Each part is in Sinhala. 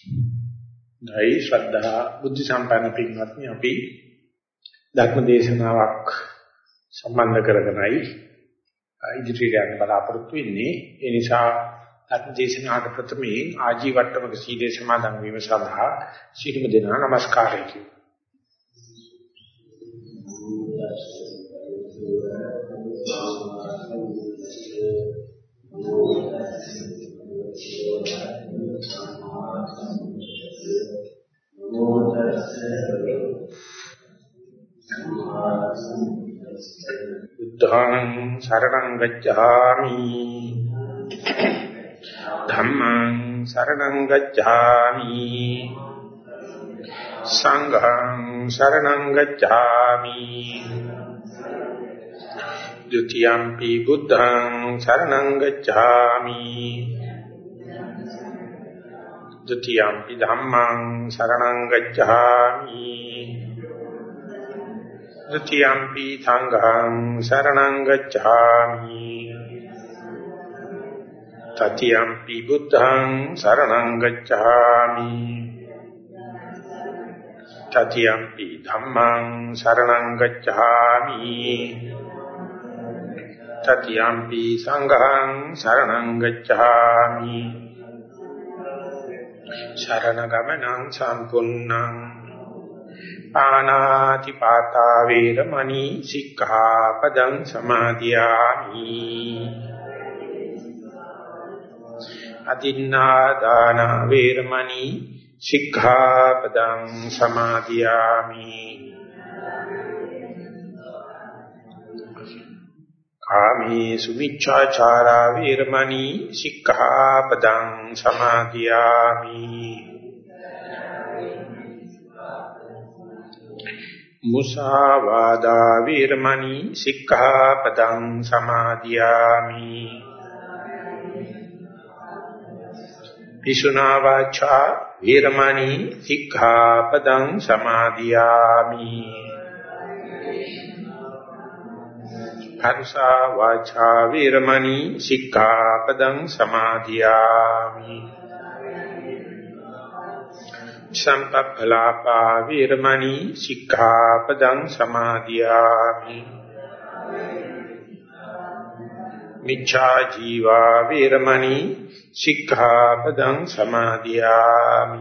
ගයි ශ්‍රද්ධා බුද්ධ සම්පන්න පින්වත්නි අපි ධර්ම දේශනාවක් සම්බන්ධ කරගෙනයි ඉදිරියට යන්න බලාපොරොත්තු වෙන්නේ. ඒ නිසා ධර්ම දේශනාවට ප්‍රථමයෙන් ආජීවට්ටමක සීලේ සමාදන් වීම සඳහා සියලුම දෙනා নমස්කාරය කියමු. බුද්ධං शरणं गच्छामि धम्मं शरणं गच्छामि संघं शरणं गच्छामि द्वितीयंपि बुद्धं शरणं गच्छामि द्वितीयंपि धम्मं शरणं गच्छामि द्वितीयंपि संघं शरणं गच्छामि तृतीयंपि बुद्धं शरणं गच्छामि तृतीयंपि धम्मं शरणं गच्छामि तृतीयंपि संघं शरणं गच्छामि शरणगमनं सम्पूर्णं पानातिपाता वीरमणि सिक्खापदं समादियामि अदिन्नादान वीरमणि सिक्खापदं समादियामि कामेषु मिच्छाचारा वीरमणि सिक्खापदं समादियामि मुसावादा वीरमणि सिक्खापदं समादियामि पिशुना वाचा वीरमणि सिक्खापदं समादियामि हंसा वाचा वीरमणि सिक्खापदं समादियामि संपप्पलापा वीरमणि सिक्खापदं समादियामि मिच्छा जीवा वीरमणि सिक्खापदं समादियामि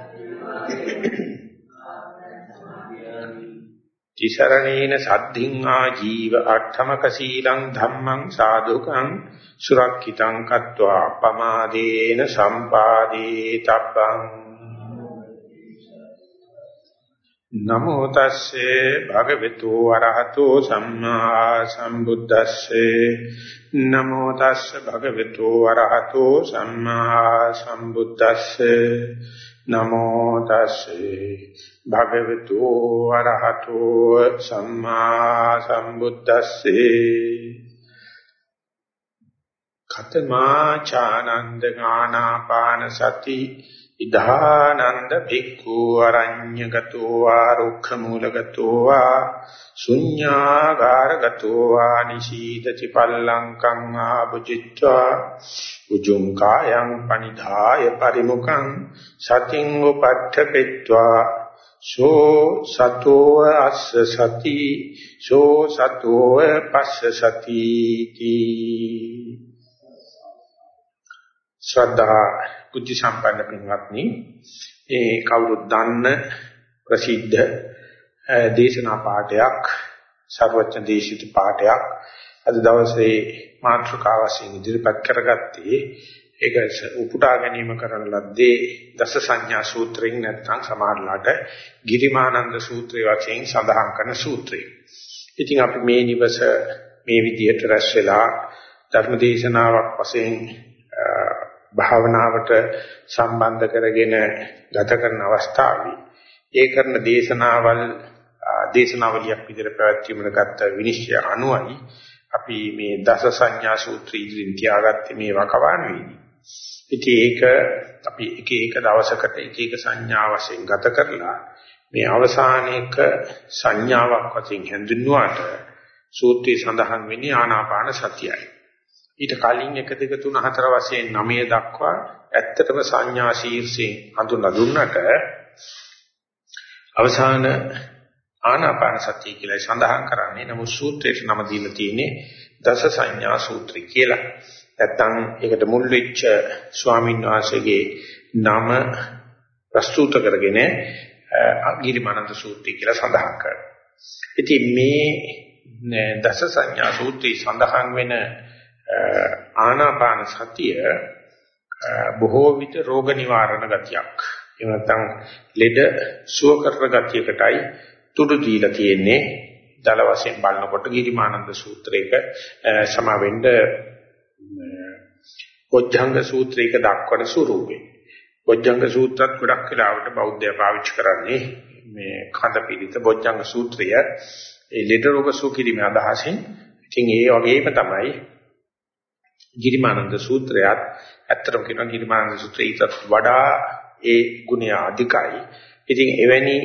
तिसरणेन सद्धिं आजीव अट्ठमक शीलं धम्मं साधुकं सुरक्षितं कत्वा पमादेन सम्पादेतब्बं नमो तस्से भगवतो अरहतो सम्मा सम्बुद्धस्से नमो तस्से भगवतो अरहतो सम्मा सम्बुद्धस्से नमो तस्से भगवतो अरहतो सम्मा सम्बुद्धस्से खतमा चानंद गानापान सति इधानंद भिक्खु अरण्यगतो वा रुक्खमूलगतो वा शून्यागारगतो वा निशीदति पल्लंकं आभुजित्वा उजुं कायं पनिधाय परिमुखं सतिं उपट्ठपित्वा सो सतो अस्य सति सो सतो पस्य सति श्रद्धा බුද්ධ සම්පන්න පින්වත්නි, ඒ කවුරුත් දන්න ප්‍රසිද්ධ දේශනා පාඨයක්, සර්වඥ දේශිත පාඨයක් අද දවසේ මාතෘකාව වශයෙන් ඉදිරිපත් කරගත්තේ. ඒක උපුටා ගැනීම කරන ලද්දේ දස සංඥා සූත්‍රයෙන් නැත්නම් සමහරලාට ගිරිමානන්ද සූත්‍රය වශයෙන් සඳහන් කරන සූත්‍රය. ඉතින් අපි මේ නිවස මේ විදිහට රැස් වෙලා ධර්ම දේශනාවක් වශයෙන් භාවනාවට සම්බන්ධ කරගෙන ගත කරන අවස්ථාවේ ඒ කරන දේශනාවලියක් විදිහට පැවැත්වීමකට ගත්ත විනිශ්චය අනුවයි අපි මේ දස සංඥා සූත්‍රය ඉදිරින් තියාගත්තේ මේ වකවානුවේදී. ඉතින් ඒක අපි එක එක දවසකට එක එක සංඥා වශයෙන් ගත කරලා මේ අවසානයේක සංඥාවක් වශයෙන් හඳුන්වුවාට සූත්‍රයේ සඳහන් වෙන්නේ ආනාපාන සතියයි. ඊට කලින් 1 2 3 4 වශයෙන් 9 දක්වා ඇත්තටම සංඥා ශීර්ෂයෙන් හඳුන්වා දුන්නට අවසාන ආනාපාන සතිය කියලා සඳහන් කරන්නේ. නමුත් සූත්‍රයේ නම දීලා තියෙන්නේ දස සංඥා සූත්‍රය කියලා. නැත්තම් ඒකට මුල් වෙච්ච ස්වාමීන් වහන්සේගේ නම ප්‍රස්තුත කරගෙන ගිරිමානන්ද සූත්‍රය කියලා සඳහන් කරනවා. ඉතින් මේ දස සංඥා සූත්‍රයේ සඳහන් වෙන ආනාපාන සතිය බොහෝ විට රෝග නිවාරණ ගතියක්. එහෙම නැත්නම් ලෙඩ සුව කරන ගතියකටයි තුඩු දීලා තියෙන්නේ. දල වශයෙන් බලනකොට ගිරිමානන්ද සූත්‍රයක සමාවෙන්න බොජ්ජංග සූත්‍රයක දක්වන ස්වරූපේ. බොජ්ජංග සූත්‍රත් ගොඩක් වෙලාවට බෞද්ධය පාවිච්චි කරන්නේ මේ කඳ පිළිත බොජ්ජංග සූත්‍රය ඒ ලෙඩ රෝග සුව කිරීමේ අදහසින්. ඉතින් ඒ වගේම තමයි ගිරිමානන්ද සූත්‍රයත්. ඇත්තටම කියනවා ගිරිමානන්ද සූත්‍රයට වඩා ඒ ගුණය අධිකයි. ඉතින් එවැනි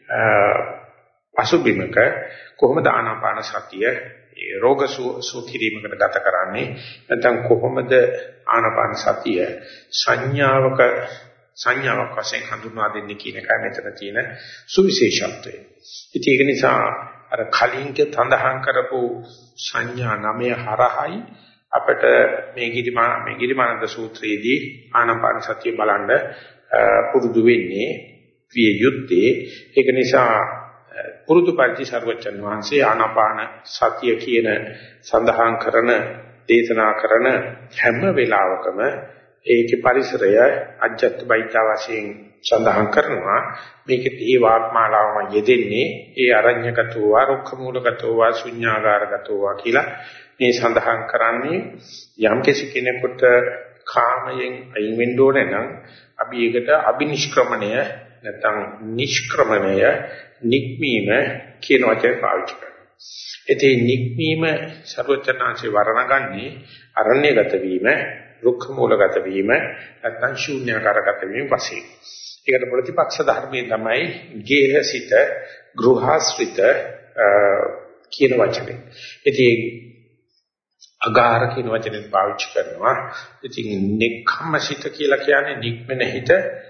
අසුබිමක කොහොමද ආනාපාන සතිය ඒ රෝග සුව කිරීමකට ගත කරන්නේ? නැත්නම් කොහොමද ආනාපාන සතිය සංඥාවක් වශයෙන් හඳුන්වා දෙන්නේ කියන එකයි මෙතන තියෙන සුවිශේෂත්වය. ඉතින් ඒක නිසා අර කලින් සඳහන් කරපු සංඥා 9 හරහයි අපිට මේ ගිරිමානන්ද සූත්‍රයේදී ආනාපාන සතිය බලන්න පුරුදු වෙන්නේ විය යුත්තේ. ඒක නිසා පුරුදු පරිදි සර්වචන් වහන්සේ ආනාපාන සතිය කියන සඳහන් කරන දේශනා කරන හැම වෙලාවකම ඒකේ පරිසරය අජත්ත බයිතා වශයෙන් සඳහන් කරනවා. මේකේ ඒ වාග්මාලාවම යෙදෙන්නේ ඒ අරඤ්‍යගතෝ වා රුක්ඛ මූලගතෝ වා ශුඤ්ඤාගාරගතෝ වා කියලා මේ සඳහන් කරන්නේ. යම් කෙනෙකුට කාමයෙන් අයින් වෙන්න ඕනේ නම් අපි ඒකට අබිනිෂ්ක්‍රමණය නැත්නම් නිෂ්ක්‍රමණය නික්මීම කියන වචනේ පාවිච්චි කරනවා. ඒතේ නික්මීම සර්වචනාංශේ වර්ණගන්නේ අරණ්‍යගත වීම, රුක්ඛ මූලගත වීම, නැත්නම් ශූන්‍යාකාරගත වීම වශයෙන්. ඒකට ප්‍රතිපක්ෂ ධර්මයේ තමයි ගේහසිත, ගෘහාශ්‍රිත කියන වචනේ. ඉතින් අගාර කියන වචනේ පාවිච්චි කරනවා. ඉතින් නික්ඛම්මසිත කියලා කියන්නේ නික්මන හිත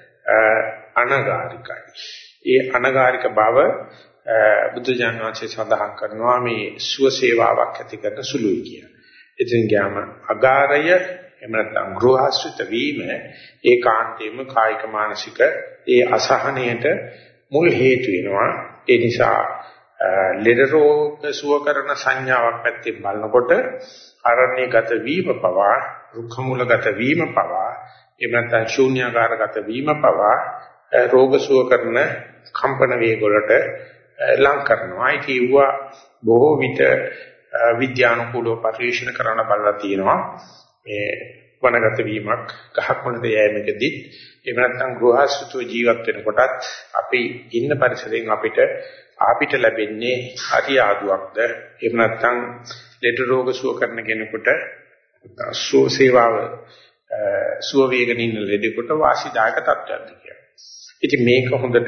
අනගාരികයි. ඒ අනගාരിക බව බුදුජානක වහන්සේ සඳහන් කරනවා මේ සුවසේවාවක් ඇති කරන සුළුයි කියලා. ඉතින් ගාම අගාරය එහෙම නැත්නම් ගෘහාශ්‍රිත වීම ඒකාන්තයෙන්ම කායික මානසික ඒ අසහනයට මුල් හේතු වෙනවා. ඒ නිසා ලෙඩ රෝග සුව කරන සංඥාවක් පැත්තෙන් බලනකොට අරණ්‍යගත වීම පවා, රුක්ඛ මූලගත වීම පවා, එහෙම නැත්නම් ශූන්‍යාකාරගත වීම පවා රෝග සුව කරන කම්පන වේග වලට ලං කරනවා. ඒක ඉුවා බොහෝ විට විද්‍යානුකූලව පරිශීලන කරන බලලා තියෙනවා. මේ වනගත වීමක්, ගහක් මුලට යෑමකදී එහෙම නැත්නම් ගෘහාශ්‍රිතව ජීවත් වෙනකොටත් අපි ඉන්න පරිසරයෙන් අපිට ලැබෙන්නේ හරි ආදුවක්ද? එහෙම නැත්නම් ලෙඩ රෝග සුව කරන කෙනෙකුට සුව සේවාව සුව වේගන ඉන්න ලෙඩෙකුට වාසිදායක තත්ත්වයක්ද කියලා. ඉතින් මේක හොඳට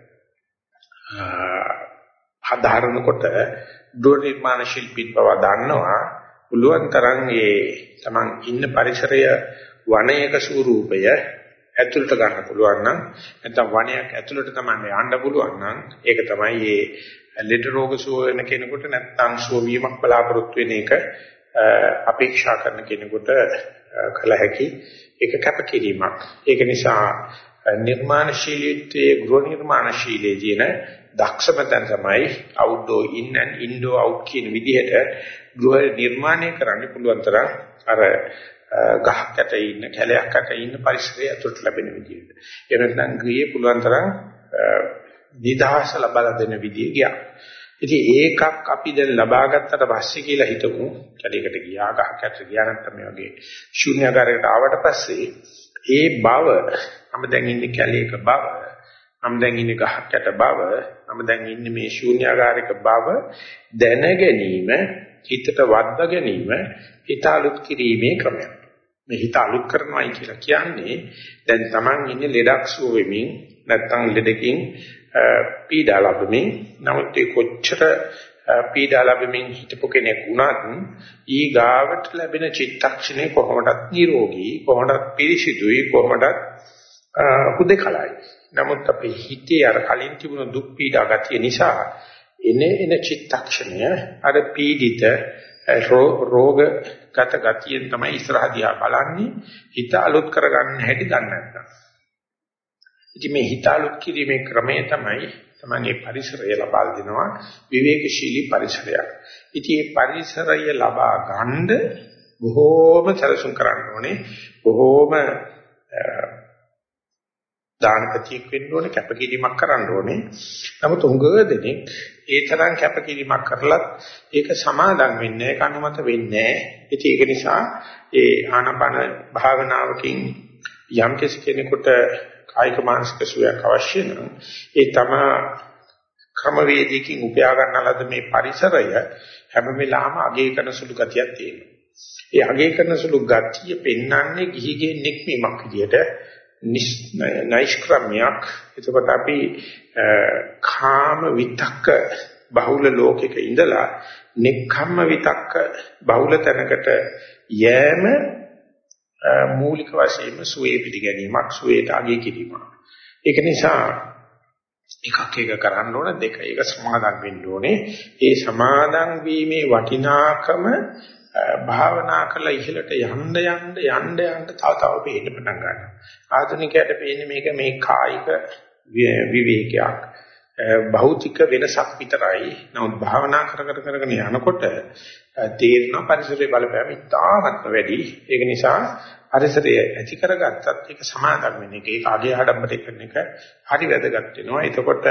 හදාරනකොට දුර නිර්මාණ ශිල්පීන් බව දන්නවා. පුළුවන් තරම් ඒ තමන් ඉන්න පරිසරය වනයේක ස්වරූපය ඇතුළට ගන්න පුළුවන් නම් නැත්නම් වනයක් ඇතුළට තමයි යන්න පුළුවන් නම් ඒක තමයි මේ ලෙඩ රෝග සුව වෙන කෙනෙකුට නැත්නම් සුව වීමක් බලාපොරොත්තු වෙන එක අපේක්ෂා කරන කෙනෙකුට කළ හැකි ඒක කැපකිරීමක්. ඒක නිසා නිර්මාණශීලීත්වයේ ගෘහ නිර්මාණශීලීදීන දක්ෂම තැන තමයි outdoor in and indoor out කියන විදිහට ගෘහ නිර්මාණය කරන්න පුළුවන් තරම් අර ගහක් යට ඉන්න කැලයක් යට ඉන්න පරිසරය ඇතුළට ලැබෙන විදිහට. ඒ නැත්නම් ගෘහයේ පුළුවන් තරම් නිදහස ලබා දෙන විදිහ ගියා. ඉතින් ඒකක් අපි දැන් ලබා ගත්තට පස්සේ කියලා හිතමු කැලයකට ගියා ගහක් යට ගියා නැත්නම් මේ වගේ ශූන්‍යාකාරයකට ආවට පස්සේ ඒ බව මම දැන් ඉන්නේ කැලේක බව මම දැන් ඉන්නේ ගහක් යට බව මම දැන් ඉන්නේ මේ ශූන්‍යාකාරයක බව දැන ගැනීම හිතට වද්දා ගැනීම හිත අලුත් කිරීමේ ක්‍රමයක්. මේ හිත අලුත් කරනවායි කියලා කියන්නේ දැන් Taman ඉන්නේ ලෙඩක් සුව වෙමින් නැත්නම් ලෙඩකින් පීඩා ලැබෙමින් නමුත් ඒ කොච්චර පීඩා ලැබෙමින් හිටපු කෙනෙක් වුණත් ඊගාවට ලැබෙන චිත්තක්ෂණේ කොහොමදත් නිරෝගී කොහොමදත් පිරිසිදුයි කොහොමදත් හුදේකලයි. නමුත් අපේ හිතේ අර කලින් තිබුණු දුක් පීඩා ගතිය නිසා එන චිත්තක්ෂණය අර පීඩිත රෝගගත ගතියෙන් තමයි ඉස්සරහ දිහා බලන්නේ. හිත අලුත් කරගන්න හැටි දන්නේ නැත්නම්. ඉතින් මේ හිත අලුත් කිරීමේ ක්‍රමය තමයි තමන්ගේ පරිසරය ලබා දෙනවා විවේකශීලී පරිසරයක්. ඉතින් මේ පරිසරය ලබා ගන්න බොහෝම සැලසුම් කරන්න ඕනේ. බොහෝම දානපතියෙක් වෙන්න ඕනේ, කැපකිරීමක් කරන්න ඕනේ. නමුත් උංගව දෙනෙක් ඒ තරම් කැපකිරීමක් කරලත් ඒක සමාදම් වෙන්නේ නැහැ, කනුමත වෙන්නේ නැහැ. ඉතින් ඒක නිසා ඒ ආනාපාන භාවනාවකින් යම් කෙනෙකුට කායික මානසික සුවයක් අවශ්‍ය නම් ඒ තමා ක්‍රමවේදයකින් උපයා ගන්නලද මේ පරිසරය හැම වෙලාවම අගය කරන සුළු ගතියක් තියෙනවා. ඒ අගය කරන සුළු ගතිය පෙන්වන්නේ ගිහිගේ නික්මීමක් විදියට නෛෂ්ක්‍රම්‍යයක්. එතකොට අපි කාම විතක්ක බහුල ලෝකයක ඉඳලා නෙක්ඛම්ම විතක්ක බහුල තැනකට යෑම මූලික වශයෙන්ම සුවේ පිළිගැනීමක්, සුවේට අගය කිරීමක්. ඒක නිසා එකක් එක කරන්න ඕන, දෙක එක සමාදන් වෙන්න ඕනේ. ඒ සමාදන් වීමේ වටිනාකම භාවනා කරලා ඉහළට යන්න තව පේන්න පටන් ගන්නවා. ආධුනිකයට පේන්නේ මේක මේ කායික විවේකයක්, භෞතික වෙනසක් විතරයි. නමුත් භාවනා කරගෙන යනකොට තේරෙන පරිසරයේ බලපෑම ඉතාමත් වැඩි. ඒක නිසා පරිසරය ඇති කරගත්තත් ඒක සමාදම් වෙන එක, ඒක අගය ආඩම්බරය කරන එක හරි වැදගත් වෙනවා. එතකොට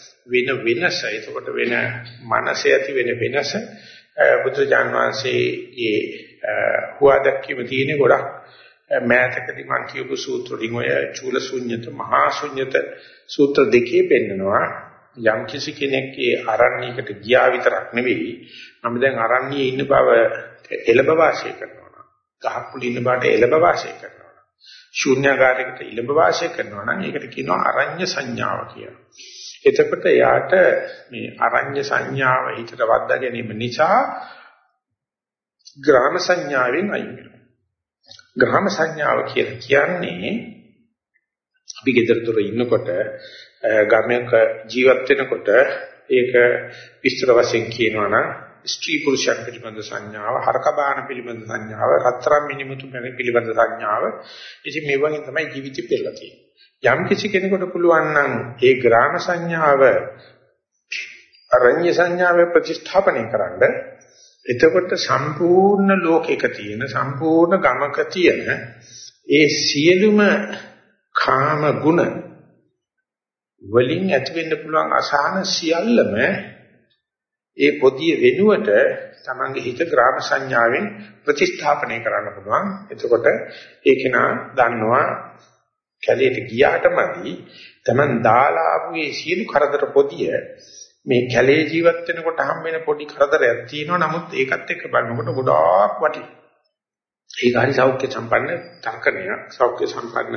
වෙන මනසේ ඇති වෙන වෙනස බුදුජාන විශ්වයේ හුවදක්කීම තියෙන ගොඩක් මෑතකදී මම කියපු සූත්‍ර වලින් ඔය චූල ශුන්්‍යත මහා ශුන්්‍යත සූත්‍ර දෙකේ පෙන්නනවා. යම් කිසි කෙනෙක්ගේ අරණ්‍යයකට ගියා විතරක් නෙවෙයි, මම දැන් අරණ්‍යයේ ඉන්න බව එළඹ වාසය කරනවා. ගහක් මුල ඉන්න බවට එළඹ වාසය කරනවා. ශුන්‍යාකාරයකට එළඹ වාසය කරනවා නම් ඒකට කියනවා අරඤ්‍ය සංඥාව කියලා. එතකොට යාට මේ අරඤ්‍ය සංඥාව හිතට වද්දා ගැනීම නිසා ග්‍රාම සංඥාවෙන් අයින් වෙනවා. ග්‍රාම සංඥාව කියන්නේ අපි ගෙදරතොර ඉන්නකොට ගමක ජීවත් වෙනකොට ඒක විස්තර වශයෙන් කියනවා නම් ස්ත්‍රී පුරුෂයන් පිළිබඳ සංඥාව, හරකබාන පිළිබඳ සංඥාව, රත්තරන් මිනිමුතු පිළිබඳ සංඥාව. ඉතින් මේ වගේ තමයි ජීවිතය පෙරලා තියෙන්නේ. යම් කිසි කෙනෙකුට පුළුවන් නම් ඒ ග්‍රාම සංඥාව අරඤ්‍ය සංඥාවේ ප්‍රතිස්ථාපනය කරන්න, එතකොට සම්පූර්ණ ලෝකයක තියෙන, සම්පූර්ණ ගමක තියෙන ඒ සියලුම කාම ගුණ වලින් ඇති වෙන්න පුළුවන් අසහන සියල්ලම ඒ පොදිය වෙනුවට තමන්ගේ හිත ග්‍රාම සංඥාවෙන් ප්‍රතිස්ථාපනය කරන්න පුළුවන්. එතකොට ඒක නා දන්නවා කැලේට ගියාටමදි තමන් දාලා ආපු මේ සියලු කරදර පොදිය මේ කැලේ ජීවත් වෙනකොට හම් වෙන පොඩි කරදරයක් තියෙනවා. නමුත් ඒකත් එක්ක බලනකොට ගොඩාක් වටිනවා. ඒක හරි සෞඛ්‍ය සම්පන්න තර්කණයක්, සෞඛ්‍ය සම්පන්න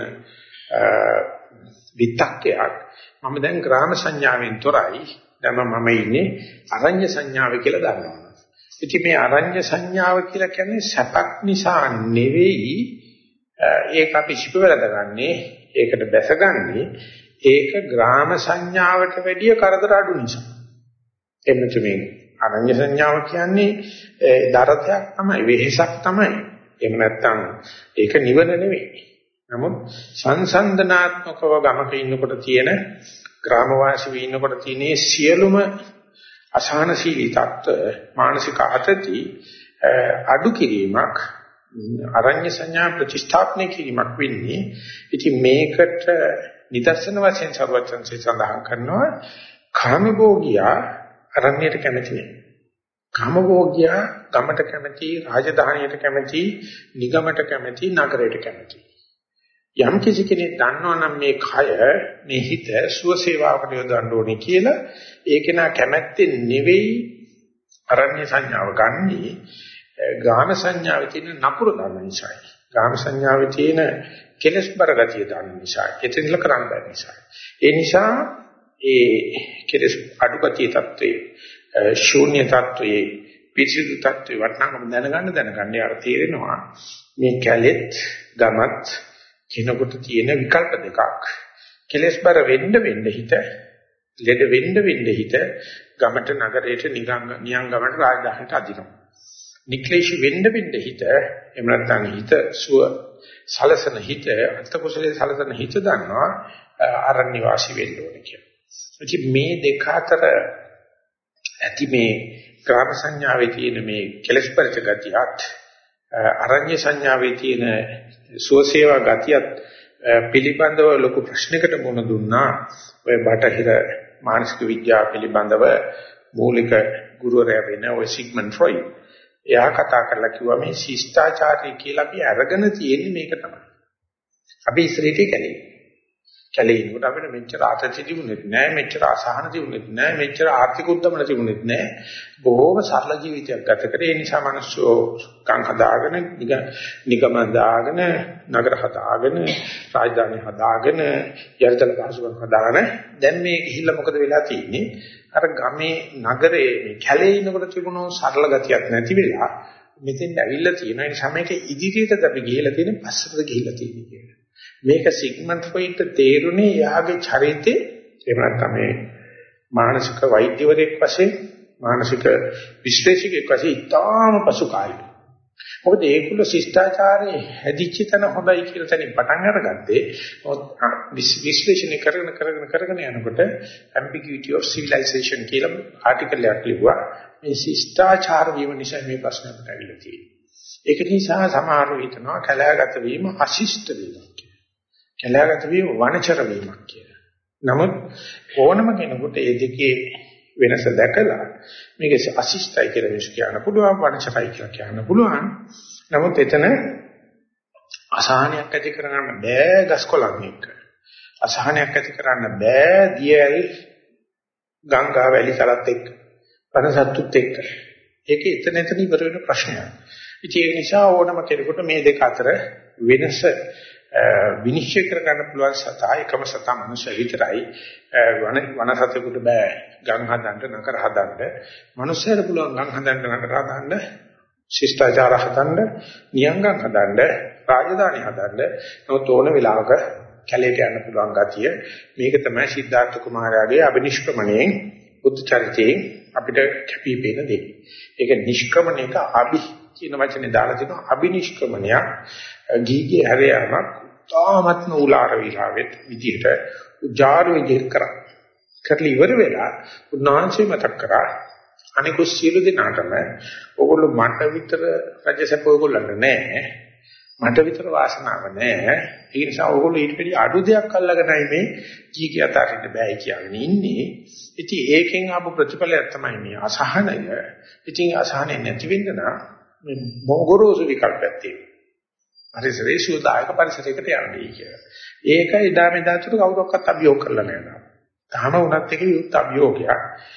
විතක්කයක්. මම දැන් ග්‍රාම සංඥාවෙන් තොරයි. දැන් මම ඉන්නේ අරඤ්‍ය සංඥාව කියලා දන්නවා. ඉතින් මේ අරඤ්‍ය සංඥාව කියලා කියන්නේ සැපක් නිසා නෙවෙයි. ඒක අපි සිපවලදගන්නේ, ඒකට බැසගන්නේ ඒක ග්‍රාම සංඥාවට වැඩිය කරදර අඩු නිසා. එන්නත මේ අරඤ්‍ය සංඥාව කියන්නේ දරතයක් තමයි, වෙහෙසක් තමයි. එහෙම නැත්නම් ඒක නිවන නෙවෙයි. නමුත් සංසන්දනාත්මකව ගමක ඉන්නකොට තියෙන, ග්‍රාමවාසී ඉන්නකොට තියෙන සියලුම අසහනශීලී තත්ත්ව, මානසික ආතති අඩු කිරීමක්, අරඤ්‍ය සංඥා ප්‍රතිස්ථාපනය කිරීමක් වෙන්නේ. ඉතින් මේකට නිදර්ශන වශයෙන් සර්වචන්සේ සඳහන් කරනවා කාමභෝගියා අරණ්‍යයට කැමති නෙවෙයි. කාමභෝගියා ගමට කැමති, රාජධානියට කැමති, නිගමට කැමති, නගරයට කැමති. යම් කිසි කෙනෙක් දන්නවනම් මේ කය, මේ හිත සුවසේවාවකට යොදන්න ඕනේ කියලා, ඒක නා කැමැත්තෙන් නෙවෙයි අරණ්‍ය සංඥාව ගන්නේ. ගාම සංඥාවේ තියෙන නපුර ධර්ම නිසායි. ගාම සංඥාවේ තියෙන කෙලස් බර ගතිය ධර්ම නිසා, එතනල කරන්න බැරි නිසා. ඒ නිසා ඒ කෙලස් අඩු ගතිය තත්ත්වයේ ශූන්‍ය තත්වයේ පිරිසිදු තත්වයේ වටනකම දැනගන්න යාර තේරෙනවා මේ කැලෙත් ගමත් කිනකොට තියෙන විකල්ප දෙකක්. කෙලස් බර වෙන්න හිත ලෙඩ වෙන්න හිත ගමට නගරයට නියං ගමට රාජධානියට අදිනවා. නික්ලේශී වෙන්න හිත එහෙම නැත්නම් හිත සුව සලසන හිත අත්ත කුසලයේ සලසන හිත දන්නවා අරණ්‍ය වාසී වෙන්න ඕනේ කියලා. ඉතින් මේ දෙක අතර ඇති මේ ග්‍රාම සංඥාවේ තියෙන මේ කෙලස් පරිච ගතියත් අරණ්‍ය සංඥාවේ තියෙන සුවසේවා ගතියත් පිළිබඳව ලොකු ප්‍රශ්නයකට මුහුණ දුන්නා. ඔය බටහිර මානසික විද්‍යාව පිළිබඳව මූලික ගුරුවරයා වෙන ඔය සිග්මන්ඩ් ෆ්‍රොයිඩ්. එයා කතා කරලා කිව්වා මේ ශිෂ්ටාචාරය කියලා අපි අරගෙන තියෙන්නේ මේක තමයි. අපි ඉස්සරහට කැලේ ඉන්නකොට අපිට මෙච්චර ආතති තිබුණෙත් නෑ, මෙච්චර අසහන තිබුණෙත් නෑ, මෙච්චර ආර්ථික උද්දමන තිබුණෙත් නෑ. බොහෝම සරල ජීවිතයක් ගත කරේ. ඒ නිසා මිනිස්සු කන් හදාගෙන, නිගම දාගෙන, නගර හදාගෙන, රාජධානි හදාගෙන, යර්තල පහසුකම් හදාගෙන දැන් මේ ගිහිල්ලා මොකද වෙලා තියෙන්නේ? අර ගමේ නගරේ මේ කැලේ ඉන්නකොට තිබුණු සරල ගතියක් නැති වෙලා මෙතෙන් ඇවිල්ලා තියෙන නිසා මේක ඉදිරියටද අපි ගිහිල්ලා තියෙන්නේ පස්සටද ගිහිල්ලා තියෙන්නේ කියලා. මේක සිග්මන්ඩ් ෆ්‍රොයිඩ් තේරුනේ යාගේ චරිතේ එහෙම නැත්නම් මේ මානසික වෛද්‍යවරයෙක් වශයෙන් මානසික විශ්ලේෂකයෙක් වශයෙන් ඉතාම පසුකාලීන. මොකද ඒකුල ශිෂ්ටාචාරයේ හැදිච්ච තැන හොඳයි කියලා තනින් පටන් අරගත්තේ. විශ්ලේෂණය කරගෙන යනකොට ambiguity of civilization කියලා ආටිකල් එකක් ලිව්වා. මේ ශිෂ්ටාචාර වීම නිසා මේ ප්‍රශ්න අපිට ඇවිල්ලා තියෙනවා. ඒක නිසා සමහරව හිතනවා කලාගත වීම අශිෂ්ට වීමක් කියලා. කලාගත වීම වනචර වීමක් කියලා. නමුත් ඕනම කෙනෙකුට මේ දෙකේ වෙනස දැකලා මේක අශිෂ්ටයි කියලා මිනිස් කියන්න පුළුවන්, වනචරයි කියලා කියන්න පුළුවන්. නමුත් එතන අසහනයක් ඇති කරගන්න බෑ ගස්කොළන් එක්ක. අසහනයක් ඇති කරන්න බෑ දියල් ගංගා වැලි සලත් එක්ක. පනසත්තුත් එක්ක. ඒකේ එතන ඉවර වෙන ප්‍රශ්නයක්. ඉතින් ඒ නිසා ඕනම කෙනෙකුට මේ දෙක අතර වෙනස විනිශ්චය කරගන්න පුළුවන් සතා එකම සතා මනුෂ්‍ය විතරයි. වනසතෙකුට බෑ ගම් හදන්න නකර හදන්න. මනුෂ්‍යයට පුළුවන් ගම් හදන්න නකර හදන්න, ශිෂ්ටාචාර හදන්න, නියංගම් හදන්න, රාජධානි හදන්න. නමුත් ඕන වෙලාවක කැලේට යන්න පුළුවන් ගතිය. මේක තමයි සිද්ධාර්ථ කුමාරයාගේ අබිනිෂ්ක්‍මණයෙන් බුද්ධ චරිතයෙන් අපිට කැපී පෙනෙන දේ. ඒක නිෂ්ක්‍රමණයක අභි කියන වචනේ දාලා තිනවා. අබිනිෂ්ක්‍මණයක් ගීගේ හැරයාමක් තාමත්ම උලාර විලාවෙත් විදිහට උජාරු විදිහට කරලා ඉවර වෙලා උන්වහන්සේ මතක් කරා අනිකුත් සියලු දෙනාටම ඕගොල්ලෝ මට විතර රජසප ඕගොල්ලන්ට නෑ, මට විතර වාසනාව නෑ. ඒ නිසා ඕගොල්ලෝ ඊට පස්සේ අඩු දෙයක් අල්ලගෙනයි මේ කීකිය අතරින් බෑ කියන්නේ ඉන්නේ. ඉතින් ඒකෙන් ආපු ප්‍රතිඵලයක් තමයි මේ අසහනය. ඉතින් අසහනෙ නැති වෙන්න නම් මේ මොගොරෝසු විකල්පයක් තියෙනවා. පරිසරයේ සුවදායක පරිසරයකට යන්නේ කියලා. ඒක එදා මෙදා තුර කවුරක්වත් අභියෝග කරලා නැහැ. තාම උනත් එක යුත් අභියෝගයක්.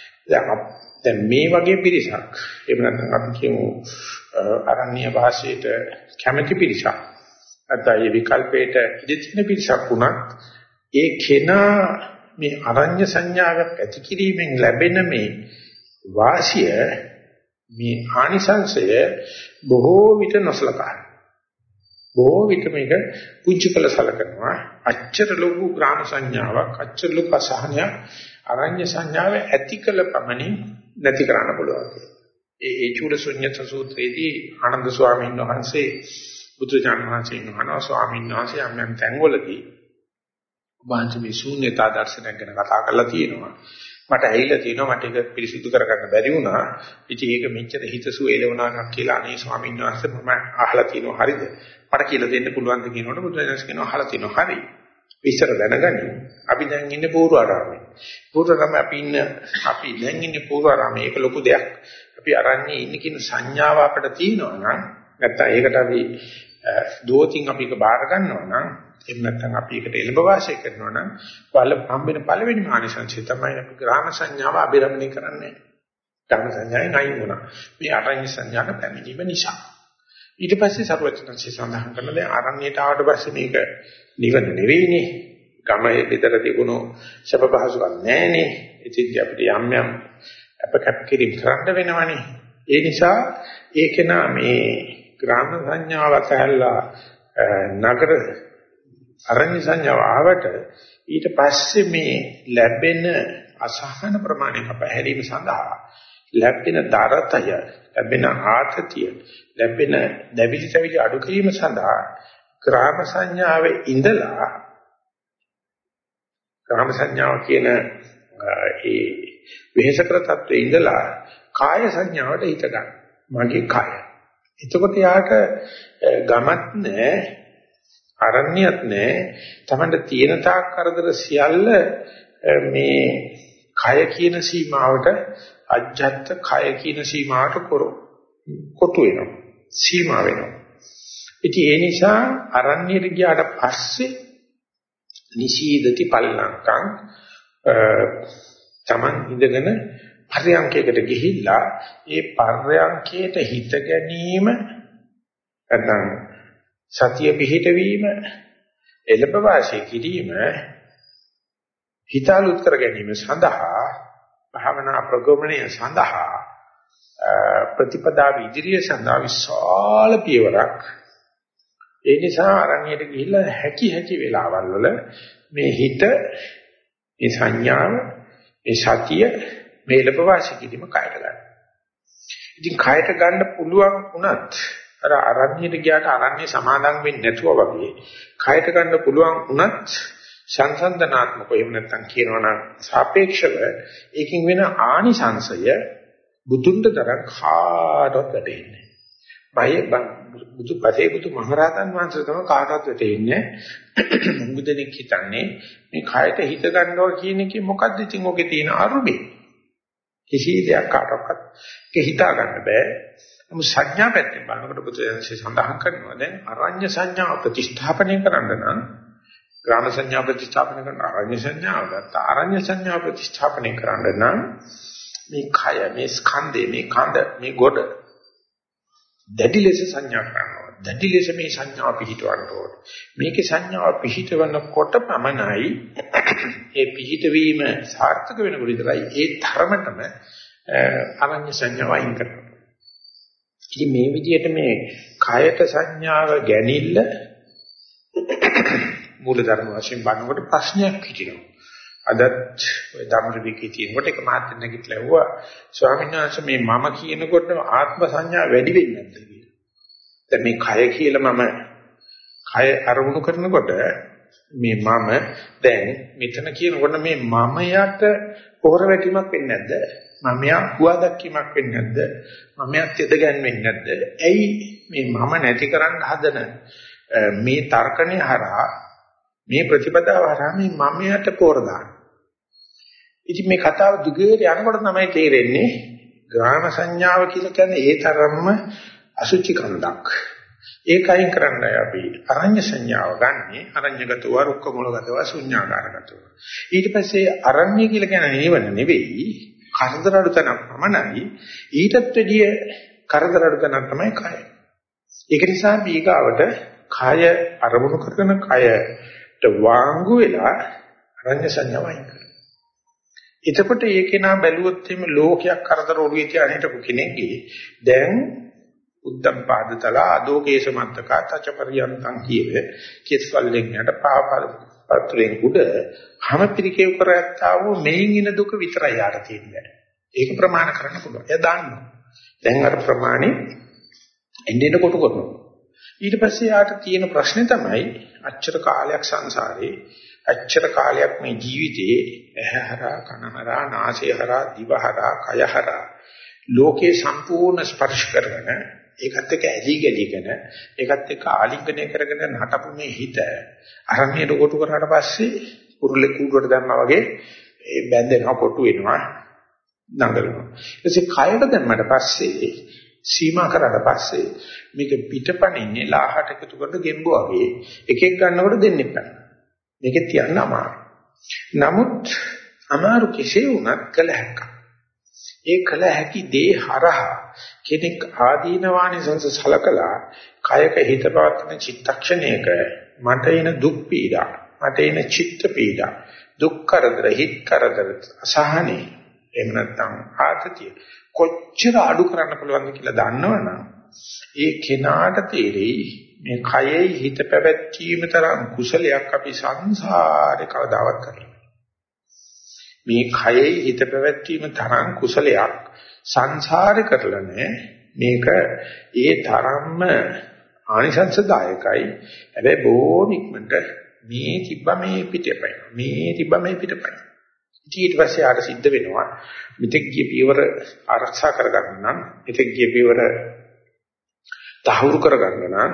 දැන් මේ වගේ පිරිසක් එහෙම නැත්නම් අපි කියමු අරණ්‍ය වාසයට කැමැති පිරිසක්. නැත්නම් මේ විකල්පයට ඉදිරින පිරිසක් වුණත් ඒ කෙනා මේ අරණ්‍ය සංඥාවක් ඇති කිරීමෙන් ලැබෙන මේ වාසිය, මේ ආනිසංශය බොහෝ විට නොසලකනවා. බොහෝ විට මේක පුංචි කළ සලකනවා. අච්චර ලොකු ග්‍රාම සංඥාවක්, අච්චර ලොකු අසහනයක් අරඤ්‍ය සංඥාව ඇති කළ පමණින් නැති කරන්න පුළුවන්. ඒ චූල ශුන්‍යත සූත්‍රයේදී ආනන්ද ස්වාමීන් වහන්සේ බුදුජානක මහසීන් වහන්සේ ස්වාමීන් වහන්සේ යම් තැන්වලදී වහන්සේ මේ ශුන්‍යතා දර්ශනය ගැන කතා කරලා තියෙනවා. මට ඇහිලා තියෙනවා මට ඒක පිරිසිදු කරගන්න බැරි වුණා. ඉතින් ඒක මෙච්චර හිතසුව එළවනාක් කියලා අනේ ස්වාමීන් වහන්සේ මම අහලා තියෙනවා හරිද? මට කියලා දෙන්න පුළුවන්ද කියනකොට බුදුරජාණන් කියනවා අහලා තියෙනවා හරි. විස්තර දැනගන්න. අපි දැන් ඉන්නේ පූර්වාරාමයේ. පූර්වාරාමයේ අපි දැන් ඉන්නේ පූර්වාරාමයේ. ඒක ලොකු දෙයක්. අපි අරන්නේ ඉන්නේ කියන සංඥාව අපිට තියෙනවා නම් නැත්නම් ඒකට අපි දෝතින් අපි ඒක බාර ගන්නවා නම් එහෙම නැත්නම් අපි ඒකට එළඹ වාසය කරනවා නම් හම්බෙන පළවෙනි මානසංශය තමයි අපි ග්‍රාම සංඥාව අභිරමණය කරන්නේ. ග්‍රාම සංඥාවේ නැයි වුණා. මේ අරඤ්‍ය සංඥාක පැමිණීම නිසා. ඊට පස්සේ සර්වඥාන්සේ සඳහන් කරන දැන් අරණ්‍යයට ආවට පස්සේ මේක නිවන නෙවෙයිනේ. ගමේ විතර තිබුණු සබ පහසුකම් නැහැනේ. ඉතින් අපිට යම් අපකප් කිරීම කරන්න වෙනවනේ. ඒ නිසා ඒකේන මේ ග්‍රාම සංඥාව සැහැල්ලා නගර අරණ්‍ය සංඥාව ආවට ඊට පස්සේ මේ ලැබෙන අසහන ප්‍රමාණය පැහැරීම සඳහා ලැබෙන දරතය, ලැබෙන ආතතිය, ලැබෙන දැවිලි තැවිලි අඩු කිරීම සඳහා ග්‍රාම සංඥාවේ ඉඳලා ග්‍රාම සංඥාව කියන ඒ වෙහෙසකර තත්ත්වයේ ඉඳලා කාය සංඥාවට හිත ගන්න. මගේ කාය. එතකොට යාට ගමත් නැහැ, අරණ්‍යත් නැහැ. Tamanda තියෙන තාක් කරදර සියල්ල මේ කය කියන සීමාවට අජ්ජත් කය කියන සීමාවට කොටු වෙනවා. සීමා වෙනවා. ඉතින් ඒ නිසා අරණ්‍යෙට ගියාට පස්සේ නිශීදති පල්ලංකං තමන් ඉඳගෙන පර්යංකයකට ගිහිල්ලා ඒ පර්යංකයට හිත ගැනීම නැත්නම් සතිය පිහිටවීම එළඹ වාසය කිරීම හිතාලුත් කර ගැනීම සඳහා භාවනා ප්‍රගමණය සඳහා ප්‍රතිපදාව ඉදිරිය සඳහා විශාල පියවරක්. ඒ නිසා අරණියට ගිහිල්ලා හැකි වෙලාවල් වල මේ හිත, මේ සංඥාව, මේ සතිය මේ ලැබවාසි කිරීම කයට ගන්න. ඉතින් කයට ගන්න පුළුවන් වුණත් අර අරණියට ගියාට අරණ්‍ය සමාදන් වෙන්නේ නැතුව වගේ කයට ගන්න පුළුවන් වුණත් සංසන්දනාත්මකව එහෙම නැත්නම් කියනවනම් සාපේක්ෂව ඒකින් වෙන ආනිසංශය බුදුන්ට තරම් කාටවත් වැටෙන්නේ නැහැ. බුදු මහරහතන් වහන්සේ තමයි කාටවත් වැටෙන්නේ නැහැ. මුගදෙනෙක් හිතන්නේ මේ කයට හිත ගන්නවා කියන එකේ මොකද්ද ඉතින් ඔකේ තියෙන අරුමේ? කිසි දෙයක් කාටවත් ඒක හිතා ගන්න බෑ. නමුත් සංඥා පැත්තෙන් බලනකොට බුදුරජාණන්සේ සඳහන් කරනවා දැන් අරඤ්‍ය සංඥා ප්‍රතිස්ථාපනය කරන්න නම් ග්‍රාම සංඥා ප්‍රතිස්ථාපනය කරන අරඤ්‍ය සංඥාව ගත්තා. අරඤ්‍ය සංඥා ප්‍රතිස්ථාපනය කරන්න නම් මේ කය, මේ ස්කන්ධේ, මේ කඳ, මේ ගොඩ දැඩි ලෙස සංඥා කරනවා. දැඩි ලෙස මේ සංඥාව පිහිටවන්න ඕන. මේකේ සංඥාව පිහිටවනකොට පමණයි ඒ පිහිටවීම සාර්ථක වෙනකොට විතරයි ඒ ධර්මතම අරඤ්‍ය සංඥාව අයින් කරනවා. ඉතින් මේ විදිහට මේ කායත සංඥාව ගැනීමල මූල ධර්ම වශයෙන් බලනකොට ප්‍රශ්නයක් හිටිනවා. අදත් ඔය ධම්මවිකේ තියෙනකොට එක මහත්ෙක් නැගිටලා ඇහුවා ස්වාමීන් වහන්සේ මේ මම කියනකොට ආත්ම සංඥා වැඩි වෙන්නේ නැද්ද කියලා. දැන් මේ කය කියලා මම කය අරමුණු කරනකොට මේ මම දැන් මෙතන කියනකොට මේ මමයට පොහොර වැටීමක් වෙන්නේ නැද්ද? මමයා හුවා දැක්වීමක් වෙන්නේ නැද්ද? මමයාත් එද ගැන්වෙන්නේ නැද්ද? ඇයි මේ මම නැති කරන්න හදන මේ තර්කණේ හරහා මේ ප්‍රතිපදාව හරහා මේ මමයට පොර දාන. ඉතින් මේ කතාව දිගට යනකොට තමයි තේරෙන්නේ ග්‍රාම සංඥාව කියලා කියන්නේ ඒ තරම්ම අසුචි කන්දක්. ඒකයින් කරන්නයි අපි අරඤ්‍ය සංඥාව ගන්නෙ. අරඤ්‍යගතව, රුක්කමූලගතව, ශුන්‍යාකාරගතව. ඊට පස්සේ අරඤ්‍ය කියලා කියන්නේ නිවන නෙවෙයි. කරදර අඩු තැනක් පමණයි. ඊටත් වැඩිය කරදර අඩු තැනක් තමයි කය. ඒක නිසා දීගාවට කය අරමුණු කරගෙන කයට වාංගු වෙලා අරඤ්‍ය සංඥාව අයින් කරනවා. එතකොට ඒකේ නා බැලුවොත් එimhe ලෝකයක් කරදර ඔළුවේ තියාගෙන හිටපු කෙනෙක්ගේ දැන් උද්දම් පාදතල ආදෝකේශ මන්තක තචපරියන්තං කියවේ කෙස්වලින් යට පාපතුලෙන් උඩ හැම පිරිකේ කරත්තා වූ මේන් ඉන දුක විතරයි යාට තියෙන්නේ. ඒක ප්‍රමාණ කරන්න පුළුවන්. එයා දන්නවා. දැන් අර ප්‍රමාණි එන්නේ කොට කරනවා. ඊට පස්සේ යාට තියෙන ප්‍රශ්නේ තමයි අච්චර කාලයක් සංසාරේ අච්චර කාලයක් මේ ජීවිතේ ඇහැහරා කනහරා නාසයහරා දිවහරා කයහරා ලෝකේ සම්පූර්ණ ස්පර්ශ කරගෙන ඒකත් එක්ක ඇලි ගලිගෙන ඒකත් එක්ක ආලිංගනය කරගෙන නටපු මේ හිත අරණියට කොටු කරාට පස්සේ කුරුල්ලේ කූඩුවට දැම්මා වගේ ඒ බැඳෙනවා කොටු වෙනවා නඟලනවා. ඊටසේ කයට දැම්මට පස්සේ සීමා කරාට පස්සේ මේක පිටපණින්නේ ලාහට එකතු කරලා ගෙම්බෝ වගේ එකෙක් ගන්නකොට දෙන්නෙක් ගන්න. මේක තියන්න අමාරුයි. නමුත් අමාරු කෙසේ වුණත් කළ හැකියි. ඒ කළ හැකි දේ හරහා කෙනෙක් ආදීනවානිසංස සලකලා කයක හිත පවත්වන චිත්තක්ෂණයක මට එන දුක් පීඩා, මට එන චිත්ත පීඩා, දුක් කරදර, හිත් කරදර, අසහනේ එහෙම නැත්නම් ආතතිය කොච්චර අඩු කරන්න පුළුවන්ද කියලා දන්නවනම් ඒ කෙනාට තේරෙයි මේ කයෙහි හිත පැවැත්වීම තරම් කුසලයක් අපි සංසාරේ කවදාවත් කරලා නැහැ. මේ කයෙහි හිත පැවැත්වීම තරම් කුසලයක් සංසාරේ කරලා නැහැ. මේක ඒ තරම්ම ආනිසංසදායකයි. හැබැයි බොහොම ඉක්මනට මේ තිබ්බ මේ පිටපයි. මේ තිබ්බ මේ පිටපයි. ඊට පස්සේ ආර සිද්ධ වෙනවා. මෙතෙක් ගිය පියවර ආරක්ෂා කරගන්න නම්, මෙතෙක් ගිය පියවර තහවුරු කරගන්න නම්,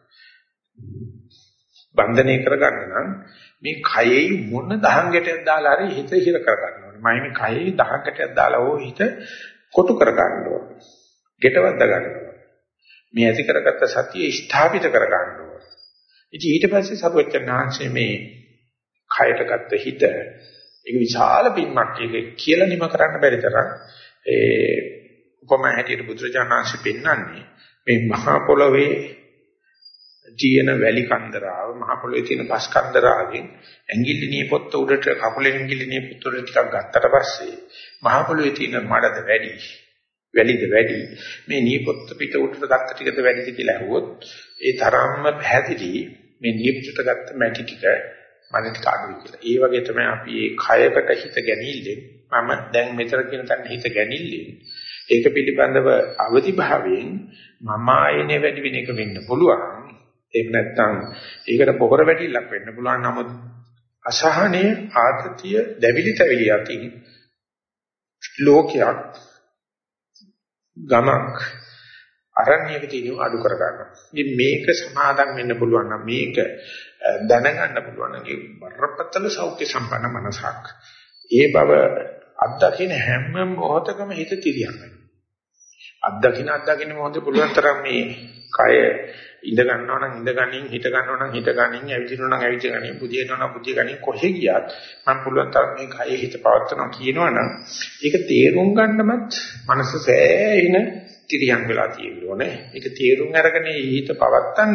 බන්ධනය කරගන්න නම් මේ කයෙහි මොන දහංගටයක් දාලා හරි හිත හිර කරගන්න ඕනේ. මම මේ කයෙහි දහංගටයක් දාලා ඕ හිත කොටු කරගන්න ඕනේ. ගෙටවද්ද ගන්න ඕනේ. මේ ඇති කරගත්ත සතිය ස්ථාපිත කරගන්න ඕනේ. ඉතින් ඊට පස්සේ සරුවචනාංශයේ මේ කයට ගත්ත හිත ඒක විශාල පින්මක් එක කියලා නිම කරන්න බැරි තරම් ඒ උපමා හැටියට බුදුරජාණන්සේ පෙන්වන්නේ මේ මහා පොළොවේ තියෙන වැලි කන්දරාව මහා පොළොවේ තියෙන පස් කන්දරාවෙන් ඇඟිලි නියපොත්ත උඩට කකුලෙන් ඇඟිලි නියපොත්ත උඩට ටිකක් ගත්තට පස්සේ මහා පොළොවේ තියෙන මඩද වැඩි වැලිද වැඩි මේ නියපොත්ත පිට උඩට ගත්ත ටිකද වැඩිද කියලා අහුවොත් ඒ තරම්ම පැහැදිලි මේ නියපොත්තට ගත්ත මැටි ටික මනිට අඩුයි කියලා. ඒ වගේ තමයි අපි මේ කයකට හිත ගැනීමෙන් මම දැන් මෙතන කියන තැන හිත ගැනීමෙන් ඒක පිළිබඳව අවදි භාවයෙන් මම ආයනේ වැඩි වෙන එක වෙන්න පුළුවන්. ඒක නැත්තම් ඒකට පොහොර වැටිලක් වෙන්න පුළුවන්. නමුත් අසහනය ආතතිය දැවිලි තැවිලි යටින් ලෝකයක් ගමක් අරණ්‍යක තියෙන අඩු කර ගන්නවා. ඉතින් මේක සමාදම් වෙන්න පුළුවන් නම් මේක දැනගන්න පුළුවන් නම් බරපතල සෞඛ්‍ය සම්පන්න මනසක්. ඒ බව අත්දකින්න හැම මොහොතකම හිත තිරියක් වෙනවා. අත්දකින්න මොහොතේ පුළුවන් තරම් මේ කය ඉඳ ගන්නවා නම් ඉඳ ගනින්, හිට ගන්නවා නම් හිට ගනින්, ඇවිදිනවා නම් ඇවිද ගනින්, බුදියනවා නම් බුදිය ගනින් කොහෙ ගියත් මම පුළුවන් තරම් මේ කයේ හිත පවත්වනවා කියනවනම් ඒක තේරුම් ගන්නමත් මනස සෑහෙන තිරියම් වෙලා තියෙන්නේ. ඒක තේරුම් අරගෙන හිත පවත්තන්නත්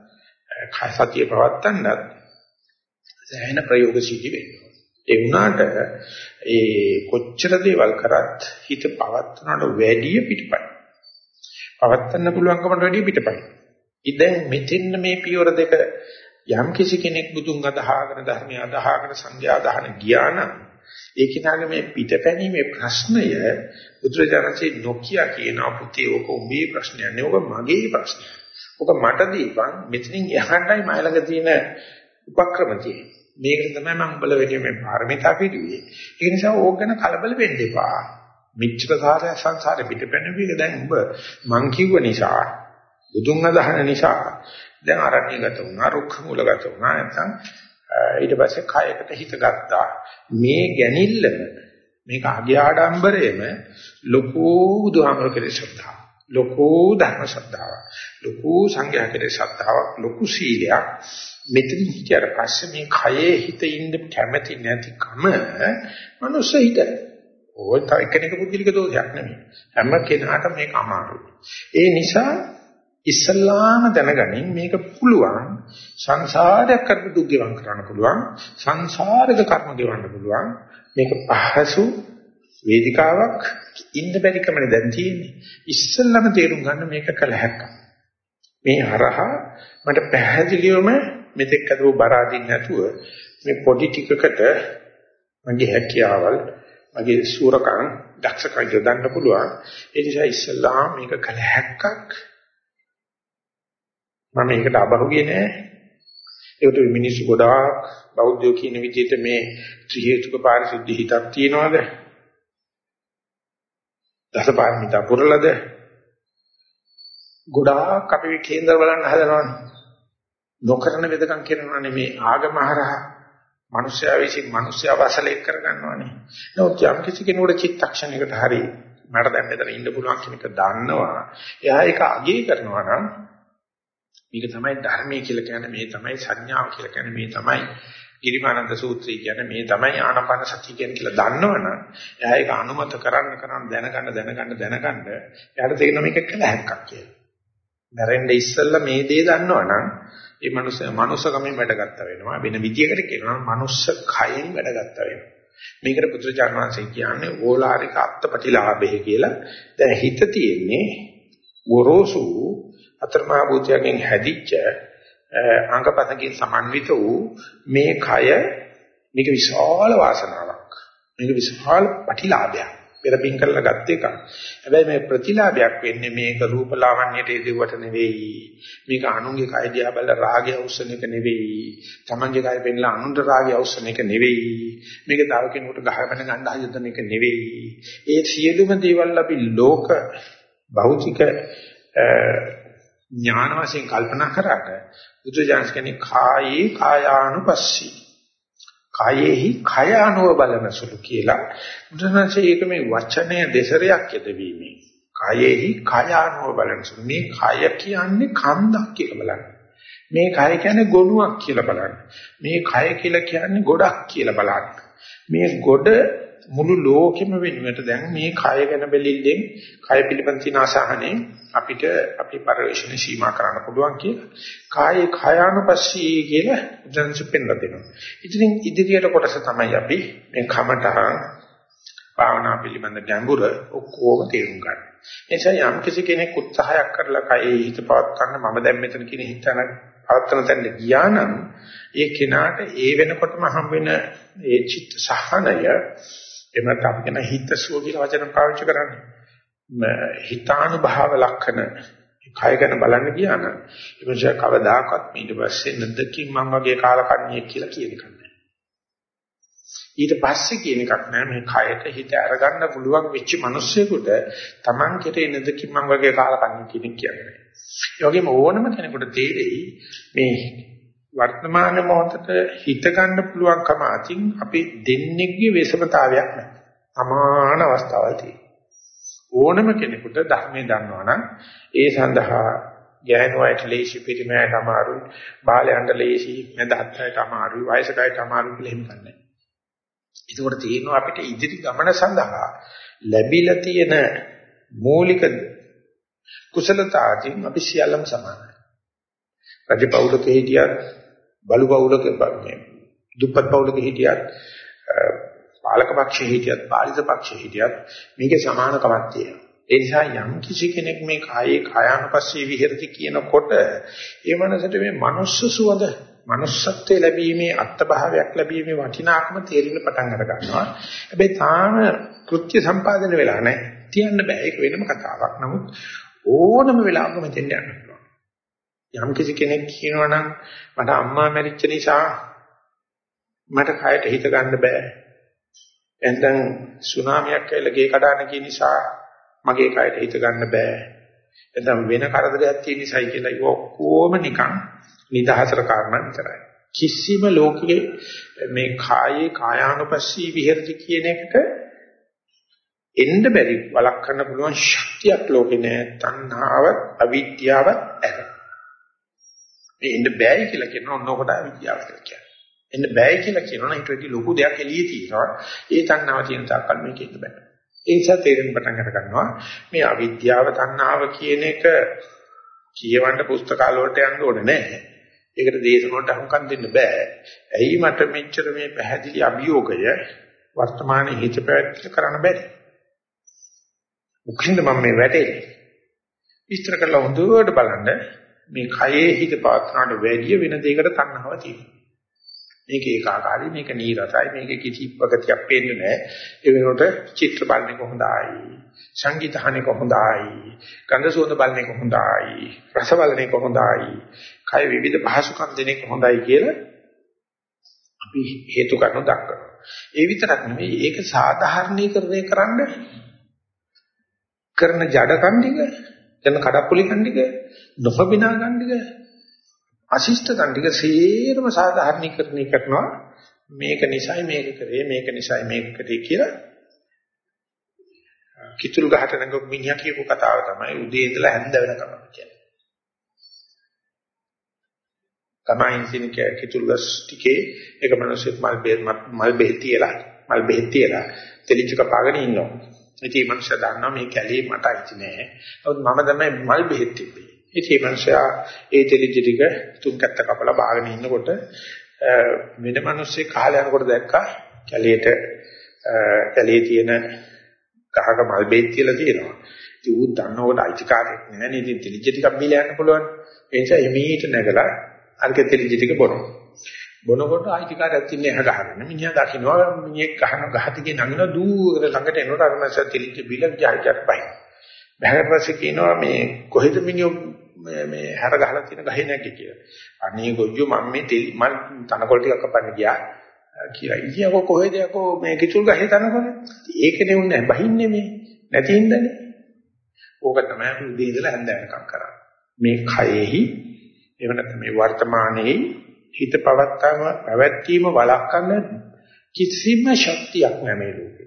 සතිය පවත්තන්නත් සෑහෙන ප්‍රයෝගශීලී වෙනවා. ඒ වුණාට ඒ කොච්චර දේවල් කරත් හිත පවත්වනට වැඩිය පිටපයි. පවත්තන්න පුළුවන්කමට වැඩිය පිටපයි. ඉතින් මෙතෙන් මේ පියවර දෙක යම් කිසි කෙනෙක් බුදුන් අදහාගෙන ධර්මය අදහාගෙන සංඝයා අදහන ගියා නම් ඒ කිනාගේ මේ පිටපැනීමේ ප්‍රශ්නය බුදුරජාණන්සේ නොකිය කියන පුතේ ඔක උඹේ ප්‍රශ්නයක් නෙවෙයි ඔක මගේ ප්‍රශ්නයක්. ඔක මට දීපන් මෙතනින් එහාටයි මයිලඟ තියෙන උපක්‍රම තියෙන්නේ. මේකට තමයි මම උඹල වෙන්නේ මේ පාරමිතා පිළිවියේ. ඒ නිසා ඕක ගැන කලබල වෙන්න එපා. මිච්ඡර සාරය සංසාරේ පිටපැනීමේක දැන් උඹ මං කිව්ව නිසා බුදුන් අදහන නිසා දැන් අරණ්‍යගත වුණා, රුක්ඛ මූලගත වුණා. නැත්නම් ඊට පස්සේ කයකට හිත ගත්තා. මේ ගැනිල්ලම මේක අගේ ආඩම්බරයේම ලොකු බුදුහාමර කෙරේ ශ්‍රද්ධාව, ලොකු ධර්ම ශ්‍රද්ධාව, ලොකු සංඝයා කෙරේ ශ්‍රද්ධාවක්, ලොකු සීලයක්. මෙතන හිතර පස්සේ මේ කයේ හිත ඉන්න කැමැති නැතිකම මනුස්ස හිත. ඕක එක්කෙනෙක් පුද්ගලික දෝෂයක් නෙමෙයි. හැම කෙනාටම මේක අමාරුයි. ඒ නිසා ඉස්ලාම දැනගනින් මේක පුළුවන් සංසාරයක් කරපු දුක් ගෙවම් කරන්න පුළුවන් සංසාරික කර්ම ගෙවන්න පුළුවන් මේක පහසු වේදිකාවක් ඉන්න බැරි කමනේ දැන් තියෙන්නේ ඉස්සල්ලාම තේරුම් ගන්න මේක කළ හැකියි මේ හරහා මට පැහැදිලිවම මෙතෙක් අදව බර අදින්න නැතුව මේ පොඩි ටිකකට මගේ හැකියාවල් මගේ සූරකම් දක්ෂකම් යොදන්න පුළුවන් ඒ නිසා ඉස්සල්ලාම මේක කළ හැකියි මම මේකට අබහුවේ නෑ. ඒකට මිනිස්සු ගොඩාක් බෞද්ධයෝ කියන විදිහට මේ ත්‍රි හේතුක පාරිශුද්ධ හිතක් තියනවාද? දසපාරමිතා පුරලද? ගොඩාක් අපි කේන්දර බලන්න හදනවානේ. නොකරන වෙදකම් කරනවානේ මේ ආගම හරහා මිනිස්යා විසින් මිනිස්යා වසලෙක් කරගන්නවානේ. නමුත් යම් කිසි කෙනෙකුට චිත්තක්ෂණයකට හරි මට දැන් මෙතන ඉන්න පුළුවන් කියන එක දන්නවා. එයා ඒක අගය කරනවා නම් මේක තමයි ධර්මයේ කියලා කියන්නේ මේ තමයි සංඥාව කියලා කියන්නේ මේ තමයි ඉරිමානන්ද සූත්‍රය කියන්නේ මේ තමයි ආනාපාන සතිය කියන්නේ කියලා දන්නවනම් එයා ඒක අනුමත කරන්න දැනගන්න එයාට තේරෙනවා මේක කළ හැක්කක් කියලා. මැරෙන්න ඉස්සෙල්ලා මේ දේ දන්නවනම් ඒ මනුස්සකමෙන් වැඩ ගත්තා වෙනවා. වෙන විදියකට කියනවා මනුස්ස කයෙන් වැඩ ගත්තා වෙනවා. මේකට පුත්‍රජාන වහන්සේ කියන්නේ ඕලාරික අත්පටිලාභය කියලා. දැන් හිත තියෙන්නේ ගොරෝසු අතරමා භූතයෙන් හැදිච්ච අංගපතකින් සමන්විත වූ මේ කය මේක විශාල වාසනාවක්. මේක විශාල පටිලාභයක්. පෙරපින් කරලා ගත්ත එකක්. හැබැයි මේ ප්‍රතිලාභයක් වෙන්නේ මේක රූපලාවන්‍යයට ඉදිවට නෙවෙයි. මේක අනුන්ගේ කය දිහා බලලා රාගය අවශ්‍යන එක නෙවෙයි. තමන්ගේ කය පෙන්නලා අනුන්ට රාගය අවශ්‍යන එක නෙවෙයි. මේක තව කෙනෙකුට ගහගෙන ගන්න හදන එක නෙවෙයි. ඒ සියලුම දේවල් අපි ලෝක භෞතික ඥාන වශයෙන් කල්පනා කරාට බුදුජානක කියන්නේ කායේ කායානුපස්සී. කායේහි කය අනුව බලන සුළු කියලා බුදුරජාණන්සේ ඒක මේ වචනය දෙසරයක් යදවීමේ කායේහි කය අනුව බලන සුළු මේ කය කියන්නේ කන්දක් කියලා බලන්න මේ කය කියන්නේ ගොනුවක් කියලා බලන්න මේ කය කියලා කියන්නේ ගොඩක් කියලා බලන්න මේ ගොඩ මුළු ලෝකෙම වෙනුවට දැන් මේ කය ගැන බැලිල්ලෙන් කය පිළිබඳ තියෙන අසහනේ අපිට අපි පරිශ්‍රණය සීමා කරන්න පුළුවන් කියලා කායේ කයානුපස්සී කියලා ජනස පෙන්නලා දෙනවා. ඉතින් ඉදිරියට කොටස තමයි අපි මේ කමඨහං භාවනා පිළිබඳ ගැඹුර ඔක්කොම තේරුම් ගන්න. එනිසා යම් කිසි කෙනෙක් උත්සාහයක් කරලා කයේ හිත පවත් ගන්න මම දැන් මෙතන කියන හිතන පවත්තන තැනට ගියා නම් ඒ කෙනාට ඒ වෙනකොටම හම් වෙන ඒ චිත්ත සහනය එමත් අපි කියන හිතසුව කියලා වචන පාවිච්චි කරන්නේ. හිතානුභාව ලක්ෂණ කය ගැන බලන්න ගියා නම් ඒ නිසා කවදාකවත් ඊට පස්සේ නැද්දකින් මම වගේ කාලකන්ණියෙක් කියලා කියන එකක් නෑ. ඊට පස්සේ කියන එකක් නෑ මේ කයට හිත අරගන්න පුළුවන් වෙච්ච මිනිස්සුෙකුට Taman කෙරේ නැද්දකින් මම වගේ කාලකන්ණියෙක් කියන්නේ. ඒ වගේම ඕනම කෙනෙකුට තේරෙයි මේ වර්තමාන මොහොතට හිත ගන්න පුළුවන්කම අතින් අපි දෙන්නේගේ වේසමතාවයක් නෑ. සමාන අවස්ථාවල් තියෙනවා. ඕනම කෙනෙකුට ධර්මයේ දන්නවා නම් ඒ සඳහා ගෑනුවයිට ලේසි පිටිමයට අමාරුයි බාලයන්ට ලේසි නැදහත්යට අමාරුයි වයසකයට අමාරුයි කියලා හිතන්නේ නැහැ. ඒකෝට තියෙනවා අපිට ඉදිරි ගමන සඳහා ලැබිලා තියෙන මූලික කුසලතාවකින් අපි සියල්ලම සමානයි. රජපෞලක හිටියත් බලු පෞලක දුප්පත් පෞලක හිටියත් පාලක පක්ෂයේ හිටියත් පාලිත පක්ෂයේ හිටියත් මේකේ සමානකමක් තියෙනවා. ඒ නිසා යම් කිසි කෙනෙක් මේ කායේ කායානුපස්සී විහෙරති කියනකොට ඒ මනසට මේ මනුස්ස සුවඳ මනුස්සත්වයේ ලැබීමේ අත්භාවයක් ලැබීමේ වටිනාකම තේරෙන්න පටන් අර ගන්නවා. හැබැයි තාම කෘත්‍ය සම්පාදනය වෙලා නැහැ. තියන්න බෑ. ඒක වෙනම කතාවක්. නමුත් ඕනම වෙලාවක මෙතෙන් යන්න පුළුවන්. යම් කිසි කෙනෙක් කියනවා නම් මට අම්මා මැරිච්ච නිසා මට කයට හිත ගන්න බෑ. එතෙන් සුනාමියක් ඇවිල්ලා ගේ කඩාන කිය නිසා මගේ කයට හිත ගන්න බෑ. එතෙන් වෙන කරදරයක් තියෙන නිසායි කියලා ඒක ඔක්කොම නිකන් නිදහසට කාරණා විතරයි. කිසිම ලෝකයේ මේ කායේ කායානුපස්සී විහෙරති කියන එකට එන්න බැරි වළක්වන්න පුළුවන් ශක්තියක් ලෝකේ නෑ. තණ්හාව, අවිද්‍යාව ඇත. මේ එන්න බෑයි කියලා කියනවා ඔන්නකොට අවිද්‍යාව කියලා කියනවා. එන්න බෑයි කියලා කියනවා ඊට වැඩි ලොකු දෙයක් එළියේ තියෙනවා. ඒ තණ්හාව තියෙන තාක්කල් මේක ඉන්න බෑ. ඒ නිසා තේරෙන්න පටන් ගන්නවා මේ අවිද්‍යාව තණ්හාව කියන එක කියවන්න පුස්තකාල වලට යන්න ඕනේ නෑ. ඒකට දේශන වලට අහුම්කම් දෙන්න බෑ. ඇයි මට මෙච්චර මේ පැහැදිලි අභියෝගය වර්තමානයේ හිත පැවැත්ම කරන්න බැරි? මුකින්ද මම මේ වැටේ විස්තර කරලා හොඳට බලන්න මේ කයේ හිත පාත්‍රාට වැඩි වෙන දෙයකට තණ්හාව තියෙනවා. මේක ඒකාකාරයි, මේක නීරසයි, මේක කිසි ප්‍රගතියක් පේන්නේ නැහැ. ඒ වෙනකොට චිත්‍ර බලන්නේ කොහොඳයි, සංගීත අහන්නේ කොහොඳයි, ගන්ධ සුවඳ බලන්නේ කොහොඳයි, රස බලන්නේ කොහොඳයි, කය විවිධ පහසුකම් දෙන්නේ කොහොඳයි කියලා අපි හේතු කාරණා දක්වනවා. ඒ විතරක් නෙවෙයි ඒක සාධාරණීකරණය කරන්න කරන ජඩකම් ටික, කරන කඩප්පුලි කම් ටික, නොපබිනා කම් ටික, අශිෂ්ට කම් ටික සේරම සාධාරණීකරණය කරනවා. මේක නිසයි මේක කරේ, මේක නිසයි මේක කරේ කියලා කිතුල් ගහට නැගපු මිනිහා කියපු කතාව තමයි උදේ ඉඳලා හැන්ද වෙනකම් කියන්නේ. තමයි ඉතින් කිතුල් ගස් ටිකේ එක මිනිස්සෙක් මල් බෙහෙත් තියලා තෙලිච්ච කපාගෙන ඉන්නවා. ඉතින් මනුෂ්‍ය දන්නවා මේ කැලේ මට අයිති නෑ. නමුත් මම තමයි මල් බෙහෙත් තිබ්බේ. ඉතින් මනුෂ්‍යයා ඒ තෙලිච්ච ටික තුන් කැත්ත කපලා බාගෙන ඉන්නකොට වෙන මිනිස්සෙක් කාලේ යනකොට දැක්කා කැලේ තියෙන ගහක මල් බේත් කියලා තියෙනවා. ඉතින් ඌ දන්නකොට අයිතිකාරයක් නැහැ නේද? ඉතින් තෙලිජ ටිකක් බීලා යන්න පුළුවන්. ඒ නිසා එමීට නැගලා අරක තෙලිජ ටික බොනවා. බොනකොට අයිතිකාරයක් තින්නේ එහා ගහගෙන. මිනිහා දකින්නවා මිනිහෙක් ගහ දිගේ නගින දුර ළඟට එනකොට අර මැස්ස තෙලිජ බීලා ජාරියට පයි. බහැර පස්සේ කියනවා මේ කොහෙද මිනිහෝ මේ හැර ගහලා තියෙන ගහේ නැගී කියලා. අනේ ගොජ්ජෝ මම මේ මල් තනකොළ ටිකක් කපන්න ගියා කියලා. ඉතියකෝ කොහෙද යකෝ මේ කිතුල් ගහේ තනකොළ? ඒකනේ උන්නේ බහින්නේ මේ නැති හින්දානේ. ඕක තමයි අපි උදේ ඉඳලා හැන්ද වෙනකම් කරන්නේ. මේ කයෙහි එව නැත්නම් මේ වර්තමානයේ හිත පැවැත්වීම වළක්වන්න කිසිම ශක්තියක් නැහැ මේ ලෝකේ.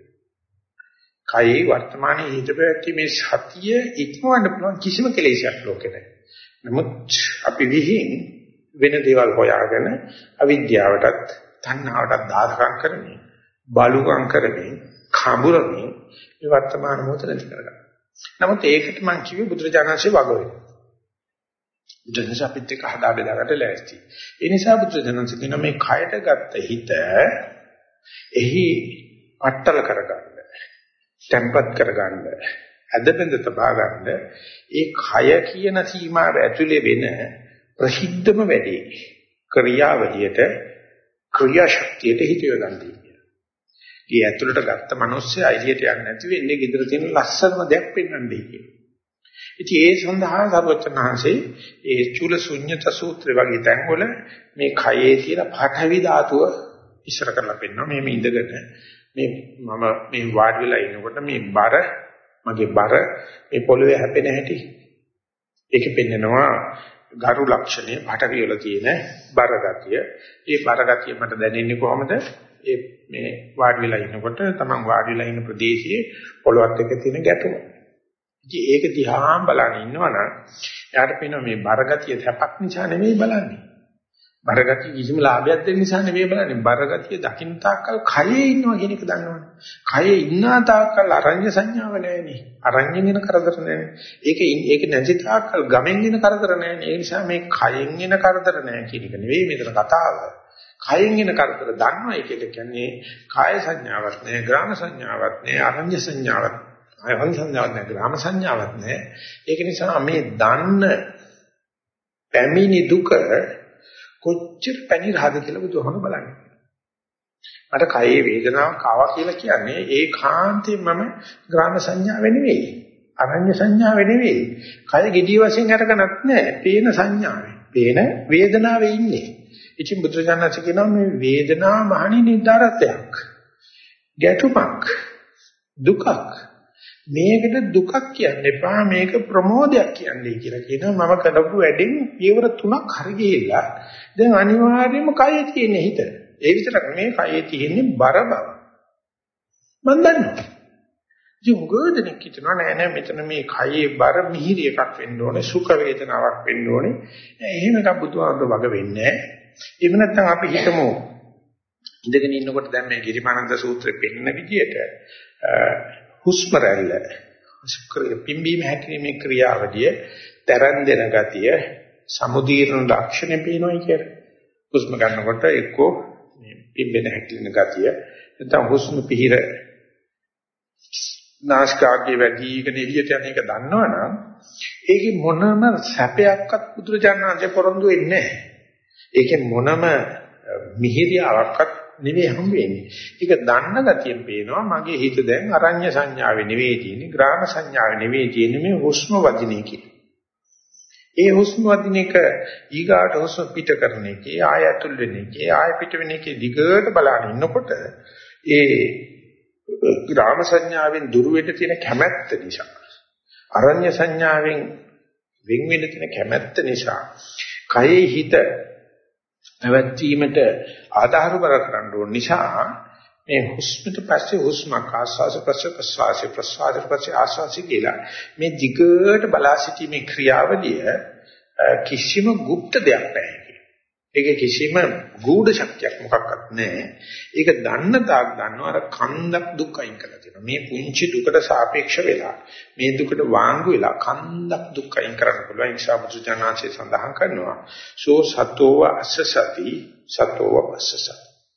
කයේ වර්තමානයේ හිත පැවැත්වීමේ සතිය ඉක්මවන්න පුළුවන් කිසිම කෙලෙසයක් ලෝකේ නැහැ. නමුත් අපි විහිං වෙන දේවල් හොයාගෙන අවිද්‍යාවටත් තණ්හාවටත් දායකම් කරමින් බලුකම් කරමින් කඹරමින් මේ වර්තමාන මොහොත නැති කරගන්න. නමුත් ඒකට මම කිව්වේ බුදුරජාණන්සේ වග වෙනවා. බුදුරජාණන් අපිට එක හදා බෙදාගන්න ලෑස්ති. ඒ නිසා බුදුරජාණන්සේ කියන මේ කයට ගත්ත හිත එහි පట్టල කරගන්න, tempat කරගන්න, අදබෙන්ද තබා ගන්න ඒ කය කියන සීමාව ඇතුලේ වෙන ප්‍රසිද්ධම වැඩි ක්‍රියාවලියට ක්‍රියාශක්තියට හිත යොදන්නේ. ඒ ඇතුළට ගත්ත මිනිස්සයා එළියට යන්නේ නැති වෙන්නේ ගෙදර තියෙන ලස්සනම දෙයක් පෙන්වන්නයි කියන්නේ. ඉතින් ඒ සඳහා සර්වචනහන්සේ ඒ චූල ශුන්්‍යත සූත්‍රය වගේ තැන්වල මේ කයේ තියෙන පඨවි ධාතුව ඉස්සර කරලා පෙන්නනවා. මේ ඉඳගෙන මේ මම මේ වාඩි වෙලා ඉනකොට මේ මගේ බර මේ පොළවේ හැපෙන හැටි ඒක පෙන්නනවා ගරු ලක්ෂණය පඨවි වල තියෙන බර ගතිය. ඒ බර ගතිය මට දැනෙන්නේ කොහොමද? මේ වාඩි වෙලා ඉනකොට තමන් වාඩි වෙලා ඉන්න ප්‍රදේශයේ පොළොවත් එක්ක තියෙන ගැටුම. ඉතින් ඒක දිහා බලන ඉන්නවනම් එයාට පේනවා මේ බරගතිය තැපක් නිසා නෙමෙයි බලන්නේ. බරගතිය කිසිම ලාභයක් දෙන්න නිසා නෙමෙයි බලන්නේ. බරගතිය දකින්න තාක්කල් කයේ ඉන්නවා කියන එක දන්නවනේ. කයේ ඉන්නා තාක්කල් අරඤ්‍ය සංඥාව නැහැනේ. අරඤ්‍යෙන් එන කරදර නැහැනේ. ඒක නැති තාක්කල් ගමෙන් එන කරදර නැහැනේ. ඒ නිසා මේ කයෙන් එන කරදර නැහැ කියන එක නෙවෙයි මෙතන කතාව. කයෙන් එන කරදර දන්නවයි කියලා කියන්නේ කාය සංඥාවක් නෑ, ග්‍රාම සංඥාවක් නෑ, අරඤ්‍ය සංඥාවක් නෑ, අරඤ්‍ය සංඥාවක් නෑ, ග්‍රාම සංඥාවක් නෑ. ඒක නිසා මේ දන්න පැමිණි දුක කොච්චර පැනිරහද කියලා බුදුහාම බලන්නේ. මට කයේ වේදනාවක් ආවා කියලා කියන්නේ ඒකාන්තයෙන් මම ග්‍රාම සංඥාව නෙවෙයි, අරඤ්‍ය සංඥාව නෙවෙයි. කය gediy වශයෙන් අරගෙනත් නෑ, පේන සංඥාවේ. පේන වේදනාවේ ඉන්නේ. ඉතින් බුදුරජාණන්සේ කියනවා මේ වේදනාව මහණි නිදාරතයක්. ගැටුමක්. දුකක්. මේකට දුකක් කියන්න එපා, මේක ප්‍රමෝදයක් කියන්නේ කියලා කියනවා. මම කරපු වැඩෙන් පියවර 3ක් හරි ගිහිල්ලා දැන් අනිවාර්යයෙන්ම කයේ තියෙන හිත. ඒ විතරක් නෙමෙයි කයේ තියෙන්නේ බර බව. මම දන්නවා. ජීවගෝදෙනෙක් හිතනවා නෑ මෙතන මේ කයේ බර මිහිරි එකක් වෙන්න ඕනේ, සුඛ වේදනාවක් වෙන්න ඕනේ. එහෙම එකක් බුදුහාමුදුර වග වෙන්නේ නෑ. එහෙම නැත්නම් අපි හිතමු ඉඳගෙන ඉන්නකොට දැන් මේ ගිරිමානන්ද සූත්‍රයේ පෙන්නන විදිහට හුස්ම රැල්ල පිම්බීම හැකිරීමේ ක්‍රියාවලිය තරන් දෙන ගතිය සමුදීර්ණ ලක්ෂණ පේනවා කියන්නේ. හුස්ම ගන්නකොට එක්කෝ මේ පිම්බෙන හැකිලින ගතිය නැත්නම් හුස්ම පිහිර නාස්කාගේ වැඩිගෙන එළියට යන එක දන්නවනම් ඒකේ මොනම සැපයක්වත් බුදුරජාණන්සේ පොරොන්දු වෙන්නේ නැහැ. ඒකේ මොනම මිහිරියාවක්වත් නෙවෙයි හම් වෙන්නේ. ඒක දන්න ගතියෙන් පේනවා මගේ හිත දැන් අරඤ්‍ය සංඥාවේ නෙවෙයි තියෙන්නේ, ග්‍රාම සංඥාවේ නෙවෙයි තියෙන්නේ, මේ හුස්ම වදින එකේ. ඒ හුස්ම වදින එක ඊගාට හුස්ම පිට කරන එකේ, ආය ඇතුල් වෙන එකේ, ආය පිට වෙන එකේ දිගට බලන ඉන්නකොට ඒ ග්‍රාම සංඥාවෙන් දුර වෙන්න තියෙන කැමැත්ත නිසා, අරඤ්‍ය සංඥාවෙන් වෙන් වෙන්න තියෙන කැමැත්ත නිසා කයේ හිත පැවැත්වීමට ආධාර බර කරන්න ඕන නිසා මේ හුස්මට පස්සේ හුස්මක් ආස්වාස ප්‍රස්වාස පස්සේ ආස්වාස කියලා මේ දිගට බලා සිටීමේ ක්‍රියාවලිය කිසිම গুপ্ত දෙයක් නැහැ. ඒක කිසිම ගූඪ ශක්තියක් මොකක්වත් නැහැ. ඒක දන්න තාක් දන්නවා අර කන්දක් දුක් අයින් කරලා තියෙනවා. මේ පුංචි දුකට සාපේක්ෂ වෙලා මේ දුකට වාංගු වෙලා කන්දක් දුක් අයින් කරන්න පුළුවන්. ඒ නිසා බුදුජානනාංශය සඳහන් කරනවා සෝ සතෝව අස්සසති සතෝව අස්සසති.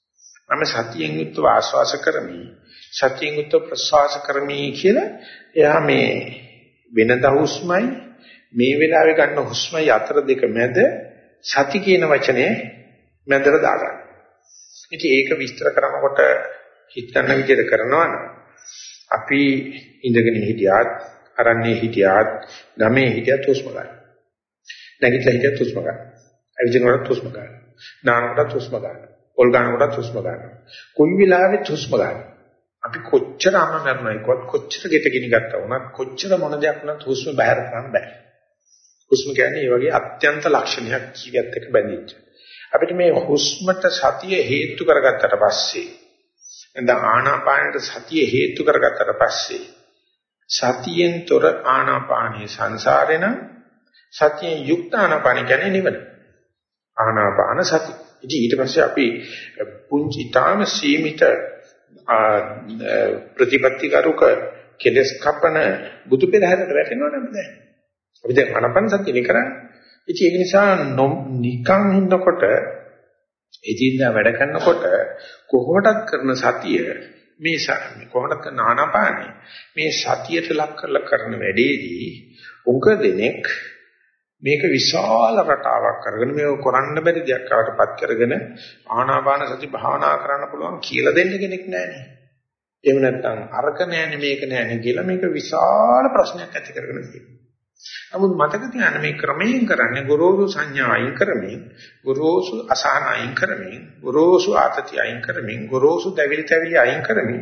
මම සතියෙන් යුක්තව ආශ්වාස කරමි සතියෙන් යුක්තව ප්‍රශ්වාස කරමි කියලා එයා මේ වෙනද හුස්මයි මේ වෙලාවේ ගන්න හුස්මයි අතර දෙක මැද සති කියන වචනේ මැදට දාගන්න. ඉතින් ඒක විස්තර කරනකොට හිතන්න විදිහට කරනවා නම් අපි ඉඳගෙන හිටියත් අරන්නේ හිටියත් ගමේ හිටියත් හුස්ම ගන්න. නැගිටලා හිටියත් හුස්ම ගන්න. ඇවිදිනකොට හුස්ම ගන්න. නානකොට හුස්ම ගන්න. පොල් ගන්නකොට හුස්ම ගන්න. කොයි වෙලාවෙත් හුස්ම ගන්න. අපි කොච්චර අමරණයිකවත් කොච්චර ගෙට ගිනි ගත්තා වුණත් කොච්චර මොන දෙයක් වුණත් හුස්ම බහැර කරන්න බෑ. හුස්ම කියන්නේ මේ වගේ අත්‍යන්ත ලක්ෂණයක් ජීවිතයක එක්ක බැඳිච්ච. අපිට මේ හුස්මට සතිය හේතු කරගත්තට පස්සේ නැත්නම් ආනාපානයට සතිය හේතු කරගත්තට පස්සේ සතියෙන් තොර ආනාපානී සංසාරේන සතියෙන් යුක්ත ආනාපාන කියන්නේ නිවන. ආනාපාන සති. ඉතින් ඊට පස්සේ අපි පුංචි තාම සීමිත ප්‍රතිපත්තිකරුක කෙලස් කපන බුදු පෙරහැරට වැටෙනව නේද? අපි දැන් ආනාපාන සතිය නේ කරන්නේ. ඉතින් ඒක නිසා නිකන් ඉන්නකොට එදින්දා වැඩ කරනකොට කොහොමඩක් කරන සතිය මේ කොහොමඩක් කරන ආනාපානෙ මේ සතියට ලක් කරලා කරන වැඩේදී උංග දෙනෙක් මේක විශාල රටාවක් කරගෙන මේක කරන්න බැරි දෙයක් ආවටපත් කරගෙන ආනාපාන සති භාවනා කරන්න පුළුවන් කියලා දෙන්න කෙනෙක් නැහැනේ. එහෙම නැත්නම් අරක නැහැනේ මේක නැහැනේ කියලා මේක විශාල ප්‍රශ්නයක් ඇති කරගෙන තියෙනවා. නමුත් මතක තියාගන්න මේ ක්‍රමයෙන් කරන්නේ ගොරෝසු සංඥා අයින් කරමින්, ගොරෝසු අසහන අයින් කරමින්, ගොරෝසු ආතති අයින් කරමින්, ගොරෝසු දැවිලි තැවිලි අයින් කරමින්,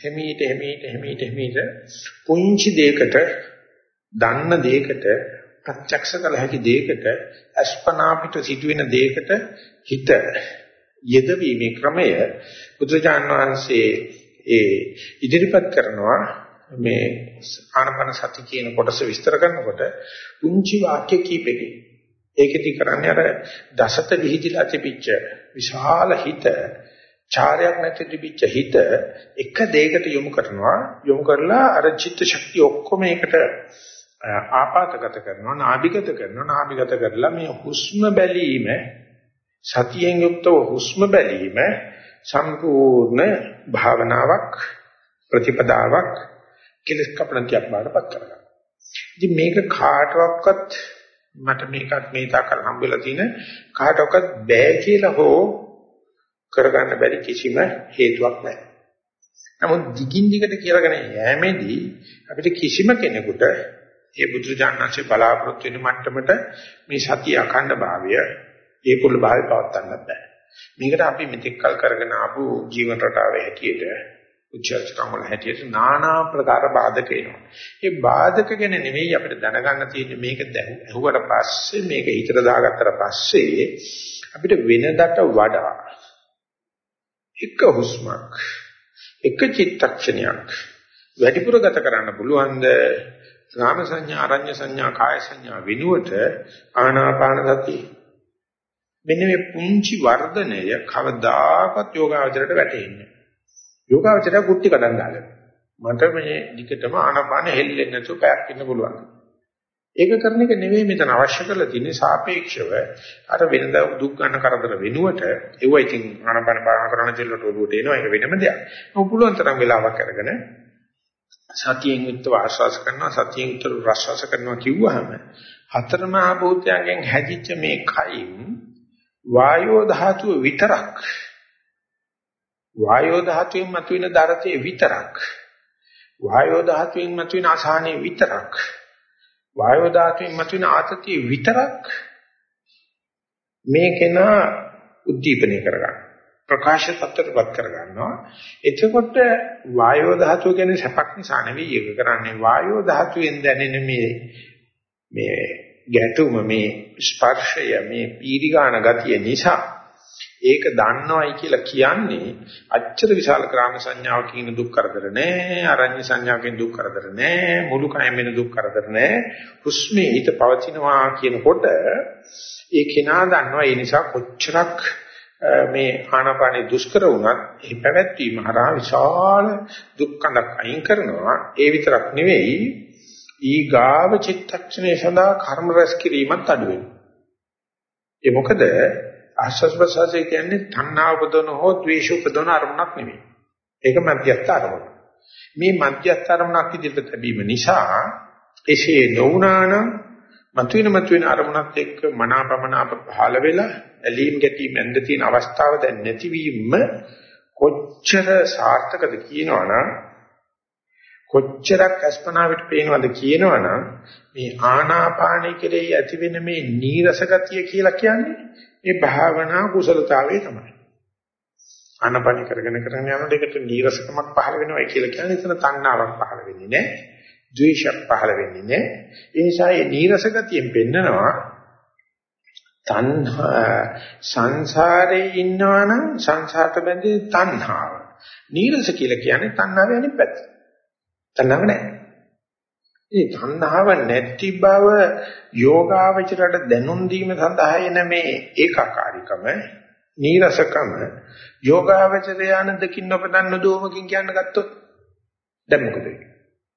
හිමීට පුංචි දෙයකට, දන්න දෙයකට, ප්‍රත්‍යක්ෂ කළ හැකි දෙයකට, අස්පනා පිට සිදුවෙන දෙයකට හිත යෙදවීමේ ක්‍රමය බුදුචාන් වහන්සේ ඉදිරිපත් කරනවා. මේ ආනාපාන සති කියන කොටස විස්තර කරනකොට පුංචි වාක්‍ය කීපෙකින් ඒකෙදි කරන්නේ අර දසත විහිදිලා තිබිච්ච විශාල හිත චාරයක් නැති තිබිච්ච හිත එක දෙයකට යොමු කරලා අර චිත්ත ශක්තිය ඔක්කොම ඒකට ආපాతගත කරනවා නාභිගත කරලා මේ හුස්ම බැලීම සතියෙන් යුක්තව හුස්ම බැලීම සම්පූර්ණ භාවනාවක් ප්‍රතිපදාවක් කෙලස් කපණතියක් බාටපත් කරගන්න. ඉතින් මේක කාටවත් මට මේකත් මේ තාකල් හම්බෙලා තියෙන කාටවත් බෑ කියලා හෝ කරගන්න බැරි කිසිම හේතුවක් නැහැ. නමුත් දිගින් දිගට කියලාගෙන යෑමේදී අපිට කිසිම කෙනෙකුට ඒ බුදුජානනාංශේ බලාපොරොත්තු වෙන මට්ටමට මේ සතිය අඛණ්ඩ භාවය ඒ කුල භාවය පවත්වන්න බෑ. මේකට අපි මෙතෙක් කල් කරගෙන ආපු ජීවන රටාවේ හැටියට උච්චාරණ වල හැටියට নানা ප්‍රකාර බාධක එනවා. මේ බාධක ගැන නෙවෙයි අපිට දැනගන්න තියෙන්නේ මේක ඇහුවට පස්සේ මේක හිතට දාගත්තට පස්සේ අපිට වෙනදට වඩා එක හුස්මක් එක චිත්තක්ෂණයක් වැඩිපුර ගත කරන්න පුළුවන්ද නාම සංඥා අරඤ්‍ය සංඥා කාය සංඥා වෙනුවට ආනාපාන සතිය මෙන්න මේ පුංචි වර්ධනය කවදාකවත් යෝගාවචරයට වැටෙන්නේ යෝගාවචරය කුට්ටි කඩන් දාලා මට මේ දිගටම ආනාපාන හෙල්ලෙන්නේ නැතුව පැයක් ඉන්න පුළුවන්. ඒක කරන එක නෙවෙයි මෙතන අවශ්‍ය කරලා තියෙන්නේ සාපේක්ෂව අර වෙනදා දුක් ගන්න කරදර වෙනුවට ඒව ඉතින් ආනාපාන භාවනා කරන දෙල්ලට ඔළුවට එනවා ඒක වෙනම දෙයක්. ඒක පුළුවන් තරම් වෙලාවක් අරගෙන සතියෙන් යුක්තව ආශ්වාස කරනවා සතියෙන් යුක්තව ප්‍රශ්වාස කරනවා කිව්වහම හතරම ආභූතයන්ගෙන් හැදිච්ච මේ කයින් වායෝ ධාතුව විතරක් වායෝ ධාතුවෙන් මතුවෙන දරතේ විතරක් වායෝ ධාතුවෙන් මතුවෙන අසහනේ විතරක් වායෝ ධාතුවෙන් මතුවෙන ආතතිය විතරක් මේකේන උද්දීපනය කරගන්න ප්‍රකාශ තත්ත්වයටපත් කරගන්නවා එතකොට වායෝ ධාතුව කියන්නේ සැපක් නිසා නෙවෙයි ඒක කරන්නේ වායෝ ධාතුවෙන් දැනෙන මේ ගැටුම මේ ස්පර්ශය මේ පීරිගාන ගතිය නිසා ඒක දන්නවයි කියලා කියන්නේ අච්චර විශාල ග්‍රාම සංඥාවකින් දුක් කරදර නැහැ අරඤ්‍ය සංඥාවකින් දුක් කරදර නැහැ මුළු කයෙම වෙන දුක් කරදර නැහැ හුස්මේ හිත පවතිනවා කියනකොට ඒ කෙනා දන්නවා ඒ නිසා කොච්චරක් මේ ආනාපානේ දුෂ්කර වුණත් ඒ පැවැත්වීම හරහා විශාල දුක්ඛණක් අයින් කරනවා ඒ විතරක් නෙවෙයි ඊගාව චිත්තක්ෂණේ සඳහා කර්ම රැස් කිරීමත් අඩු වෙනවා ඒ මොකද ආස්වාද ප්‍රසආසය කියන්නේ තණ්හා උපදවන හෝ ද්වේෂ උපදවන අරමුණක් නෙවෙයි. ඒක මධ්‍යස්ථ අරමුණ. මේ මධ්‍යස්ථ අරමුණක් ඉදිරියට ලැබීම නිසා එසේ නොවුනානම් මතුවෙන අරමුණත් එක්ක මනාපමනාප පහළ වෙලා ඇලීම් ගැටීම් ඇඳ තියෙන අවස්ථාව දැන් නැතිවීම කොච්චර සාර්ථකද කියනවනම් කොච්චරක් අස්පනාවට පේනවද කියනවනම් මේ ආනාපානයි කෙරෙහි ඇතිවෙන මේ නීරස ගතිය කියලා කියන්නේ මේ භාවනා කුසලතාවය තමයි. ආනාපාන කරගෙන යනකොට ඒකට නීරසකමක් පහළ වෙනවා කියලා කියන්නේ එතන තණ්හාවක් පහළ වෙන්නේ නැහැ. ද්වේෂයක් පහළ වෙන්නේ නැහැ. ඒ නිසා මේ නීරස ගතියෙන් පෙන්නනවා තණ්හා සංසාරේ ඉන්නවනම් සංසාරට බැඳී තණ්හාව. නීරස කියලා කියන්නේ තණ්හාවේ අනිත් පැත්ත. තණ්හාව නැහැ. ඒ තණ්හාව නැති බව යෝගාවචරයට දැනුම් දීම සඳහා එන මේ ඒකාකාරීකම නීරසකම යෝගාවචරය යන දකින්න පදන්න දෝමකින් කියන්න ගත්තොත් දැන් මොකද වෙන්නේ?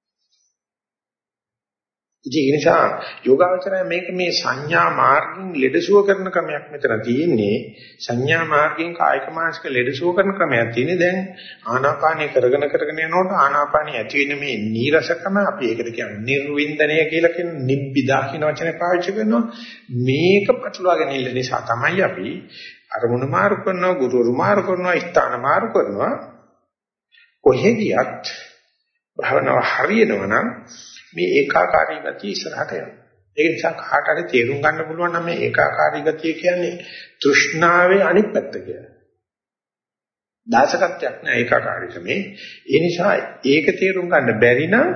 ඒ නිසා යෝගාවචරය මේක මේ සංඥා මාර්ගයෙන් ලෙඩසුව කරන ක්‍රමයක් මෙතන තියෙන්නේ. සංඥා මාර්ගයෙන් කායික මානසික ලෙඩසුව කරන ක්‍රමයක් තියෙන්නේ. දැන් ආනාපානය කරගෙන යනකොට ආනාපානය ඇති වෙන මේ නීරසකම අපි ඒකට කියන්නේ නිර්වින්දනය කියලා කියන නිබ්බිදා කියන වචනේ පාවිච්චි කරනවා. මේක පටලවාගෙන ඉන්න නිසා තමයි අපි අරමුණු මාරු කරනවා, ගුරුවරු මාරු කරනවා, ස්ථාන මාරු කරනවා. කොහෙ ගියත් භාවනාව හරියනවා නම් මේ ඒකාකාරී ගතිය ඉස්සරහට යනවා. ඒ නිසා කාට හරි තේරුම් ගන්න පුළුවන් නම් මේ ඒකාකාරී ගතිය කියන්නේ තෘෂ්ණාවේ අනිත් පැත්ත කියලා. දාසකත්වයක් නෑ ඒකාකාරීකමේ. ඒ නිසා ඒක තේරුම් ගන්න බැරි නම්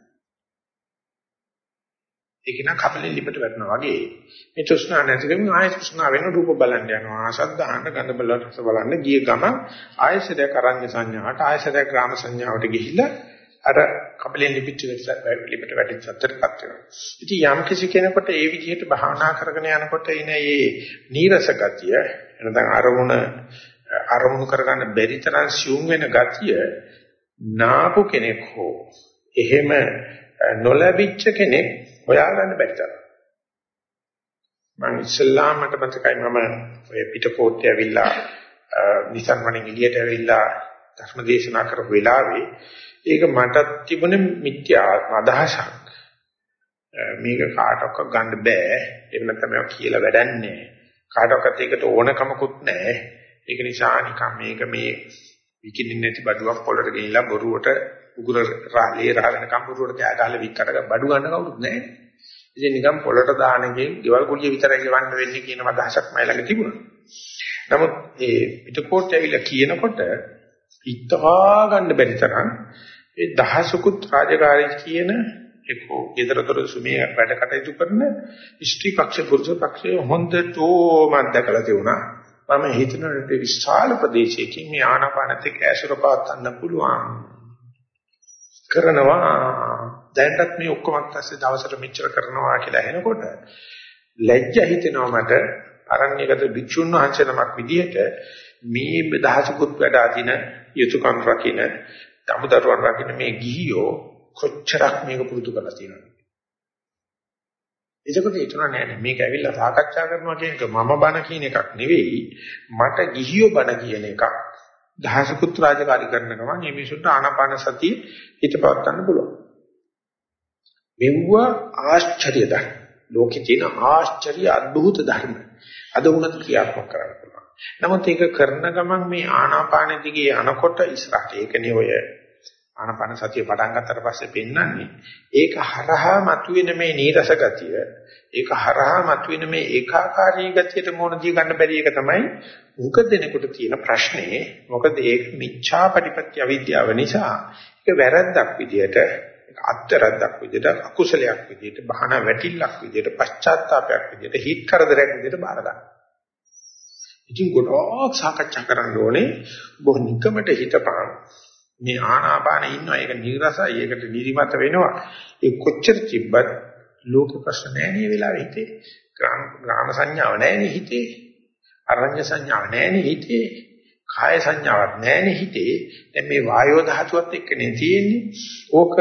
ඒක නා කපලෙන් ලිපට වැටෙනවා වගේ. මේ තෘෂ්ණා නැතිකම ආයෙ තෘෂ්ණා වෙන රූප බලන්න යනවා. ශබ්දාහන ගඳ බලන්න රස බලන්න ගිය ගම ආයෙසදයක් අරඤ්‍ය සංඥාවට ආයෙසදයක් ග්‍රාම සංඥාවට ගිහිල්ලා අර කපලෙන් ලිපට වැටිච්ච අතරපත් වෙනවා. ඉතින් යම් කිසි කෙනෙකුට ඒ විදිහට භාවනා කරගෙන යනකොට ඉන මේ නීරස ගතිය එනනම් අරමුණු කරගන්න බැරි තරම් සියුම් වෙන ගතිය නාපු කෙනෙක් හෝ එහෙම නොලැබිච්ච කෙනෙක් හොයාගන්න බැරි තරම්. මම ඉස්ලාම් මට මතකයි මම ඔය පිටකොට්ටේ ඇවිල්ලා නිසන්වණින් එළියට ඇවිල්ලා ධර්ම දේශනා කරපු වෙලාවේ ඒක මට තිබුණේ මිත්‍යා අදහසක්. මේක කාටවත් ගන්න බෑ. ඒක නැත්නම් මේවා කියලා වැඩක් නැහැ. කාටවත් ඒකට ඕනකමකුත් නැහැ. ඒක නිසා නිකන් මේක මේ විකිනින් නැති බඩුවක් පොළට ගෙනිලා බොරුවට උගුර රාලේ රහගෙන කම්බුරුවට කෑ ගහලා වික්කට බඩු ගන්න කවුරුත් නැහැ. ඉතින් නිකන් පොළට දානගේ ගෙවල් කුලිය විතරයි ගෙවන්න වෙන්නේ කියන අදහසක් මයි ළඟ තිබුණා. නමුත් මේ පිටකොට් ඇවිල්ලා කියනකොට ඉතහා ගන්න බැරි තරම් ඒ දහසකුත් රාජකාරී කියන එක්කෝ ඊතරතර සුමේ වැඩ කටයුතු කරන ස්ත්‍රී පක්ෂ පුරුෂ පක්ෂය හොඳටම දැකලා තියුණා. මම හිතනට විශාල ප්‍රදේශයකින් මේ ආනාපානත් එක්ක ඇසුර පාත්තන්න පුළුවන් කරනවා. දැන්වත් මේ ඔක්කොම අත්‍යවශ්‍ය දවසට මෙච්චර කරනවා කියලා එනකොට ලැජ්ජ හිතෙනවා මට අරණ්‍යගත භික්ෂුන් වහන්සේ නමක් විදිහට මේ දහසකුත් වැඩ අදින යුතුයකම් රකින්න දමුදරුවන් රකින්න මේ ගිහියෝ කොච්චරක් මේක පුරුදු කරලා තියෙනවද? එතකොට හිතනවා නෑ මේක ඇවිල්ලා සාකච්ඡා කරනවා කියන එක මම බණ කියන එකක් නෙවෙයි, මට ගිහියෝ බණ කියන එකක්. දහසකුත් රාජකාරී කරන ගමන් මේ මිනිසුන්ට ආනාපාන සතිය හිත පවත්වන්න පුළුවන්. මෙවුව ආශ්චර්ය ධර්ම. ලෝකේ තියෙන ආශ්චර්ය අద్భుත ධර්ම. අද උනත් ක්‍රියාත්මක කරන්න පුළුවන්. නමුත් ඒක කරන ගමන් මේ ආනාපාන දිගේ යනකොට ඉස්සරහට ඒකනේ ඔය ආනාපාන සතිය පටන් ගන්නතර පස්සේ පෙන්වන්නේ ඒක හරහා මතුවෙන මේ නීරස ගතිය, ඒක හරහා මතුවෙන මේ ඒකාකාරී ගතියට මොන දී ගන්න බැරි එක තමයි උක දෙනකොට තියෙන ප්‍රශ්නේ. මොකද ඒක මිච්ඡා ප්‍රතිපත්‍ය අවිද්‍යාව නිසා ඒක වැරද්දක් විදියට, අත්තරද්දක් විදියට, අකුසලයක් විදියට, බහන වැටිල්ලක් විදියට, පශ්චාත්තාවයක් විදියට, හිත් කරදරයක් විදියට බාර ගන්න. ඉතින් ගොඩක් සාකච්ඡා කරන්න ඕනේ. බොහෝ නිකමට හිතපන් මේ ආනාපානෙ ඉන්නවා, ඒක නිරසයි, ඒකට නිදිමත වෙනවා. ඒ කොච්චර තිබ්බත් ලෝක ප්‍රශ්න නැහැ නේ වෙලාවෙ හිතේ. ග්‍රාම සංඥාව නැහැ නේ හිතේ. අරඤ්‍ය සංඥාව නැහැ නේ හිතේ. කාය සංඥාවක් නැහැ නේ හිතේ. දැන් මේ වායෝ ධාතුවත් එක්කනේ තියෙන්නේ. ඕක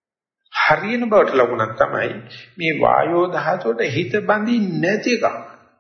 හරියන බවට ලකුණක් තමයි මේ වායෝ ධාතුවට හිත බඳින්නේ නැති එක.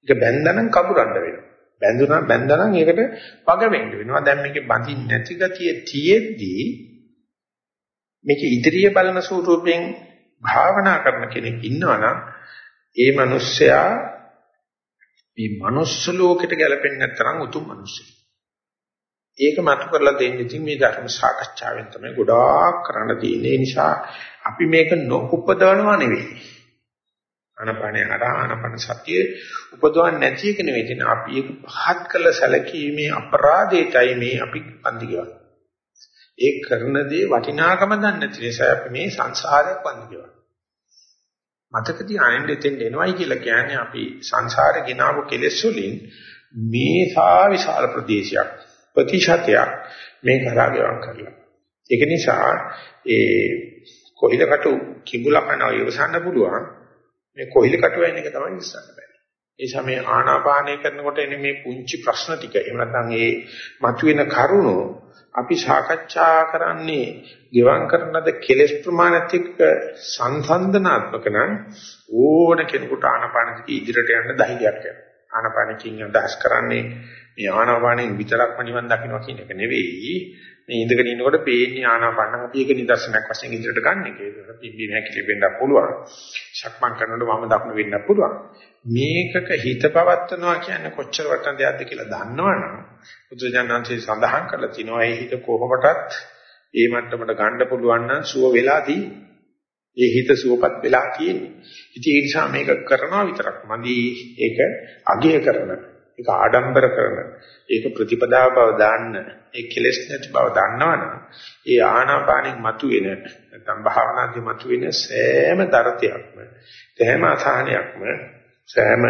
ඒක බැඳනනම් කපුරන්න වෙනවා. බැඳනනම් ඒකට වග වෙන්න වෙනවා. දැන් මේකේ බඳින්න නැති ගතිය තියෙද්දී මේක ඉදිරිය බලන ස්වරූපයෙන් භාවනා කරන කෙනෙක් ඉන්නවනම් ඒ මිනිස්සයා මේ මනුස්ස ලෝකෙට ගැලපෙන්නේ නැත්නම් උතුම් මිනිස්සෙක්. ඒක මතු කරලා දෙන්නේ ඉතින් මේ ධර්ම සාකච්ඡාවෙන් තමයි ගොඩාක් කරන්න තියෙන්නේ. ඒ නිසා අපි මේක නොඋපදවනවා නෙවෙයි. ආනපනේ ආනපන සතිය උපදවන්නේ නැති එක නෙවෙයි. ඉතින් අපි ඒක පහත් කළ සැලකීමේ අපරාධයටයි මේ අපි පන්ති ගෙවන්නේ. ඒ කරන දේ වටිනාකම දන්නේ නැති නිසා අපි මේ සංසාරයක් පන්ති ගෙවන්නේ. මතක තියාගන්න දෙතෙන් එනවයි කියලා කියන්නේ අපි සංසාරේ ගෙනාවු කෙලෙස් වලින් මේසා විශාල ප්‍රදේශයක් ප්‍රතිශතයක් මේ කරා ගෙවම් කරලා. ඒක නිසා ඒ කොහිලකට කිඹුලකන ඉවසන්න පුළුවන් මේ කොහිලකට වෙන එක තමයි ඉස්සන්න බෑ. ඒ සමේ ආනාපානය කරනකොට එන්නේ මේ පුංචි ප්‍රශ්න ටික. එහෙම නැත්නම් ඒ මතුවෙන කරුණු අපි සාකච්ඡා කරන්නේ ගෙවම් කරනද කෙලෙස් ප්‍රමාණත් එක්ක සංසන්දනාත්මක නම් ඕන කෙනෙකුට ආනාපානෙක ඉදිරියට යන්න ධෛර්යයක් වෙනවා. ආනාපානකින් අදහස් කරන්නේ මේ ආනාපානෙන් විතරක්ම නිවන් දකින්නවා කියන එක නෙවෙයි. මේ ඉඳගෙන ඉන්නකොට පේන්නේ ආනාපාන අපි එක නිදර්ශනයක් වශයෙන් ඉදිරියට ගන්න එක. ඒක පිම්බි නැකිලි වෙන්න පුළුවන්. ශක්මන් කරනකොට වම දකුණ වෙන්න පුළුවන්. මේකක හිත පවත්නවා කියන්නේ කොච්චර වටන දෙයක්ද කියලා දන්නවනම් බුදුජානන්සේ සඳහන් කරලා තිනවා ඒ හිත කොහොමටත් ඒ මට්ටමට ගන්න පුළුවන් නම් සුව වෙලා තියෙන්නේ. ඒ හිත සුවපත් වෙලා තියෙන්නේ. ඉතින් ඒ නිසා මේක කරනවා විතරක් මදි. ඒක අගය කරන, ඒක ආඩම්බර කරන, ඒක ප්‍රතිපදාව බව දාන්න, ඒ කෙලෙස් නැති බව දන්නවනම් ඒ ආනාපානෙන් මතුවෙන නැත්නම් භාවනාදී මතුවෙන සෑම දරතයක්ම, සෑම අසහනයක්ම, සෑම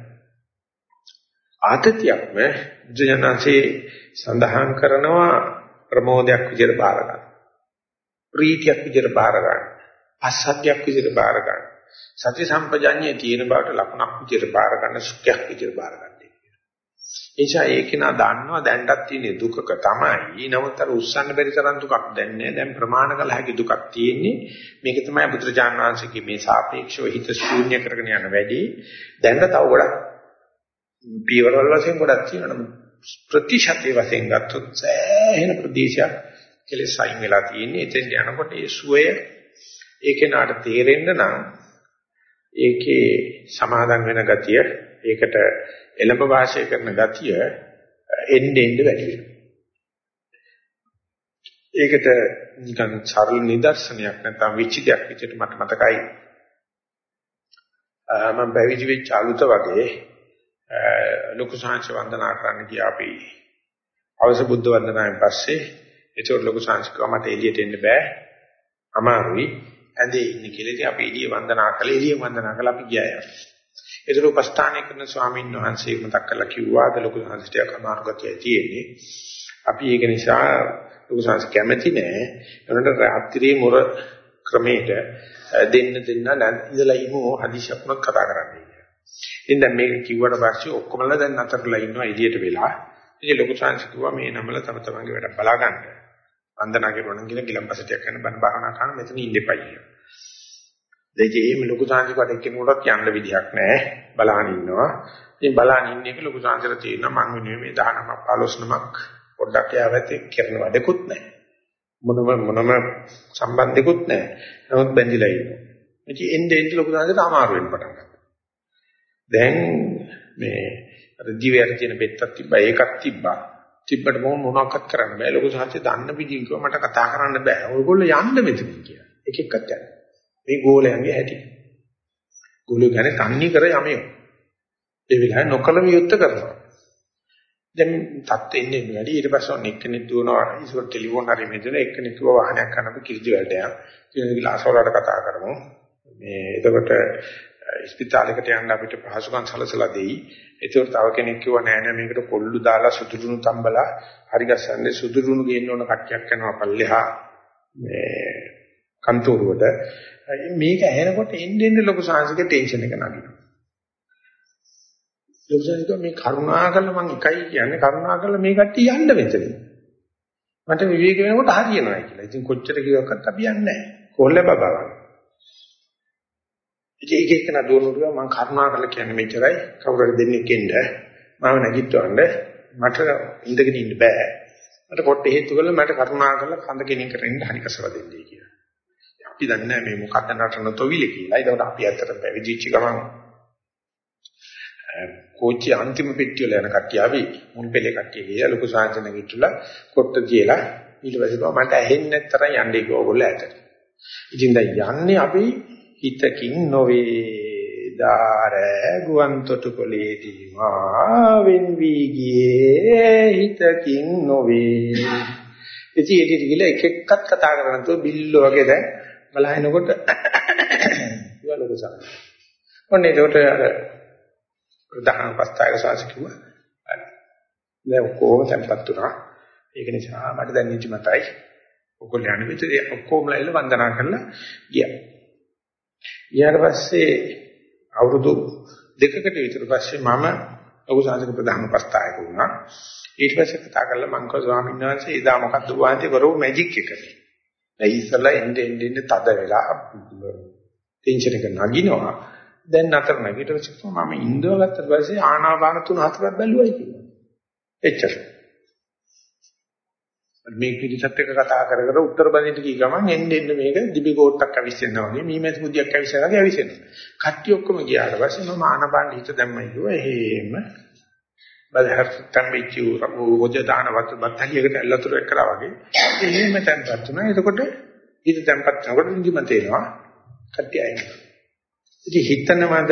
ආතතියක්ම ජනනාසේ සඳහන් කරනවා ප්‍රමෝදයක් විදිහට බාර ගන්න. ප්‍රීතියක් විදිහට බාර ගන්න. අසත්‍යයක් විදිහට බාර ගන්න. සති සම්පජඤ්ඤයේ තියෙන බවට ලකුණක් විදිහට බාර ගන්න, සුඛයක් විදිහට බාර ගන්න. එනිසා ඒක නා දන්නවා දැන්ටත් තියෙන දුකක තමයි. නමුත් අර උස්සන්න බැරි තරම් දුකක් දැන් නෑ. දැන් ප්‍රමාණ කළ හැකි දුකක් තියෙන්නේ. මේක තමයි බුදුරජාණන් වහන්සේගේ මේ සාපේක්ෂව හිත ශූන්‍ය කරගෙන යන වැඩි. දැන් තව ගොඩක් පියවරවල වශයෙන් ගොඩක් තියෙනවා. ප්‍රතිශතයේ වශයෙන් ගත්තොත් සෑහෙන ප්‍රදේශයක් කෙලෙස් අයින් වෙලා තියෙන්නේ. එතෙන් යනකොට ඒ සුවය ඒකේ නාට තේරෙන්න නම් ඒකේ සමාදන් වෙන ගතිය, ඒකට එළඹ වාසය කරන ගතිය එන්න වැඩි වෙනවා. ඒකට නිකන් සරල නිදර්ශනයක් නැත්නම් විචිතයක් විදිහට මට මතකයි. මම බැවිදි වෙච්ච අලුත වගේ ලොකු සංඝ වන්දනා කරන්න ගියා අපි. අවස බුද්ධ වන්දනාවෙන් පස්සේ ඒක ලොකු සංඝ මට එළියට එන්න බෑ. අමාරුයි. ඇඳේ ඉන්න කියලා ඉතින් අපි එළිය වන්දනා කළා අපි ගියා. ඒතර උපස්ථානය කරන ස්වාමීන් වහන්සේ මතක් කරලා කිව්වා අද ලොකු සංඝයාට අමාරු ගතිය තියෙන්නේ. අපි ඒක නිසා ලොකු සංඝ කැමති නෑ. ඒනට රාත්‍රියේ මුර ක්‍රමයට දෙන්න ඉඳලා ඉමු හදිසියක්ම කතා කරන්නේ. ඉතින් දැන් මේක කිව්වට පස්සේ ඔක්කොමලා දැන් අතරලා ඉන්නවා එළියට වෙලා. ඉතින් ලොකු සංඝ කිව්වා මේ නමල තමන්ගේ වැඩ බලා ගන්න. වන්දනා කරනවා කියලා ගිලම්පසට යන බණ භාවනා කරන මෙතන ඉන්න එපා කියලා. දෙකේ මේ ලොකු සංඝකට එක්කෙනෙකුට යන්න විදියක් නැහැ. බලහන් ඉන්නවා. ඉතින් බලහන් ඉන්න එක ලොකු සංඝතර තියෙනවා මං වෙනුවෙන් මේ 19ක් 15ක් පොඩ්ඩක් යාවත කරන වැඩකුත් නැහැ. මොනම සම්බන්ධිකුත් නැහැ. නමුත් බැඳිලා ඉන්නවා. ඉතින් එන්නේ ලොකු සංඝට අමාරු වෙන්න පටන් ගත්තා. දැන් මේ අර දිවයට තියෙන බෙත්තක් තිබ්බා ඒකක් තිබ්බා. තිබ්බට මොනවක්වත් කරන්න බෑ. ලොකු සංඝය දන්න පිටින් කිව්වා මට කතා කරන්න බෑ. ඔයගොල්ලෝ යන්න මෙතන කියලා. එක එකක් යන්න. මේ ගෝලයන්ගේ හැටි. ගෝලයෝ ගැන තන්නේ කර යමියෝ. ඒ විලාය නොකලම යුද්ධ කරනවා. දැන් තත්ත්වෙ ඉන්නේ වැඩි ඊට පස්සේ ඔන්න එක්කෙනෙක් දුවනවා ඉස්සර ටෙලිෆෝන් හරි මෙතන එක්කෙනෙක් කිව්ව වාහනයක් කරනකොට කිරිදි වලට යන්න. ඉතින් ග්ලාස් වලට කතා කරමු. මේ එතකොට ස්පිතාලයකට යන්න අපිට පහසුකම් සැලසලා දෙයි. ඒතකොට තව කෙනෙක් කිව්වා නෑ නෑ මේකට කොල්ලු දාලා සුදුරුණු තම්බලා හරි ගස්සන්නේ සුදුරුණු ගේන්න ඕන කට්ටියක් යනවා පල්ලෙහා මේ කන්තෝරුවට. මේක ඇහෙනකොට එන්නේ ලොකු සාංශික ටෙන්ෂන් එක නගිනවා. ලොකු සාංශික මේ කරුණාකරලා මම එකයි කියන්නේ කරුණාකරලා මේ කට්ටිය යන්න මෙතන. මට විවේක වෙනකොට හරියනවා කියලා. ඉතින් කොච්චර කිව්වක්වත් අපි යන්නේ නැහැ. කොල්ල බබාවන්. ඒක එක නදුවනට මම කරුණා කරලා කියන්නේ මෙච්චරයි කවුරු හරි දෙන්නෙක් එන්න මම නැගිටවන්න මට ඉඳගෙන ඉන්න බෑ මට පොට්ට හේතු කරලා මට කරුණා කරලා කඳ කෙනින් කරන්න හරි කසව දෙන්නයි කියලා. අපි දන්නේ නැහැ මේ මොකක්ද නටන තොවිලි කියලා. ඒකට අපි ඇත්තටම පැවිදිච්ච ගමන් කෝච්චි අන්තිම පෙට්ටිය වල යන කට්ටිය ආවි මුල් පෙළේ කට්ටිය ගියා ලොකු සාංශන ගිහිල්ලා කොට්ට කියලා ඊට පස්සේ මට ඇහෙන්නේ නැතරම් යන්නේ ඕගොල්ලෝ ඇතට. ඉතින් දැන් යන්නේ අපි හිතකින් නොවේ දාර ගුවන් තොටුපළේදී මාවෙන් වී ගියේ හිතකින් නොවේ. ඉතින් ඒක දිගිලා එක එකක් කතා කරන තුො බිල්ල වගේ දැන් බලහිනකොට ඉවලක සාන. ඔන්නේ ඒකට අර ප්‍රධාන පස්තායක සාංශ කිව්වා. දැන් කොහොම tempත් උනා. ඒක නිසා මට දැන් නිදිමතයි. ඔයගොල්ලෝ යන විතරේ ඔක්කොම ලයිල වන්දනා කරලා ගියා. ඊට පස්සේ අවුරුදු දෙකකට විතර පස්සේ මම ලඝුසාංශික ප්‍රධාන පස්තායක වුණා. ඊට පස්සේ කතා කරලා මං කිව්වා ස්වාමීන් වහන්සේ එදා මොකද්ද වහන්සේ කරෝ මැජික් එක. ඒ ඉස්සලා එන්නේ තද වෙලා ටෙන්ෂන් එක නගිනවා. දැන් නතර නැගිට පස්සේ මම ඉඳවගත්ත පස්සේ ආනාපාන 3-4ක් බැලුවයි කිව්වා. එච්චර. මේ පිළිසත් එක කතා කර කර උත්තර බඳින්න කී ගමන් එන්න මේක දිබි කෝට්ටක් අවිස්සෙනවා වගේ මීමැසි මුදියක් අවිස්සනවා වගේ අවිස්සෙනවා. කට්ටිය ඔක්කොම ගියාට පස්සේ මම ආනපාන හිත දැම්මයි කිව්වා එහෙම බලහත් තම්බිචු රොජ දාන වත්තලියකට ඇල්ලතුරු එක්කලා වගේ එහෙම තැන්පත් වුණා. එතකොට හිත තැන්පත් වෙනකොට නිදිමත එනවා. කට්ටිය අයින්. ඉතින් හිතනමද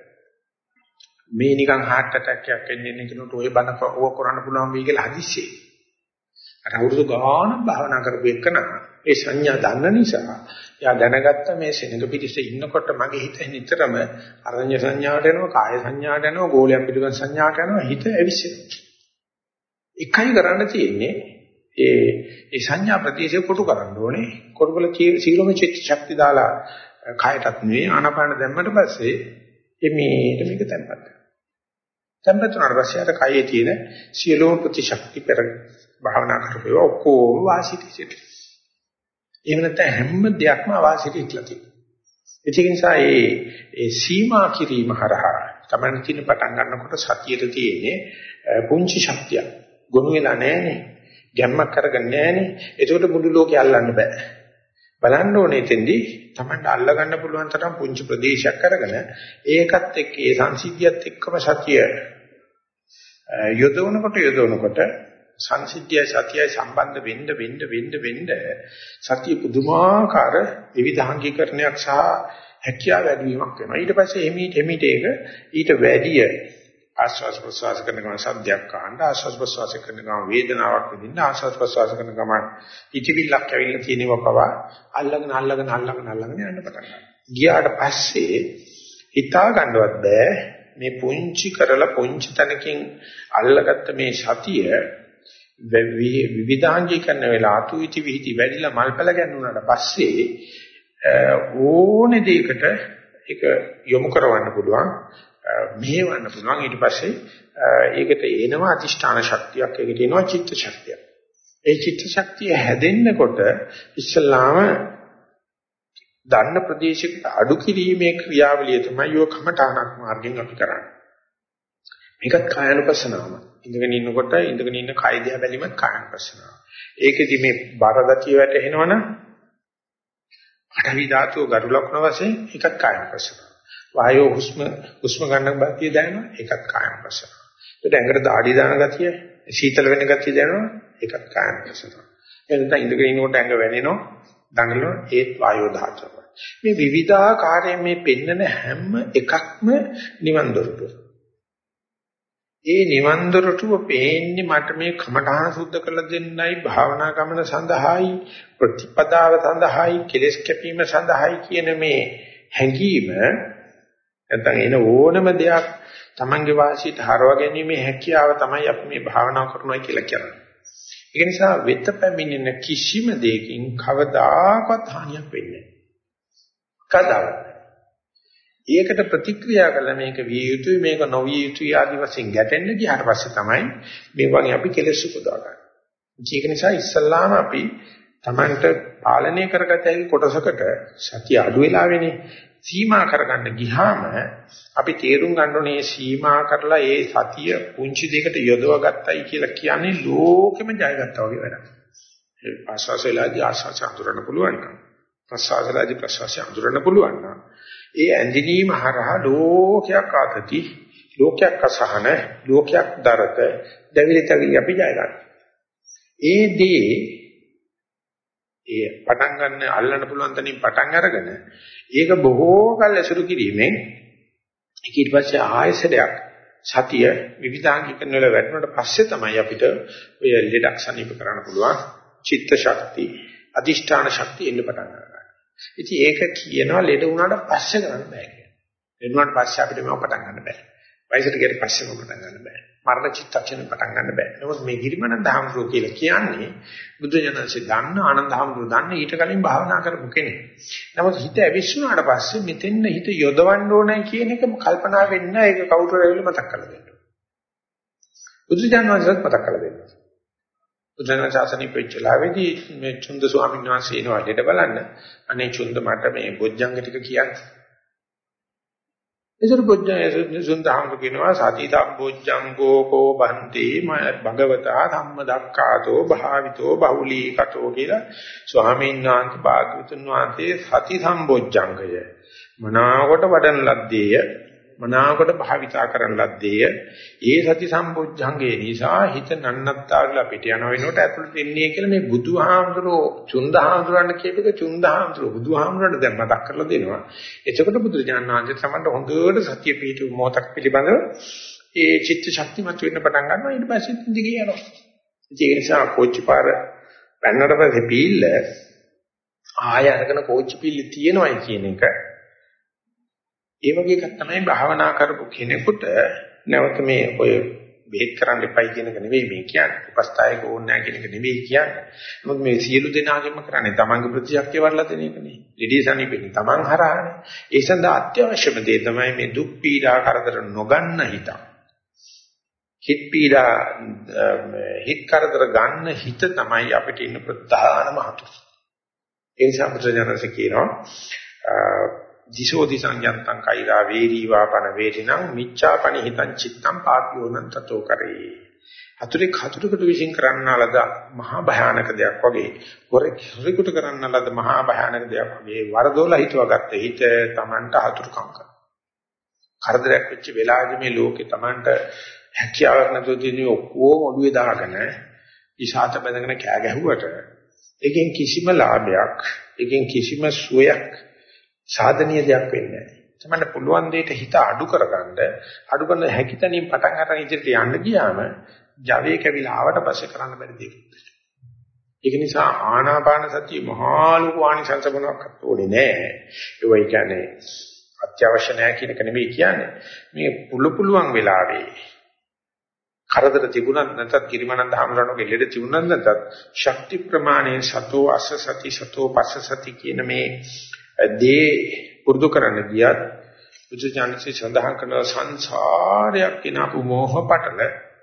මේ නිකන් heart attack එකක් එන්නේ කෙනෙකුට ඔය බන ඕක කරන්න පුළුවන් වෙයි කියලා හදිස්සියේ. අර අවුරුදු ගානක් භාවනා කරපු එකන ඒ සංඥා දන්න නිසා යා දැනගත්ත මේ සෙනඟ පිටිසේ ඉන්නකොට මගේ හිත නිතරම අරඤ්‍ය සංඥාවට එනවා කාය සංඥාවට එනවා ගෝලයක් පිළිබඳ සංඥාවට එනවා හිත ඇවිස්සෙනවා. එකයි කරන්න තියෙන්නේ ඒ සංඥා ප්‍රතිශේ කොටු කරන්න ඕනේ. කොටුවල සීලොම චිත්ත ශක්තිය දාලා කායටත් නෙවෙයි ආනාපාන දැම්මට පස්සේ මේක තැම්පත් වෙනවා. තැම්පත් වුණාට පස්සේ අර කයේ තියෙන සියලුම ප්‍රතිශක්ති පෙර භාවනා කරපුවා ඔක්කොම වාසියට සිටිනවා. එහෙම නැත්නම් හැම දෙයක්ම වාසියට ඉట్లా තියෙනවා. ඒ නිසා ඒ සීමා කිරීම හරහා තමයි තියෙන පටන් ගන්නකොට සතියට තියෙන්නේ පුංචි ශක්තිය. ගොනු වෙලා නැහැනේ. ගැම්මක් කරගන්නේ නැහැනේ. ඒකට මුළු ලෝකේ අල්ලන්න බෑ. බලන්න ඕනේ එතෙන්දී Tamanට අල්ල ගන්න පුළුවන් තරම් පුංචි ප්‍රදේශයක් අරගෙන ඒකත් එක්ක ඒ සංසිද්ධියත් එක්කම සතිය යොදවනකොට සංසිද්ධිය සතියයි සම්බන්ධ වෙන්න සතිය පුදුමාකාර විවිධාංගීකරණයක් සහ හැකියාව වැඩි වීමක් වෙනවා. ඊට පස්සේ එමීට ඒක ඊට වැඩිය ආස්වාද ප්‍රසවාස කරන ගමන් සද්දයක් අහන්න ආස්වාද ප්‍රසවාස කරන ගමන් වේදනාවක් විඳින්න ආස්වාද ප්‍රසවාස කරන ගමන් ඉතිවිල්ලක් ඇවිල්ලා තියෙනවා පවා අල්ලගෙන යන්න පටන් ගන්නවා. ගියාට පස්සේ හිතා ගන්නවත් බෑ මේ පුංචි කරලා පුංචි තැනකින් අල්ලගත්ත මේ සතිය විවිධාංගීකරණ වෙලා අතුවිති විහිටි වැඩිලා මල්පල ගන්නුනාට පස්සේ ඕනේ දෙයකට ඒක යොමු කරවන්න පුළුවන් මෙහෙවන්න පුළුවන්. ඊට පස්සේ ඒකට එනවා අධිෂ්ඨාන ශක්තියක්, ඒකට එනවා චිත්ත ශක්තියක්. ඒ චිත්ත ශක්තිය හැදෙන්නකොට ඉස්සල්ලාම දන්න ප්‍රදේශයකට අඩු කිරීමේ ක්‍රියාවලිය තමයි යෝ කමඨානක් මාර්ගෙන් අපි කරන්නේ. මේකත් කායනුපස්සනාවම. ඉඳගෙන ඉන්නකොට ඉඳගෙන ඉන්න කය දිහා බැලීමත් කායනුපස්සනාව. ඒකෙදි මේ බර ගතිය වැටෙනවනම් අටවි ධාතුව ගරු ලක්ෂණ වශයෙන් ඒකත් කායනුපස්සනාව. වායෝ හුස්ම ගන්න ගතිය දැනෙනවා ඒකත් කායනුපස්සනාව. ඒකට ඇඟට දාඩි දාන ගතිය, සීතල වෙන ගතිය දැනෙනවා ඒකත් කායනුපස්සනාව. එතන ඉඳගෙන ඉන්නකොට ඇඟ වැනෙනවා, දඟලනවා ඒත් වායෝ ධාතුව. මේ විවිධාකාරයෙන් මේ පෙන්නන හැම එකක්ම නිවන් දොරටුව. ඒ නිවන් දොරටුව පේන්නේ මට මේ කමඨාන සුද්ධ කරලා දෙන්නයි භාවනා ගමන සඳහායි ප්‍රතිපදාව සඳහායි කෙලෙස් කැපීම සඳහායි කියන මේ හැඟීම නැත්නම් එන ඕනම දෙයක් Tamange වාසියට හරව ගැනීමේ හැකියාව තමයි අපි මේ භාවනා කරනවා කියලා කියන්නේ. ඒ නිසා වෙත පැමිණෙන කිසිම දෙයකින් කවදාකවත් හානියක් වෙන්නේ නැහැ. කවදාවත්. ඒකට ප්‍රතික්‍රියා කළ මේක විය යුතුයි මේක නොවිය යුතුයි ආදි වශයෙන් ගැටෙන්න ගියාට පස්සේ තමයි මේ වගේ අපි කෙලෙස් උපදවා ගන්න. ඒක නිසා ඉස්සල්ලාම අපි Tamanට පාලනය කරගත හැකි කොටසකට සතිය අඩු වෙලා වෙන්නේ සීමා කරගන්න ගියාම අපි තේරුම් ගන්න ඕනේ සීමා කරලා ඒ සතිය පුංචි දෙයකට යොදවා ගත්තයි කියලා කියන්නේ ලෝකෙම ජයගත්තා වගේ වැඩක්. ඒ ආශාසෙලාදී ආශාස අඳුරන්න පුළුවන් නම් ප්‍රසාසලාදී ප්‍රසාසය අඳුරන්න පුළුවන් නම් ඒ ඇඳිනීම හරහා ලෝකයක් ආතති ලෝකයක් අසහන ලෝකයක් දරත දෙවිලිතවි අපි ජය ගන්නවා. ඒ දේ ඒ පටන් ගන්න අල්ලන්න පුළුවන් තැනින් පටන් අරගෙන ඒක බොහෝ කල් ඇසුරු කිරීමෙන් ඊට පස්සේ ආයසරයක් සතිය විවිධාංගිකන වල වැඩනට පස්සේ තමයි අපිට ඔය ලෙඩක් සනීප කරන්න පුළුවන් චිත්ත ශක්තිය අධිෂ්ඨාන ශක්තිය එන්න පටන් ගන්නවා. ඉතින් ඒක කියනවා ලෙඩ වුණාට පස්සේ කරන්න බෑ කියලා. ලෙඩ වුණාට පස්සේ අපිට මේව පටන් ගන්න බෑ. වයසට ගියට පස්සේ මොකද පටන් ගන්න බෑ. මරණ චිත්තක්ෂණය පටන් ගන්න බෑ. නමුත් මේ ගිරිමනන් දහම්සෝ කියලා කියන්නේ බුදු ජනන්සේ දන්න ආනන්ද හාමුදුරුවෝ දන්න ඊට කලින් භාවනා කරපු කෙනෙක්. නමුත් හිත ඇවිස්සුනාට පස්සේ මෙතෙන්න හිත යොදවන්න ඕනයි කියන එක කල්පනා වෙන්න ඒක කවුරුහරි ඇවිල්ලා මතක් කරලා දෙන්න. බුදු ජනන්සත් මතක් කරලා දෙන්න. බුදු ජනන් ශාසනයේ පෙච්චලාවේදී මේ චුන්ද ස්වාමීන් වහන්සේ එනවා ළඩ බලන්න. අනේ චුන්ද මට මේ බොජ්ජංග ටික කියන්න. ඒතර බොජ්ජංග සුන්දහම කියනවා සති සම්බොජ්ජංගෝ කෝ බන්තේ භගවතා ධම්මදක්ඛාතෝ භාවිතෝ බහුලීකතෝ කියලා ස්වාමීන් වහන්සේ භාග්‍යවතුන් වහන්සේ සති සම්බොජ්ජංගය මනාවකට වඩන ලද්දේය මනාවකට භාවිතා කරන ලද්දේය ඒ සති සම්බොජ්ජංගේ නිසා හිත නන්නත්තාවලා පිට යන වෙනකොට ඇතුළට එන්නේ කියලා මේ බුදුහාමුදුරෝ චුන්දහාමුදුරන්ට කියපේක චුන්දහාමුදුරෝ බුදුහාමුදුරන්ට දැන් මතක් කරලා දෙනවා. එතකොට බුදුරජාණන් වහන්සේ තමයි හොඳට සතිය පිටු මොහොතක් පිළිබඳව ඒ චිත්ත ශක්තිමත් වෙන්න පටන් ගන්නවා. ඊට පස්සේ දිගේ යනවා. ඒ නිසා කෝච්චිපාර පැන්නට පස්සේ පීල්ල ආය අරගෙන කෝච්චි පීල්ල තියෙනවයි කියන එක ඒ වගේ එකක් තමයි භාවනා කරපු කෙනෙකුට නැවත මේ ඔය බෙහෙත් කරන්න එපයි කියන එක නෙවෙයි මේ කියන්නේ. උපස්ථායක ඕනේ නැහැ කියන එක නෙවෙයි කියන්නේ. මොකද මේ සියලු දෙනාගෙම කරන්නේ තමන්ගේ ප්‍රතිශක්තිය වඩලා දෙන එකනේ. ලෙඩේ සනීපෙන්නේ තමන් හරහානේ. ඒ සඳහා අත්‍යවශ්‍යම දේ තමයි මේ දුක් පීඩා කරදර නොගන්න හිත. හිත පීඩා හිත කරදර ගන්න හිත තමයි අපිට ඉන්න ප්‍රධානම හතුර. ඒ නිසා බුදුරජාණන්සේ කියනවා දිසෝ දිසං යන්තං කෛරා වේරීවා පන වේරිණං මිච්ඡාපනි හිතං චිත්තං පාපියෝනං තතෝ කරේ. හතුරෙකුට විශ්ින් කරන්නාලද මහා භයානක දෙයක් වගේ හොරෙකුට කරන්නාලද මහා භයානක දෙයක් වගේ වරදෝලා හිතුවගත්ත හිත Tamanට හතුරුකම් කරනවා. කරදරයක් වෙච්ච වෙලාවේදී මේ ලෝකේ Tamanට හැකියාවක් නැතුව තියෙන ඔක්කොම ඔළුවේ දාගෙන ඉසాత බඳගෙන කෑ ගැහුවට ඒකෙන් කිසිම ලාභයක් ඒකෙන් කිසිම සුවයක් සාධනීය දෙයක් වෙන්නේ නැහැ. තමයි පුළුවන් දෙයට හිත අඩු කරගන්න අඩු කරන හැකිතනින් පටන් ගන්න ඉදිරියට යන්න ගියාම ජවයේ කැවිලා ආවට පස්සේ කරන්න බැරි දෙයක්. ඒක නිසා ආනාපාන සතිය මහා ලොකු ආනිසංස මොනක්වත් ඕනේ නැහැ. ඒවයි කියන්නේ අත්‍යවශ්‍ය නැහැ කියන එක නෙවෙයි කියන්නේ. මේ පුළුවන් වෙලාවේ කරදර තිබුණත් නැත්නම් කිරිමනන්ද හැමරණෝගේ ලෙඩ තිබුණත් නැත්නම් ශක්ති ප්‍රමාණයෙන් සතෝ අස්ස සති සතෝ පස්ස සති කියන මේ දේ පුරුදු කරන්න ගියත් බුදුචානන්සේ සඳහන් කරන සංසාරයක් කිනපු මෝහ පටල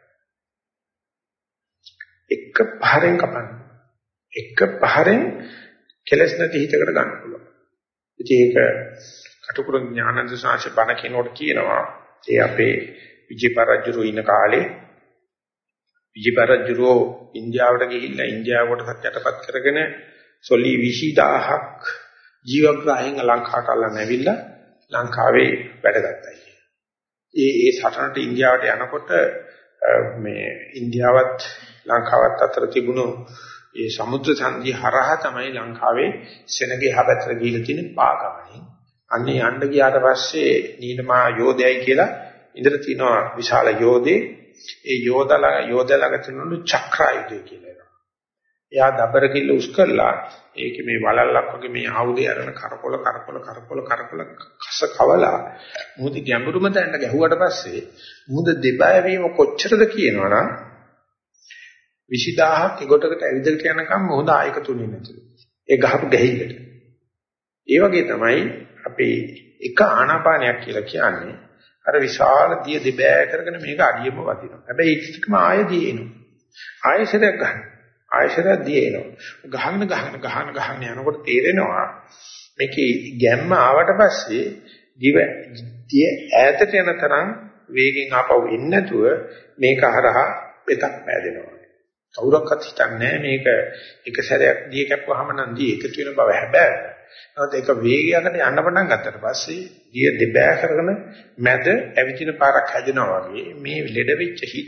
එක පහරෙන් කපන්න. එක පහරෙන් කෙලස් නැති හිතකට ගන්න පුළුවන්. ඉතින් ඒක කටුකුරු ඥානන්ද සාංශ බණ කියනකොට කියනවා ඒ අපේ විජේපරජුරු ඉන්න කාලේ විජේපරජුරු ඉන්දියාවට ගිහිල්ලා ඉන්දියාවට යටපත් කරගෙන සොලි 20000ක් ජීවග්‍රහයෙන් ලංකාවට අල්ලන්න ඇවිල්ලා ලංකාවේ වැඩ ගත්තා. ඒ සටනට ඉන්දියාවට යනකොට මේ ඉන්දියාවත් ලංකාවත් අතර තිබුණු ඒ සමුද්‍ර සංධිය හරහා තමයි ලංකාවේ සෙනගේ හැබතර ගිහිල්ලා තියෙන පාගමනින්. අන්නේ යන්න ගියාට පස්සේ නීලමා යෝධයයි කියලා ඉඳලා තිනවා විශාල යෝධේ. ඒ යෝධලග තිනුණු චක්‍රායුධය කියලා. එයා දබර කිල්ල උස් කරලා ඒකේ මේ වලල්ලක් වගේ මේ ආයුධය අරන කරකොල කස කවලා මුහුද ගැඹුරුම තැනට ගැහුවට පස්සේ මුහුද දෙබය වීම කොච්චරද කියනවනම් 20000ක් එකොටකට ඇවිදලා යනකම් මුහුද ආයක තුනේ නැතුළු. ඒ ගහපු ගැහිල්ලට. ඒ වගේ තමයි අපේ එක ආනාපානයක් කියලා කියන්නේ අර විශාල දිය දෙබෑ කරගෙන මේක අඩියම වදිනවා. හැබැයි ඒකම ආයදී එනවා. ආයසරයක් ගන්න. ආයශරය දිනනවා. ගහන යනකොට තේරෙනවා මේකේ ගැම්ම ආවට පස්සේ දිය ඈතට යන තරම් වේගෙන් ආපහු එන්නේ නැතුව මේක හරහා පෙතක් පෑදෙනවා. කවුරක්වත් හිතන්නේ මේක එක සැරයක් දිය කැපුවාම නම් දිය එකතු වෙන බව හැබැයි. නමුත් ඒක වේගයකට යන්න පටන් ගත්තට පස්සේ දිය දෙබෑ කරගෙන මැද ඇවිදින පාරක් හැදෙනවා වගේ මේ ලෙඩ වෙච්ච හිත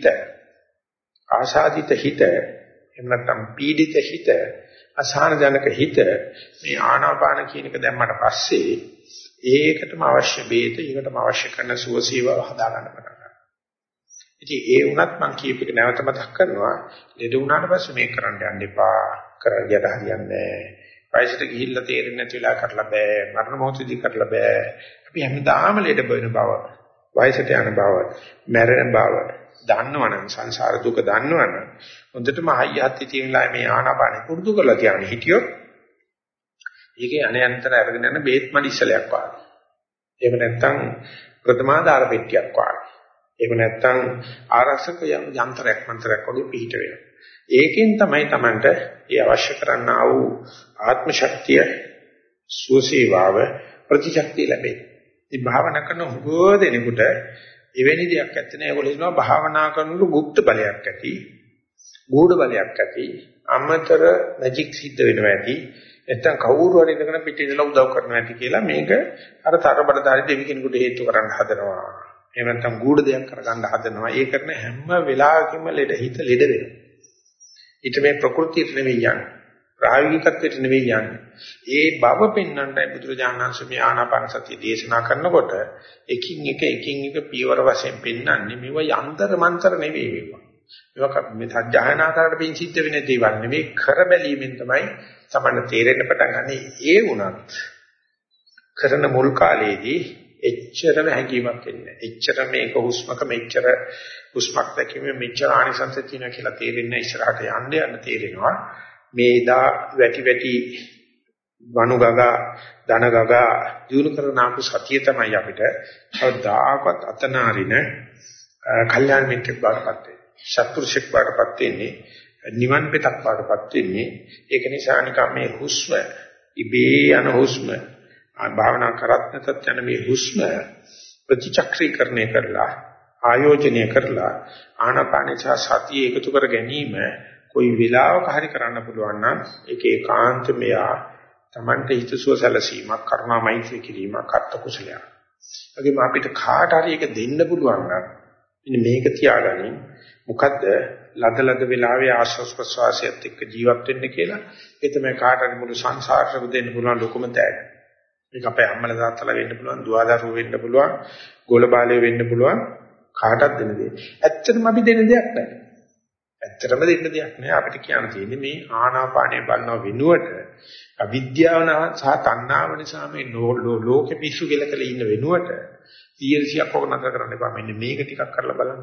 ආශාදිත හිත එහෙම නැත්නම් පීඩිත හිත අසහනජනක හිත මේ ආනාපාන කියන එක දැම්මට පස්සේ ඒකටම අවශ්‍ය බේත ඒකටම අවශ්‍ය කරන සුවසීව හදා ගන්න පටන් ගන්නවා. ඉතින් ඒ වුණත් මම කියපු එක නැවත මතක් කරනවා ලෙඩ වුණාට පස්සේ මේක කරන්න යන්න එපා. කරගියට හරියන්නේ නැහැ. වයසට ගිහිල්ලා තේරෙන්නේ නැති වෙලා කරලා බෑ. මරණ මොහොතදී කරලා බෑ. අපි හැමදාම ලෙඩ වෙන බව, වයසට යන බව, මැරෙන බව දන්නවනම් සංසාර දුක දන්නවනම් හොඳටම හයියත් තියෙනලා මේ ආනාපානෙ පුරුදු කරලා කියන්නේ හිටියොත් ඒකේ අනයන්තර අරගෙන යන බේත් මඩිස්සලයක් වගේ. එහෙම නැත්නම් ප්‍රථමාදාර පෙට්ටියක් වගේ. එහෙම නැත්නම් ආරක්ෂක යන්ත්‍රයක් මන්ත්‍රයක් වගේ පිහිට වෙනවා. ඒකෙන් තමයි Tamanට ඒ අවශ්‍ය කරන්නා වූ ආත්ම ශක්තිය සුවසේවාව ප්‍රතිශක්තිය ලැබෙන්නේ. මේ භාවනා කරන හුඟ දෙනෙකුට එවැනි දෙයක් ඇත්තේ නැහැ. ඒගොල්ලෝ හිතනවා භාවනා කරනකොට গুপ্ত බලයක් ඇති, ගුඪ බලයක් ඇති, අමතර මැජික් සිද්ධ වෙනවා ඇති. නැත්තම් කවුරු හරි ඉඳගෙන පිටින් ඉඳලා උදව් කරනවා ඇති කියලා මේක අර තරබඩදාරි දෙවි කෙනෙකුට හේතු කරන්න හදනවා. එහෙම නැත්තම් ගුඪ දෙයක් කරගන්න හදනවා. ඒ කරන හැම වෙලාවකම ලෙඩ හිත ලෙඩ වෙනවා. ඊට මේ ප්‍රകൃතියට නෙවෙයි යන්නේ. ප්‍රායෝගිකත්වයට නෙවෙයි යන්නේ. ඒ බව පෙන්වන්නයි බුදුරජාණන් වහන්සේ මේ ආනාපාන සතිය දේශනා කරනකොට එකින් එක පියවර වශයෙන් පෙන්වන්නේ මේව යන්තර මන්තර නෙවෙයි මේවා. මේවා මේ සත්‍යයනා කරලා පින් සිද්ධ වෙන දේවල් නෙවෙයි කර බැලීමෙන් තමයි තමන්න තේරෙන්න පටන් ගන්නේ. ඒ වුණත් කරන මුල් කාලයේදී එච්චරම හැඟීමක් එන්නේ. එච්චර මේක හුස්මක මෙච්චර හුස්මක් දැකීමේ මෙච්චර ආනිසංස තියෙනවා කියලා තේරෙන්නේ ඉස්සරහට යන්න තේරෙනවා. මේ දා වැටි වනුගගා ධනගගා දිනු කරන ආපු සතිය තමයි අපිට කවදාකවත් අතනාරින කල්යාණ මිත්‍රෙක් බාටපත් වෙන්නේ. සත්පුරුෂෙක් බාටපත් වෙන්නේ. නිවන් පිටක් බාටපත් වෙන්නේ. ඒක නිසා නිකම් මේ හුස්ම ඉබේ යන හුස්ම භාවනා කරත් නැතත් යන මේ හුස්ම ප්‍රතිචක්‍රීකරණය කරලා ආයෝජනය කරලා ආනාපාන සතිය එකතු කර ගැනීම කොයි වෙලාවක හරි කරන්න පුළුවන් නම් ඒක ඒකාන්තමය Tamante හිතසුව සැලසීමක් කරුණා මෛත්‍රී කිරීමක් අර්ථ කුසලයක්. ඒගොම අපිට කාට හරි ඒක දෙන්න පුළුවන් නම් මෙන්න මේක තියාගනින් මොකද්ද ලදලද වෙලාවේ ආශ්වාස ප්‍රශ්වාසයත් එක්ක ජීවත් වෙන්න කියලා ඒ තමයි කාට හරි මුළු සංසාරෙම දෙන්න පුළුවන් ලොකුම තෑග්ග. මේක අපේ අම්මලා තාත්තලා වෙන්න පුළුවන්, දුවදරුවෝ වෙන්න පුළුවන්, ගෝලබාලයෝ වෙන්න පුළුවන් කාටවත් දෙන්න දෙයක්. ඇත්තටම අපි දෙන්න දෙයක් නැහැ. ඇත්තටම දෙන්න දෙයක් නෑ. අපිට කියන්න තියෙන්නේ මේ ආනාපානය බලන වෙනුවට අවිද්‍යාව සහ තණ්හාව නිසා මේ ලෝකෙ පිස්සු කෙලකල ඉන්න වෙනුවට 100ක් ඔක නතර කරන්න එපා. මෙන්න මේක ටිකක් කරලා බලන්න.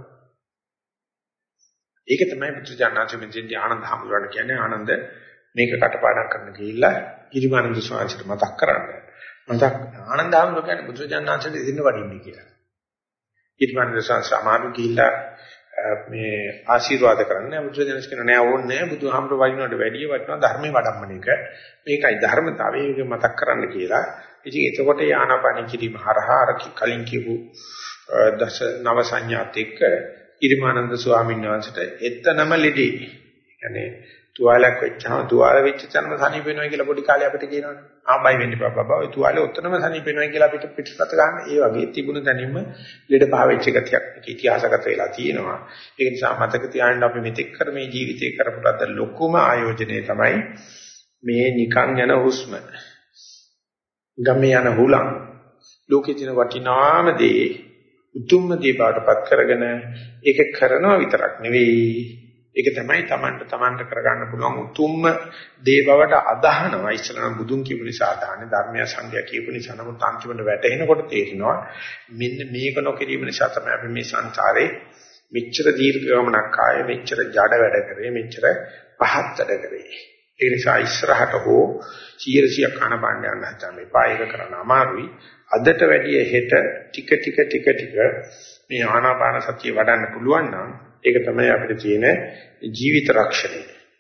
ඒක තමයි බුදුජානනාංශ මෙතෙන්දී ආනන්ද හමුදුරණ කියන්නේ. ආනන්ද මේක කටපාඩම් කරන්න ගිහිල්ලා ගිරිමානන්ද ස්වාමීන්ට මතක් කරන්න. ආනන්ද හමුදුර කියන්නේ බුදුජානනාංශට දෙන්න වඩින්නේ කියලා. ගිරිමානන්ද ස්වාමීන් සමාදු ගිහිල්ලා මේ ආශිර්වාද කරන්නේ බුදුරජාණන් කියන නෑ ඕනේ නෑ බුදුහාමර වයින්වට වැඩිය වටනවා ධර්මයේ වඩම්මන එක මේකයි ධර්මතාවය ඒක මතක් කරන්න කියලා. ඉතින් එතකොට ආනාපාන කිරීම හරහා අර කලින් කියපු දස නව සංඥාත් එක්ක ඉරිමානන්ද ස්වාමීන් වහන්සේට එතනම ලෙඩි. يعني තුවාලයක් වෙච්චාම තුවාල වෙච්ච තැනම සනීප වෙනවා කියලා පොඩි කාලේ අපිට කියනවනේ. ආම්බයි වෙන්න එපා බබා. ඔය තුවාලේ ඔතනම සනීප වෙනවා කියලා අපිට පිටපත ගන්න. ඒ වගේ තිබුණ තැනින්ම ලෙඩ පහ වෙච්ච ගතියක් ඉතිහාසගත වෙලා තියෙනවා. ඒ නිසා මතක තියාගන්න අපි මෙතෙක් කර මේ ජීවිතේ කරපුලත් ලොකුම ආයෝජනය තමයි මේ නිකන් යන හුස්ම. ගම්මේ යන හුලං. ලෝකේ තියෙන වටිනාම දේ උතුම්ම දේ බාටපත් කරගෙන ඒක කරනවා විතරක් නෙවෙයි. ඒක තමයි තමන්ට කරගන්න පුළුවන් උතුම්ම දේ බවට අදහනවා. ඉස්සරහම බුදුන් කියපු නිසා අදහන්නේ ධර්මය සංගය කියපු නිසා නමුත් අන්තිමට වැටෙනකොට තේරෙනවා මෙන්න මේක නොකිරීම නිසා තමයි අපි මේ සංසාරේ මෙච්චර දීර්ඝ ගමනක් ආයේ මෙච්චර ජඩ වැඩ කරේ මෙච්චර පහත් වැඩ කරේ. ඒ නිසා ඉස්සරහට හෝ 100ක් කන බණ්ඩ යන නැත්නම් මේ පායක කරන්න අමාරුයි. අදට වැඩිය හෙට ටික මේ ආනාපාන සතිය වඩන්න පුළුවන් නම් ඒක තමයි අපිට තියෙන ජීවිත රක්ෂණය.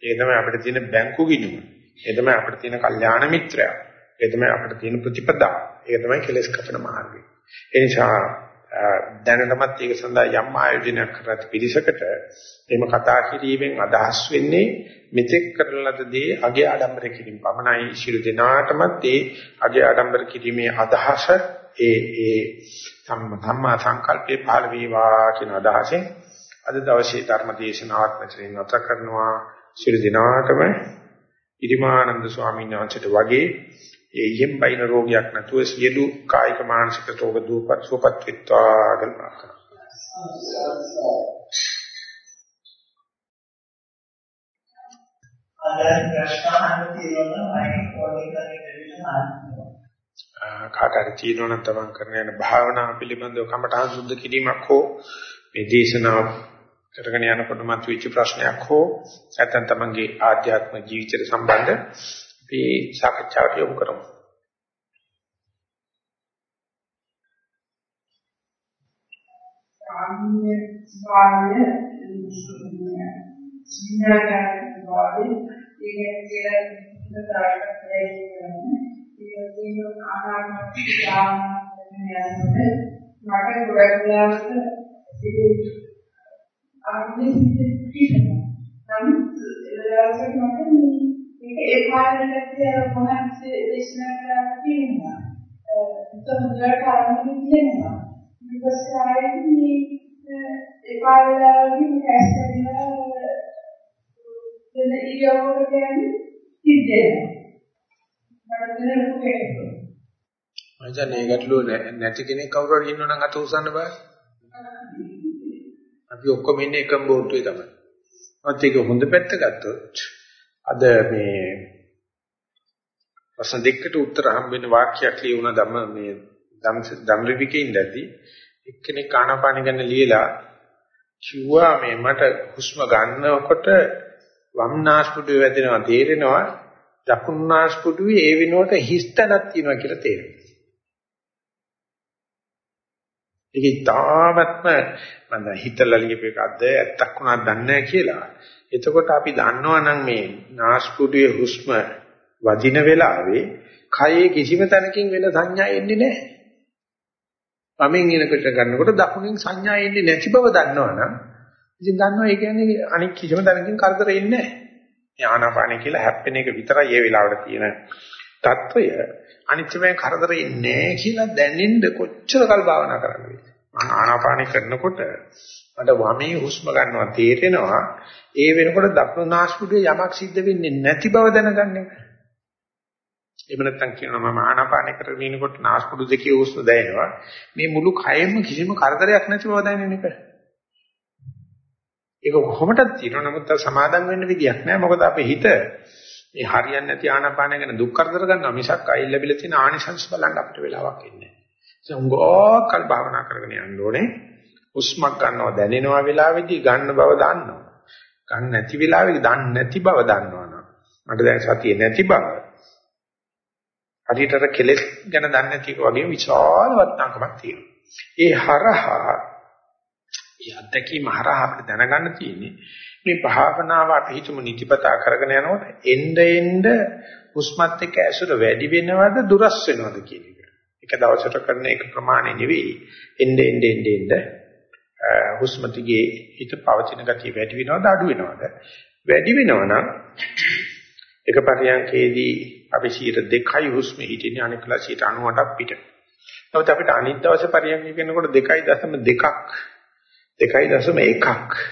ඒක තමයි අපිට තියෙන බැංකු ගිණුම. ඒක තමයි අපිට තියෙන කල්යාණ මිත්‍රයා. ඒක තමයි අපිට තියෙන ප්‍රතිපදා. ඒක තමයි කෙලෙස් කපන මාර්ගය. ඒ නිසා දැනටමත් ඒක සඳහා යම් ආයෝජනයක් කරත් පිළිසකට එහෙම කතා කිරීමෙන් අදහස් වෙන්නේ මෙතෙක් කරන ලද දේ අගේ ආඩම්බර කිරීම පමණයි. ශිරු දිනාටමත් ඒ අගේ ආඩම්බර කිරීමේ අදහස ඒ සම්මා සංකල්පේ පහළ වේවා කියන අදහසෙන් අද දවසේ ධර්ම දේශනාවත් මෙතනින් නැවත කරනවා. ශිරු දිනාටම ඉරිමානන්ද ස්වාමීන් වහන්සේට වගේ ඒ යෙම් බයින රෝගයක් නැතුව සියලු කායික මානසික රෝග දුපත් සුවපත් විත්වා ගන්නවා. කාටරි චීනෝන තමන් කරන යන භාවනා පිළිබඳව කමඨාන් සුද්ධ කිරීමක් හෝ මේ දේශනාව කරගෙන යනකොට මතුවෙච්ච ප්‍රශ්නයක් හෝ නැත්නම් තමන්ගේ ආධ්‍යාත්මික ජීවිතයට සම්බන්ධ අපි සාකච්ඡාවට යොමු කරමු. ඒ කාලෙකදී මොහොතේ දේශනා කරලා තියෙනවා. මුදලට ආරම්භ කියනවා. විශ්වාසයේදී ඒ කාලෙදී කැස්ටෙලා දෙන ඉරියව්වක කියන්නේ සිද්ධ මචං මේ ගැටලුව නැති කෙනෙක් කවුරු හරි ඉන්නවනම් අත උස්සන්න බෑ. අපි ඔක්කොම ඉන්නේ එකම බෝට්ටුවේ තමයි. මත් ඒක හොඳ පැත්ත ගත්තොත් අද මේ ප්‍රශ්න දෙකකට උත්තර හම්බ වෙන වාක්‍යයක් ලියුණා ධම්රිවිකේ ඉඳදී එක්කෙනෙක් ආනාපාන ගැන ලියලා කිව්වා මේ මට හුස්ම ගන්නකොට වම් නාස්පුඩුවේ වැදෙනවා තේරෙනවා දකුණු නාස්පුඩුවේ ඒ වෙනුවට හිස්තනක් තියෙනවා කියලා තේරෙනවා. ඒක තාමත්ම මම හිතලා ලියපේකක්ද ඇත්තක් වුණාද දන්නේ නැහැ කියලා. එතකොට අපි දන්නවා නම් මේ නාස්පුඩුවේ හුස්ම වදින වෙලාවේ කයේ කිසිම තැනකින් වෙන සංඥා එන්නේ නැහැ. වමෙන් එනකොට ගන්නකොට දකුණෙන් සංඥා එන්නේ නැති බව දන්නවනම් ඉතින් දන්නවා ඒ කියන්නේ අනික් කිසිම තැනකින් කරදර එන්නේ නැහැ. මේ ආනාපානය කියලා හැප්පෙන එක විතරයි ඒ වෙලාවට තියෙන తত্ত্বය. අනිත්‍යයෙන් කරදර එන්නේ නැහැ කියලා දැනෙන්න කොච්චර කල් භාවනා කරන්නද? ආනාපානය කරනකොට මට වමේ හුස්ම ගන්නවා තේරෙනවා ඒ වෙනකොට දකුණු නාස්පුඩුවේ යමක් සිද්ධ වෙන්නේ නැති බව දැනගන්න එක. එහෙම නැත්නම් කියනවා මම ආනාපානය කරගෙන ඉනකොට නාස්පුඩු දෙකේ හුස්ම දැනෙනවා මේ මුළු කයෙම කිසිම කරදරයක් නැති බව දැනෙන එක. ඒක කොහොමදද තියෙනවා නමුත් සමාදම් වෙන්න විදියක් නැහැ. මොකද අපේ හිත මේ හරියන්නේ නැති ආනාපානය ගැන දුක් කරදර ගන්නවා මිසක් අයිල් ලැබිලා තියෙන ආනිසංස බලන්න අපිට වෙලාවක් ඉන්නේ නැහැ. ඒ උංගෝකල් භාවනා කරගෙන යන්න ඕනේ. හුස්මක් ගන්නවා දැනෙනවා වෙලාවේදී ගන්න බව දන්නවා. ගන්න නැති වෙලාවේදී දන්නේ නැති බව දන්නවනම් මට දැන් සතිය නැති බව. හරියට කෙලෙස් ගැන දන්නේ නැති එක වගේ විශාල වටිනාකමක් තියෙනවා. ඒ හරහා මේ අත්දැකීම හරහා අපිට දැනගන්න තියෙන්නේ මේ භාවනාව අපි හිතමු නිතිපතා කරගෙන යනකොට එන්න හුස්මත් එක්ක ඇසුර වැඩි වෙනවද දුරස් වෙනවද කියන එක. එක දවසකට කරන එක ප්‍රමාණය නෙවෙයි. එන්න හුස්ම දිගේ හිත පවතින ගතිය වැඩි වෙනවද අඩු වෙනවද? වැඩි වෙනවනම් එක පරියන්කේදී අපි 2යි හුස්ම හිටින්නේ අනිකලා 98ක් පිට. නමුත් අපිට අනිත් දවසේ පරියන්ක කරනකොට 2.2ක් 2.1ක්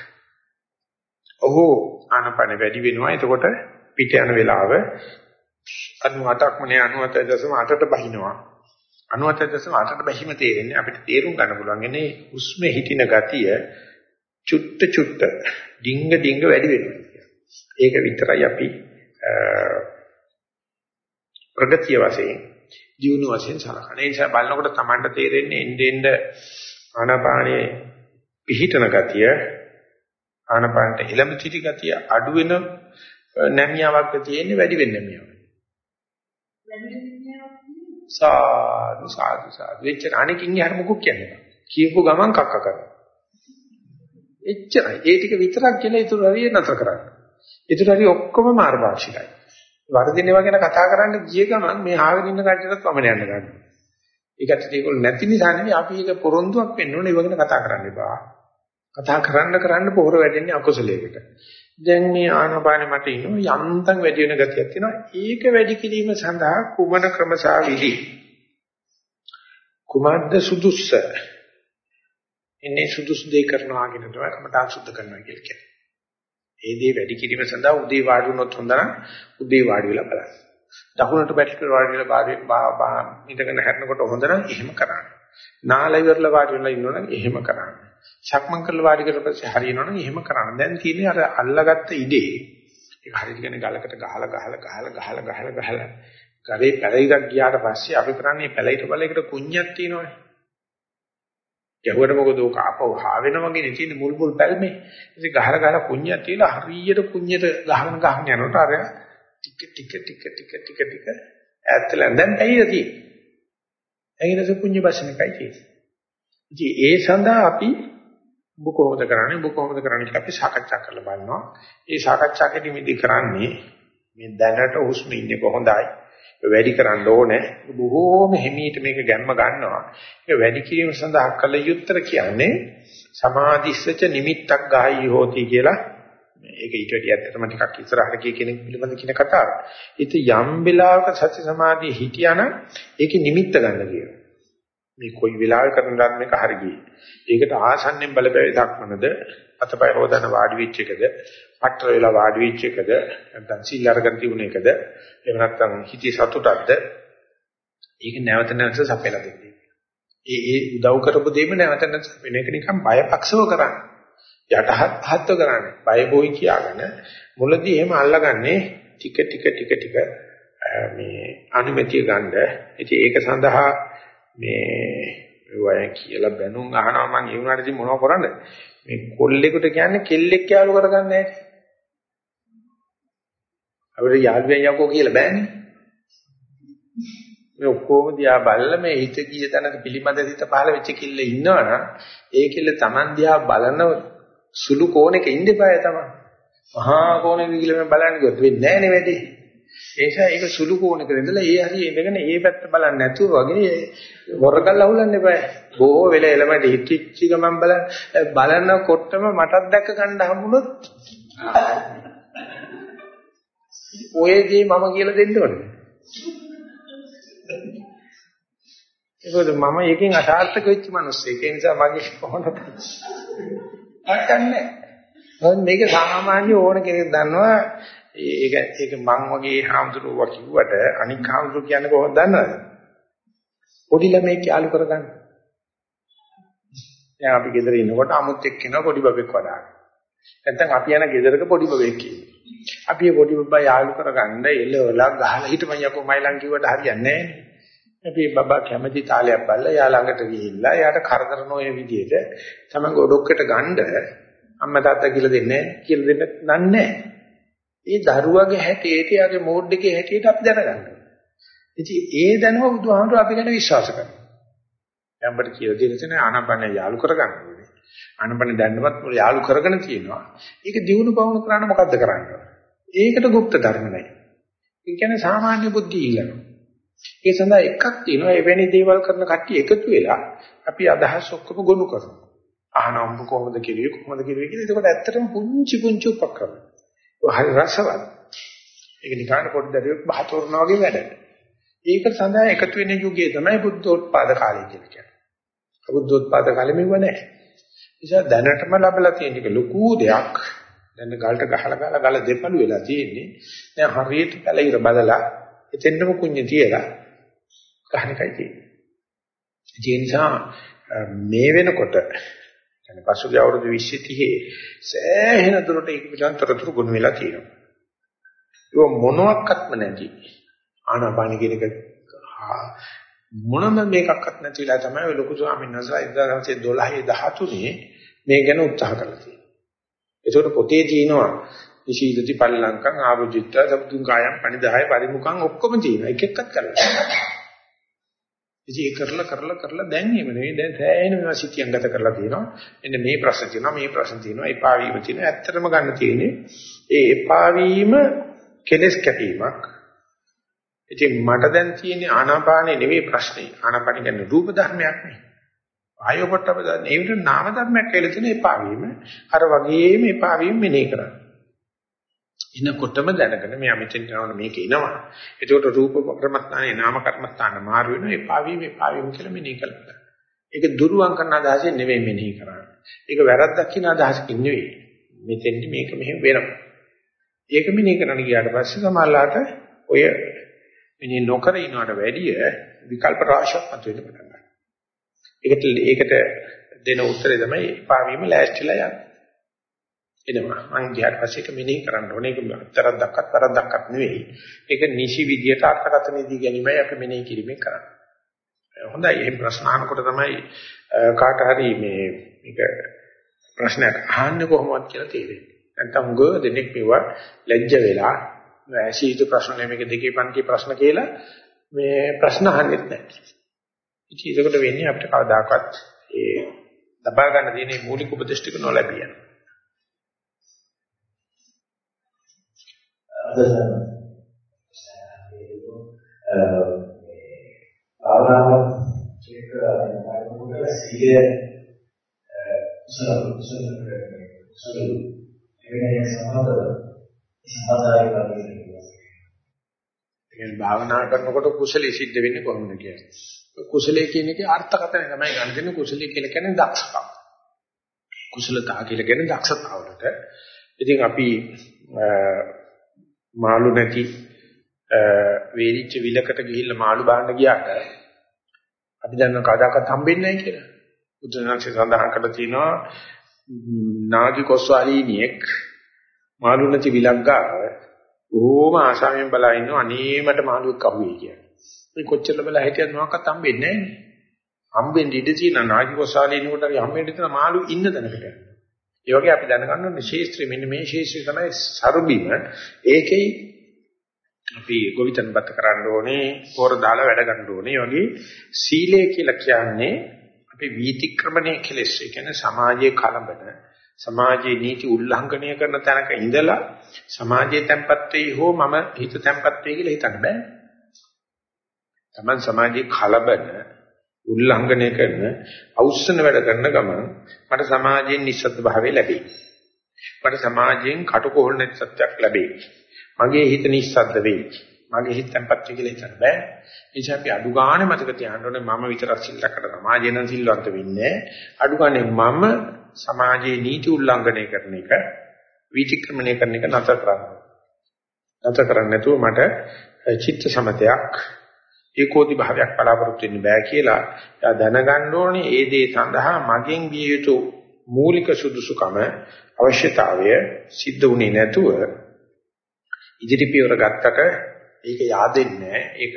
ඔහු ආනපන වැඩි වෙනවා. එතකොට පිට යන වෙලාව 98ක් මොනේ 97.8ට බහිනවා. 97.8ට බැහිම තේරෙන්නේ අපිට තේරුම් ගන්න පුළුවන් ඉන්නේ හුස්ම හිටින ගතිය චුට්ට ඩිංග වැඩි වෙනවා. ඒක විතරයි අපි ප්‍රගතිය වශයෙන් ජීවන වශයෙන් සලකන. ඒ නිසා බලනකොට Tamanට තේරෙන්නේ එන්න ආනාපානයේ පිහිටන ගතිය ආනාපානට ඉලම චිටි ගතිය අඩු වෙන නැමියාවක් තියෙන්නේ වැඩි වෙන නැමියාවක්. සාදු. එච්චර අනකින් යහර මොකක් කියන්නේ. කියපු ගමන් කක්ක කරනවා. එච්චරයි. ඒ ටික විතරක් කියලා ඊටු හරිය නතර කරන්න. ඒතර හරි ඔක්කොම මාර්ගාක්ෂිකයි. වර්ධිනේවා ගැන කතා කරන්න ගිය ගමන් මේ ආගෙන ඉන්න කට්ටියටත් වමන යන්න ගන්නවා. ඒකට ඒගොල්ලෝ නැති නිසා නෙවෙයි අපි ඒක පොරොන්දුවක් වෙන්න ඕනේ. ඒව ගැන කතා කරන්න එපා. කතා කරන්න පොහොර වැඩෙන්නේ අකුසලයකට. දැන් මේ ආනාපානෙ මට ඉන්නවා යන්තම් වැඩි වෙන ගතියක් තියෙනවා. ඒක වැඩි කිරීම සඳහා කුමන ක්‍රමසා විදි කුමද්ද සුදුස්ස ඉන්නේ සුදුසු දෙයක් කරනවා කියන තමයි කමඨාන් සුද්ධ කරනවා කියලා කියන්නේ. ඒ දේ වැඩි කිරීම සඳහා උදේ වාඩි වුණොත් හොඳ නම් උදේ වාඩි වෙලා බලන්න. දකුණට පැත්තට වාඩි වෙලා ඉඳගෙන හැරෙනකොට හොඳ නම් එහෙම කරන්න. නාල ඉවරලා වාඩි වෙලා ඉන්නවනම් එහෙම කරන්න. සක්මන් කරලා වාඩි කරලා පස්සේ හරියනවනම් එහෙම කරන්න. දැන් තියෙන්නේ අර අල්ලගත්ත ඉඩේ. ඒක හරියට කියන්නේ ගලකට ගහලා ගලේ පැලිරක් ගියාට පස්සේ අපි කරන්නේ පැලිරට බලයකට කුණ්‍යක් තියෙනවනේ. ගැහුවට මොකද ඔක ආපහු හාවෙන වගේ නේ තියෙන්නේ මුල් පැල්මේ. ඉතින් ගහලා කුණ්‍යක් තියලා හරියට කුණ්‍යට ගහගෙන යනකොට අර ටික ඈත්ලා දැන් පැලිර තියෙන්නේ. එයිනස කුණ්‍ය බසින එකයි තියෙන්නේ. ඉතින් ඒ සඳහා අපි කොහොමද කරන්නේ කියලා අපි සාකච්ඡා කරලා බලනවා. ඒ සාකච්ඡාකදී මෙදි කරන්නේ මේ දැනට හුස්ම ඉන්නේ කොහොඳයි. වැඩි කරන්න ඕනේ. බොහෝම හිමීට මේක ගැම්ම ගන්නවා. ඒක වැඩි කිරීම සඳහා කළ යුත්තර කියන්නේ සමාධිස්සච නිමිත්තක් ගායි හෝති කියලා. මේක ඊට වැඩි ඇත්තටම ටිකක් ඉස්සරහට ගිය කෙනෙක් පිළිබඳ කියන කතාව. ඒත් යම් වෙලාවක සති සමාධිය හිටියානම් ඒකේ නිමිත්ත ගන්න කියනවා. මේ කොයි වෙලාවෙ කරන දාන්න මේක හරි ගියේ. ඒකට ආසන්නෙන් බලපෑවේ දක්මනද අතපය හොදන වාඩි වෙච්ච එකද පට්ටර වෙලා වාඩි වෙච්ච එකද නැත්නම් සිල් අරගෙන තිබුණ එකද එහෙම නැත්නම් හිතේ සතුටක්ද ඒක නැවත නැවත සපයලා දෙන්නේ. ඒ උදව් කරපු දෙයම නැවත නැවත වෙන එක නිකන් බයපක්ෂව කරන්නේ. යටහත් පහත්ව කරන්නේ. බය බොයි කියාගෙන මුලදී එහෙම අල්ලගන්නේ ටික මේ අනුමැතිය ගන්න. ඉතින් ඒක සඳහා මේ ඔය කියලා බැනුම් අහනවා මම ඒ වුණාට ඉතින් මොනව කරන්නේ මේ කොල්ලෙකුට කියන්නේ කෙල්ලෙක් යාළු කරගන්න නැහැ අපිට යාළුවෙන් යකෝ කියලා බෑනේ මේ ඔක්කොම දිහා බලලා මේ හිත කීය තැනක පිළිමද හිත පහළ වෙච්ච කිල්ල ඉන්නවනම් ඒ කිල්ල Taman දිහා බලන සුළු කෝණයක ඉන්න බෑ තමයි මහා කෝණෙක කියලා මම බලන්නේ ගොත් වෙන්නේ නැහැ නේ වැඩි ඒසා ඒක සුළු කෝණයක ඉඳලා ඒ හරිය ඉඳගෙන ඒ පැත්ත බලන්නේ නැතුව වගේ වරකල් අහුලන්න එපා. බොහෝ වෙලා එළමඩ හිටිච්ච ගමන් බලනකොටම මටත් දැක්ක ගන්න හම්බුනොත් ඔයදී මම කියලා දෙන්න ඕනේ. ඒකද මම එකකින් අසාර්ථක වෙච්ච මිනිස්සෙක්. ඒ නිසා මගේ කොහොමද අකන්නේ. මේක සාමාන්‍ය ඕන කෙනෙක් දන්නවා. ඒක මං වගේ හාමුදුරුවෝ කිව්වට අනික් හාමුදුරුවෝ කියන්නේ කොහොමද දන්නවද? පොඩි ළමෙක් යාළු කරගන්න. දැන් අපි ගෙදර ඉන්නකොට අමුත් එක්කෙනා පොඩි බබෙක් වඩාගෙන. නැත්නම් අපි යන ගෙදරක පොඩි බබෙක් ඉන්නේ. අපි මේ පොඩි බබා යාළු කරගන්න එළවලා ගහලා හිටපන් යකෝ මයිලන් කිව්වට හරියන්නේ නැහැ නේ. අපි බබා කැමති තාලයක් බලලා යා ළඟට ගිහිල්ලා එයාට කරදර නොවන විදිහට තමංග ඔඩොක්කට ගන්න අම්මා තාත්තා කියලා දෙන්නේ නැහැ කියලා දෙන්න නන්නේ නැහැ. ඒ දරුවගේ හැටියට යාගේ මෝඩ් එකේ හැටියට අපි දැනගන්න ඕනේ. ඉතින් ඒ දැනුම බුදුහාමුදුරුවෝ අපි ගැන විශ්වාස කරනවා. යම්බට කියලා දෙන තැන ආනපන යාලු කරගන්න ඕනේ. ආනපන දැන්නවත් යාලු කරගෙන තියෙනවා. ඒක දිනු පවුණු කරන්න මොකද්ද කරන්නේ? ඒකට গুপ্ত ධර්ම නැහැ. ඒ කියන්නේ සාමාන්‍ය බුද්ධිය ඉල්ලනවා. ඒ සඳහා එකක් තියෙනවා එවැනි දේවල් කරන කට්ටිය එකතු වෙලා අපි අදහස් ඔක්කොම ගොනු කරනවා. අහනම්බ කොහොමද කියලා කියලා. ඒකට ඇත්තටම පුංචි උපක්‍රම. හරි රසවත්. ඒක නිකන් පොඩි දරුවෙක් බහතෝරනවා වගේ වැඩ. ඒක සඳහා එකතු වෙන යුගයේ තමයි බුද්ධෝත්පාද කාලය කියලා කියන්නේ. බුද්ධෝත්පාද කාලෙ මෙව නැහැ. නිසා දැනටම ලැබලා තියෙන එක ලොකු දෙයක්. දැන් ගලට ගහලා ගල දෙපළු වෙලා තියෙන්නේ. දැන් හරියට පැලිර බදලා එතෙන්නම කුඤ්ඤ තියලා ගහන එකයි තියෙන්නේ. ඒ නිසා මේ වෙනකොට يعني පසුගිය අවුරුදු 20 30 සෑහෙන දුරට ඒක පිටතරතුරු ගුණ වෙලා තියෙනවා. ඒක මොනවාක්වත්ම නැති ආනාපාන කියන එක මොනම මේකක්වත් නැතිලා තමයි ඔය ලොකු ස්වාමීන් වහන්සේලා 1912 13 මේ ගැන උත්සාහ කරලා තියෙන්නේ. ඒකට පොතේ තියෙනවා විශීලති පල්ලංකං ආවජිත්ත සබ්දුං කායම් පනිදාය පරිමුඛං ඔක්කොම තියෙනවා. එක එකක් කරලා. ඉතින් ඒ කරලා දැන් එහෙම නෙවෙයි දැන් සෑහෙන වෙනවා සිතියම් ගත කරලා තියෙනවා. එන්න මේ ප්‍රශ්න තියෙනවා එපා වීම තියෙනවා. ඇත්තටම ගන්න තියෙන්නේ ඒ එපා වීම කෙලස් කැපීමක්. ඉතින් මට දැන් තියෙන්නේ ආනාපානේ නෙවෙයි ප්‍රශ්නේ. ආනාපාන කියන්නේ රූප ධර්මයක් නේ. ආයෝ පොට්ටප දැන් ඒ විතර නාම ධර්මයක් කියලා තියෙන එපා වීම. අර වගේම එපා වීම මෙනේ කරන්නේ. ඉනකොටම දැනගෙන මෙයා මෙතෙන් යනවනේ මේක එනවා. ඒකට රූප කර්මස්ථානේ නාම කර්මස්ථාන මාරු වෙනවා. එපා වීම කියලා මෙනේ කරලා. ඒක දුරුවන් කරන අදහසෙන් නෙවෙයි මෙනෙහි කරන්නේ. ඒක වැරද්දක් කියන අදහසකින් නෙවෙයි. මෙතෙන්දි මේක මෙහෙම වෙනවා. ඒක මෙනෙහි කරන්න ගියාට පස්සේ සමහරලාට ඔය මෙනෙහි නොකර ඉන්නවට වැඩිය විකල්ප රාශියක් මතුවෙන්න පටන් ගන්නවා. ඒකට දෙන උත්තරේ තමයි එපා වීම ලෑස්තිලා යන්නේ. එනවා මං ගියාට පස්සේ ඒක මෙනෙහි කරන්න ඕනේ. ඒක අතරක් දක්වත් වරද්දක්වත් නෙවෙයි. ඒක නිසි විදියට අර්ථකථනයේදී ගැනීමයි අපි මෙනෙහි කිරීමෙන් කරන්නේ. හොඳයි. මේ ප්‍රශ්න අහනකොට තමයි කාට හරි මේක ප්‍රශ්නයක් අහන්නේ කොහොමද කියලා තේරෙන්නේ. නැත්නම් උගව දෙනෙක් මේවා ලැජ්ජ වෙලා ඇසීතු ප්‍රශ්න මේක දෙකේ පන්ති ප්‍රශ්න කියලා මේ ප්‍රශ්න අහන්නේ නැහැ. ඉතින් ඒකට වෙන්නේ අපිට කවදාකවත් ඒ ලබා ගන්න තියෙන මූලික උපදේශ ටික නොලැබිය. ආවරණ ඒක සීලය සුළු එවැනි සමාදාය කියන්නේ භාවනා කරනකොට කුසලයේ සිද්ධ වෙන්නේ කොහොමද කියන්නේ. කුසලයේ කියන එකේ අර්ථකථනය තමයි ගන්න දෙන්නේ. කුසලයේ කියලා කියන්නේ දක්ෂකම්. කුසලතා කියලා කියන්නේ දක්ෂතාවලට. ඉතින් අපි මාළු නැති වේලිච්ච විලකට ගිහිල්ලා මාළු බාන්න ගියාට අපි දැන් කවදාකවත් හම්බෙන්නේ නැහැ කියලා. බුදුරජාණන්සේ සඳහන් කරලා තිනවා නාගි කොස්වාලීනියෙක් මාළු නැති විලක් ගාව ඕම ආශාවෙන් බලා ඉන්නව අනේ මට මාළුවෙක් අහුවේ කියලා. මේ කොච්චර බලා හිටියත් මොකක්වත් හම්බෙන්නේ නැහැ නේ. හම්බෙන්නේ ඉඳී තියෙන නාගි කොස්වාලීනියට හම්බෙන්නේ තියෙන මාළු ඉන්න තැනකට. ඒ වගේ අපි දැනගන්න ඕනේ ශේස්ත්‍රය මෙන්න මේ ශේස්ත්‍රය තමයි සරුබිම. ඒකේ අපි ගොවිතැන්පත් කරන්න ඕනේ, පොර දාලා වැඩ ගන්න ඕනේ. ඒ වගේ සීලය කියලා කියන්නේ අපි වීතික්‍රමණය කෙලෙස්. ඒ කියන්නේ සමාජයේ කලබන, සමාජයේ නීති උල්ලංඝනය කරන තැනක ඉඳලා සමාජයේ තැම්පත් වෙයි හෝ මම හිත තැම්පත් වෙයි කියලා හිතන්න බෑ. Taman සමාජයේ කලබන උල්ලංඝනය කරන අවුස්සන වැඩ කරන ගමන් මට සමාජයෙන් නිස්සද්ද භාවය ලැබෙයි. මට සමාජයෙන් කටුකොහල් නැති සත්‍යක් ලැබෙයි. මගේ හිත නිස්සද්ද වෙයි. මගේ හිත තැම්පත් වෙයි කියලා හිතන්න බෑ. ඒ නිසා අපි අඩු ගානේ මතක තියාගන්න ඕනේ මම විතරක් සිල් රැකලා සමාජයෙන් නම් සිල්වන්ත වෙන්නේ නැහැ. අඩු ගානේ මම සමාජයේ නීති උල්ලංඝනය කරන එක, විචක්‍රමණය කරන එක නතර කරන්න. නතර කරන්නේ නැතුව මට චිත්ත සමතයක් ඒකෝදි භාවයක් බලාපොරොත්තු වෙන්න බෑ කියලා දැනගන්න ඕනේ. ඒ දේ සඳහා මගෙන් විය යුතු මූලික සුදුසුකම අවශ්‍යතාවය සිද්ධ වුණේ නැතුව ඉදිරි පියවර ගත්තට ඒක yaadෙන්නේ නැහැ. ඒක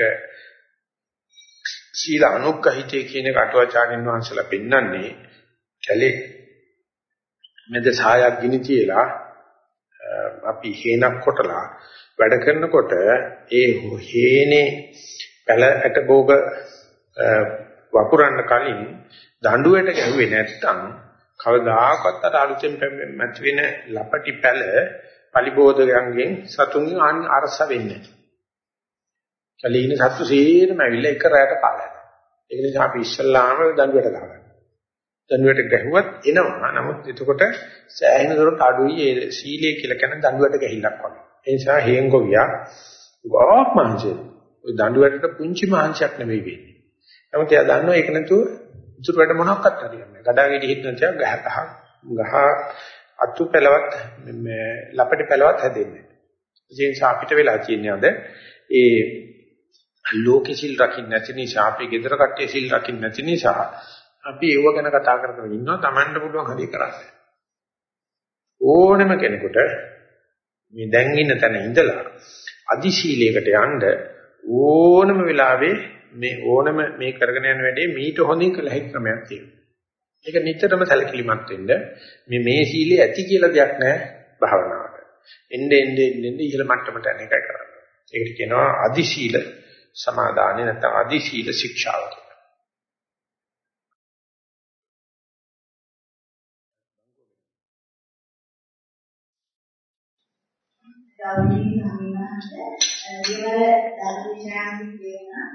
සීල අනුග්‍රහිතය කියන කටුවාචාර්යන් වහන්සේලා පෙන්නන්නේ කැලේ මැද සායක් ගිනි තියලා අපි හේනක් කොටලා වැඩ කරනකොට ඒ හේනේ පැලට භෝග වපුරන්න කලින් දඬුවට ගැහුවේ නැත්තම් කවදාකවත් අර අලුතෙන් මැතිවෙන ලපටි පැල පලිබෝධයන්ගෙන් සතුන්ගෙන් අරස වෙන්නේ නැහැ. කලින් සතු සීරම ඇවිල්ලා එක රැයට කාලා. ඒක නිසා අපි ඉස්සල්ලාම දඬුවට ගහගන්නවා. දඬුවට ගැහුවත් එනවා. නමුත් එතකොට සෑහෙන දුරට අඩුයි ඒ සීලය කියලා කියන දඬුවට ගැහිල්ලක් වගේ. ඒ නිසා හේංගොවියා ගොඩක් මහන්සියි. ඔය දඬුවටට පුංචි මහන්සියක් නෙවෙයි වෙන්නේ. නමුත් එයා දන්නවා ඒක නැතුව උතුරු වැඩ මොනවක්වත් හරියන්නේ නැහැ. ගඩාගෙඩි හිට නැතිව ගහ අතු පෙලවත් මේ ලපටි පෙලවත් හැදෙන්නේ නැහැ. ඒ නිසා අපිට වෙලා තියෙන්නේ අද ඒ ලෝකෙ සිල් රකින්න නැති නිසා අපි ගෙදර කට්ටිය සිල් රකින්න නැති නිසා අපි ඒව ගැන කතා කරගෙන ඉන්නවා. Tamanට පුළුවන් හරිය කරන්න. ඕනෙම කෙනෙකුට මේ දැන් ඉන්න තැන ඉඳලා අදි ශීලයකට යන්න ඕනම වෙලාවේ මේ කරගෙන යන වැඩේ මීට හොඳින් කළ හැකි ක්‍රමයක් තියෙනවා. ඒක නිතරම සැලකිලිමත් වෙන්න මේ සීලයේ ඇති කියලා දෙයක් නැහැ භාවනාවට. එන්නේ ඉහළ මට්ටමට යන එකයි කරන්නේ. ඒකට කියනවා අදි ශීල සමාදානෙ නැත්නම් අදි ශීල ශික්ෂාව කියලා. ගෞරවණීය සම්මානට දේවල් ධර්මඥාන කියන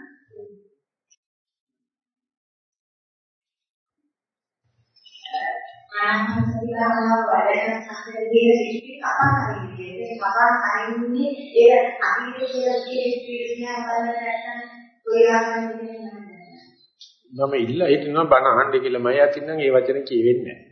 ආනන්දලා වඩන සංකේතයේ සිටි අපාරියේ ඒ අපාරියේ ඒ අභිදේශයේ පිළිසියා බලන නැත්නම් ඔයාලන්නේ මම ඉල්ල හිටිනවා බණ අහන්න කියලා මම යතින්නම් ඒ වචන කියවෙන්නේ නැහැ.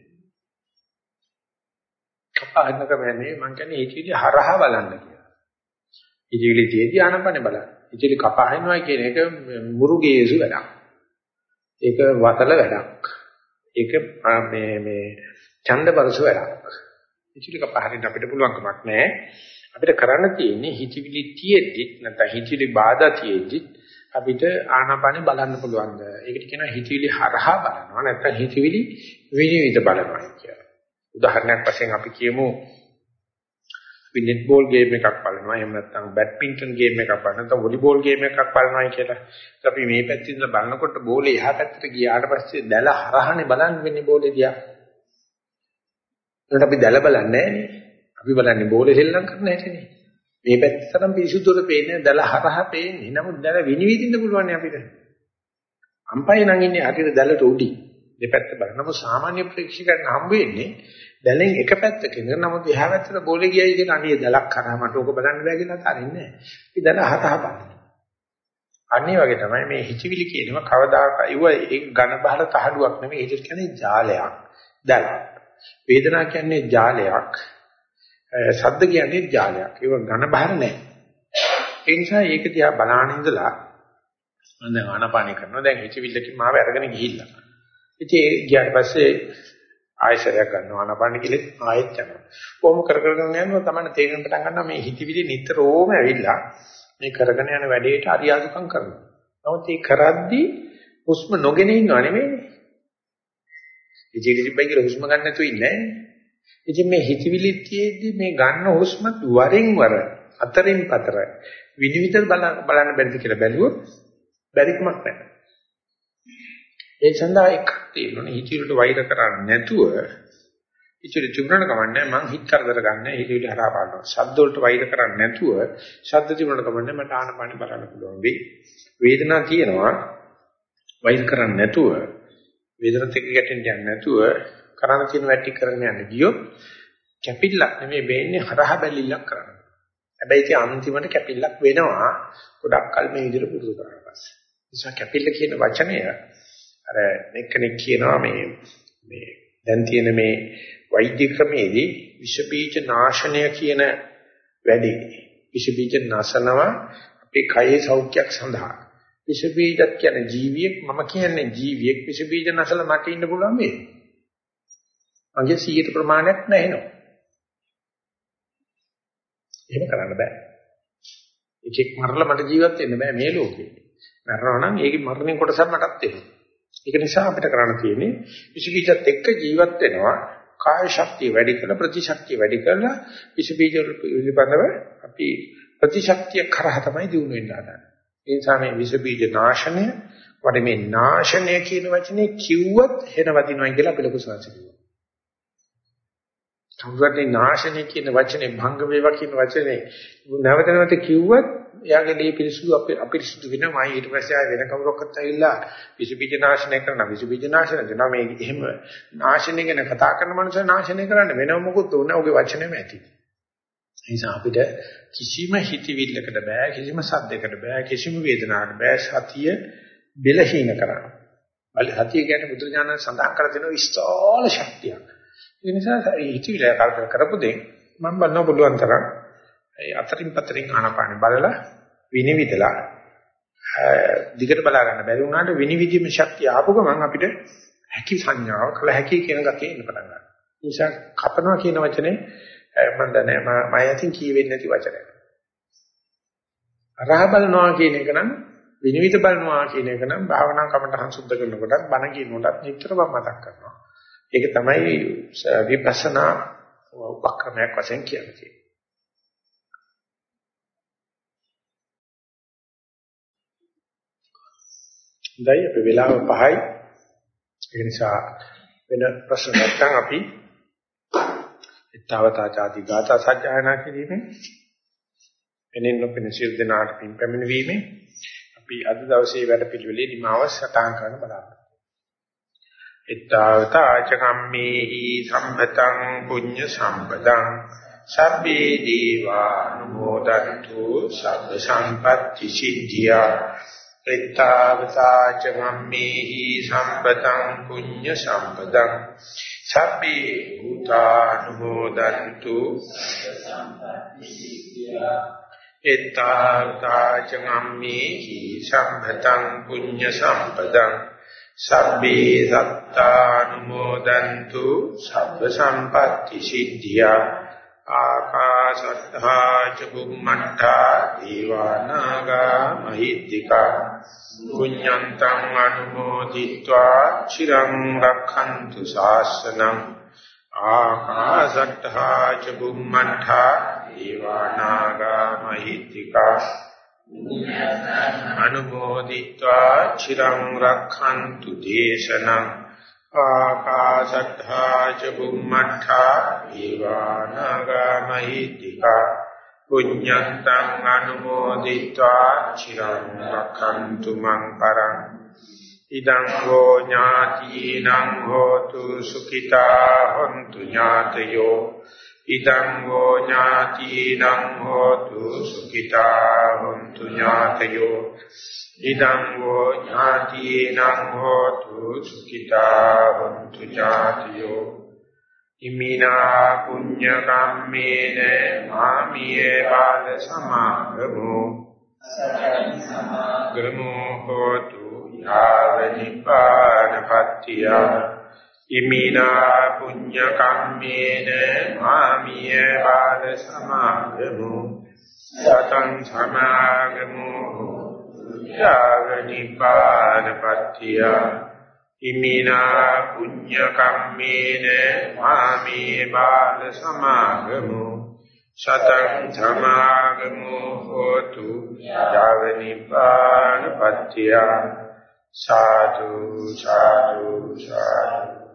කපාන්න කමන්නේ මං කියන්නේ ඒකෙදි හරහා බලන්න කියලා. ඉතිවිලි තියදී ආනපනේ බලන්න. ඉතිවිලි කපාහිනවා කියන එක මුරුගේසු වැඩක්. ඒක වතල වැඩක්. ඒක මේ ඡන්දපරස වැඩක්. ඉතිවිලි කපාහින්න අපිට පුළුවන් කමක් නැහැ. අපිට කරන්න තියෙන්නේ හිතවිලි තියෙද්දි නැත්නම් හිතවිලි බාධා තියෙද්දි අපිට ආනාපානෙ බලන්න පුළුවන්ද? ඒකට කියනවා හිතවිලි හරහා බලනවා නැත්නම් හිතවිලි විනිවිද බලනවා කියලා. උදාහරණයක් වශයෙන් අපි කියමු අපි net ball game එකක් බලනවා එහෙම නැත්නම් badminton game එකක් බලනවා නැත්නම් volleyball game එකක් බලනවා කියලා. අපි මේ පැත්තේ ඉඳලා බලනකොට බෝලේ එහා පැත්තට ගියාට පස්සේ දැල හරහානේ බලන්න වෙන්නේ බෝලේ දිහා. ඒකට අපි දැල බලන්නේ නැහනේ. අපි බලන්නේ බෝලේ සෙල්ලම් කරන හැටිනේ. මේ පැත්තට තරම් පිරිසුදුර පේන්නේ දැල හරහා පේන්නේ. නමුත් දැල විනිවිදින්න පුළුවන් අපිට. අම්පයි නම් ඉන්නේ හරියට දැලට උඩි. දෙපැත්ත බලන. නමුත් සාමාන්‍ය ප්‍රේක්ෂකයන් හම්බ වෙන්නේ දැලෙන් එක පැත්තකින්. නමුත් එහා පැත්තට බෝලේ ගියයි කියන අනිය දැලක් කරා මට ඕක බලන්න බෑ කියලා අතාරින්නේ නැහැ. අපි දැල හරහා බලනවා. අනිත් වගේ තමයි මේ හිචිවිලි කියනවා කවදාක ඒක ඝන බහල තහඩුවක් නෙමෙයි. ඒක කියන්නේ ජාලයක්. දැලක්. වේදනා කියන්නේ ජාලයක්. ශබ්ද කියන්නේ ජාලයක්. ඒක ඝන බහල නැහැ. ඒ නිසා ඒක දිහා බලාන ඉඳලා මම දැන් ආනාපානය කරනවා. දැන් හිචිවිල්ලකින් මාව අරගෙන ගිහිල්ලා. ඉතින් ඒ ගියාට පස්සේ ආයශරයක් ගන්නවා ආනාපාන කිලෙත් ආයෙත් යනවා. කොහොම කරගෙන යනවා තමයි තේරෙන්න පටන් ගන්නවා මේ හිතවිලි නිතරම ඇවිල්ලා මේ කරගෙන යන වැඩේට අරියාදුකම් කරනවා. නමුත් ඒ කරද්දී හුස්ම නොගෙන ඉන්නව නෙමෙයිනේ. ඉතින් කියලා හුස්ම ගන්න නැතුව ඉන්නේ නැහැ. ඉතින් මේ හිතවිලි තියේදී මේ ගන්න හුස්මත් වරින් වර අතරින් පතර විනිවිද බලන්න බැරිද කියලා බැලුවොත් බැරිකමක් නැහැ. ඒ සඳහා එකක් තියෙනනේ හිතවිලට වෛර කරන්නේ නැතුව ඉතිරි චුම්රණ කමන්නේ මං හිත කරදර ගන්න හිතවිලි හරහා බලනවා. ශබ්ද වලට වෛර කරන්නේ නැතුව ශබ්ද චුම්රණ කමන්නේ මට ආනපාන බලන්න පුළුවන් වෙයි. වේදනාව තියෙනවා වෛර කරන්නේ නැතුව වේදනත් එක්ක ගැටෙන්න යන්නේ නැතුව කරණ තියෙන වැටි කරගෙන යන්න ගියොත් කැපිල්ලක් නෙමෙයි වෙන්නේ හරහා බැලිල්ලක් කරන්න. හැබැයි ඉතින් අන්තිමට කැපිල්ලක් වෙනවා ගොඩක් කල් මේ විදිහට පුරුදු කරලා පස්සේ. නිසා කැපිල්ල කියන වචනය අර එක්කෙනෙක් කියනවා මේ දැන් තියෙන මේ වෛද්‍ය ක්‍රමයේදී විෂ බීජ නාශනය කියන වැඩි විෂ බීජ නැසනවා අපේ කයේ සෞඛ්‍යයක් සඳහා විෂ බීජත් කියන ජීවියෙක් මම කියන්නේ ජීවියෙක් විෂ බීජ නැසලා මට ඉන්න පුළුවන් මේ මගේ 100 ප්‍රමාණයක් නැහෙනවා එහෙම කරන්න බෑ එකෙක් මරලා මට ජීවත් වෙන්න බෑ මේ ලෝකේ මරනවා නම් ඒකේ මරණින් කොටසක් මටත් එනවා ඒක නිසා අපිට කරන්න තියෙන්නේ විෂ බීජත් එක්ක ජීවත් වෙනවා කාය ශක්තිය වැඩි කරලා ප්‍රතිශක්තිය වැඩි කරලා විෂ බීජ පිළිබඳව අපි ප්‍රතිශක්තිය කරා තමයි දිනු වෙන්න හදන්නේ. ඒ නිසා මේ විෂ බීජ නාශනය වඩ මේ නාශනය කියන වචනේ කිව්වත් හෙන වදිනවා කියලා අපි ලොකු සංසි කියනවා. කවුරුත් නාශනය කියන වචනේ භංග වේවා කියන වචනේ නැවත නැවත කිව්වත් එයාගේ දේ පිරිසුදු අපිරිසුදු වෙනවා. ඊට පස්සේ ආය වෙන කවුරක්වත් ඇවිල්ලා විස බීජ නාශනය කරන විස බීජ නාශනය දෙනවා. මේ එහෙම නාශනය ගැන කතා කරන මනුස්සය නාශනය කරන්න වෙනව මොකුත් උන ඔහුගේ වචනේම ඇති. ඒ නිසා අපිට කිසිම හිතවිල්ලකට බෑ, කිසිම සද්දයකට බෑ, කිසිම වේදනාවකට බෑ සතිය බෙලහීන කරන්න. සතිය කියන්නේ බුදුරජාණන් සඳහන් කර දෙන විශාල ශක්තියක්. ඒ නිසා හිතවිල්ල කරපු දෙය මම බලන්න පුළුවන් තරම් ඒ අතරින් පතරින් ආනාපානෙ බලලා විනිවිදලා දිගට බලා ගන්න බැරි වුණාට විනිවිදීම ශක්තිය ආපු ගමන් අපිට හැකි සංඥාව කළ හැකි කියන ගතිය එන්න පටන් ගන්නවා. ඒ නිසා කපනවා කියන වචනේ මම දන්නේ මම අයිතින් කියවෙන්නේ නැති වචනයක්. රහ බලනවා කියන එක නම් විනිවිද බලනවා කියන එක නම් භාවනා කමටහන් සුද්ධ කරනකොටත් බණ කියනකොටත් නිතරම මතක් කරනවා. ඒක තමයි විපස්සනා උපක්‍රමයක් වශයෙන් කියන්නේ. දැන් අපේ වෙලාව 5යි. ඒ නිසා වෙන ප්‍රශ්න නැත්නම් අපි ඊතාවතා ආදී ගාථා සජ්ජායනා කිරීමෙන් එනින් නොපෙන සිල් දනාට පින් පැමිණීමේ අපි අද දවසේ වැඩ පිළිවෙලේ නිමාව සටහන් කරන්න බලන්න. ittavata cakkammehi sampatang punya sampatang sabbe deva anumodantu sabba sampatti siddhya ittavata cakkammehi sampatang punya sampatang sabbe bhuta anumodantu sabba sampatti siddhya ittavata cakkammehi sampatang punya sampatang sabbe sattanumodantu sabba sampatti siddhya akasattha ca bummanta devanaga mahittika punyantang anumoditva chiram rakhantu sassanam akasattha ca bummanta devanaga mahittika anumoditva chiram rakhantu desanam akasattha ca bummanta devanaga mahittika punyantang anumoditva chiram rakhantu man parang idang ho ñātīnaṁ hotu sukhitā hontu ñātayo idang ho ñātīnaṁ hotu sukhitā hontu ñātayo idang ho ñātīnaṁ hotu sukhitā hontu ñātayo imina punya kammene māmiye bāla samāgamo samāgamo hotu yāva nibbāna pattiya imina punya kammene māmiye bāla samāgamo satang samāgamo yāva nibbāna pattiya imina punya kammene māmiye bāla samāgamo satang samāgamo hotu yāva nibbāna pattiya sadhu sadhu sadhu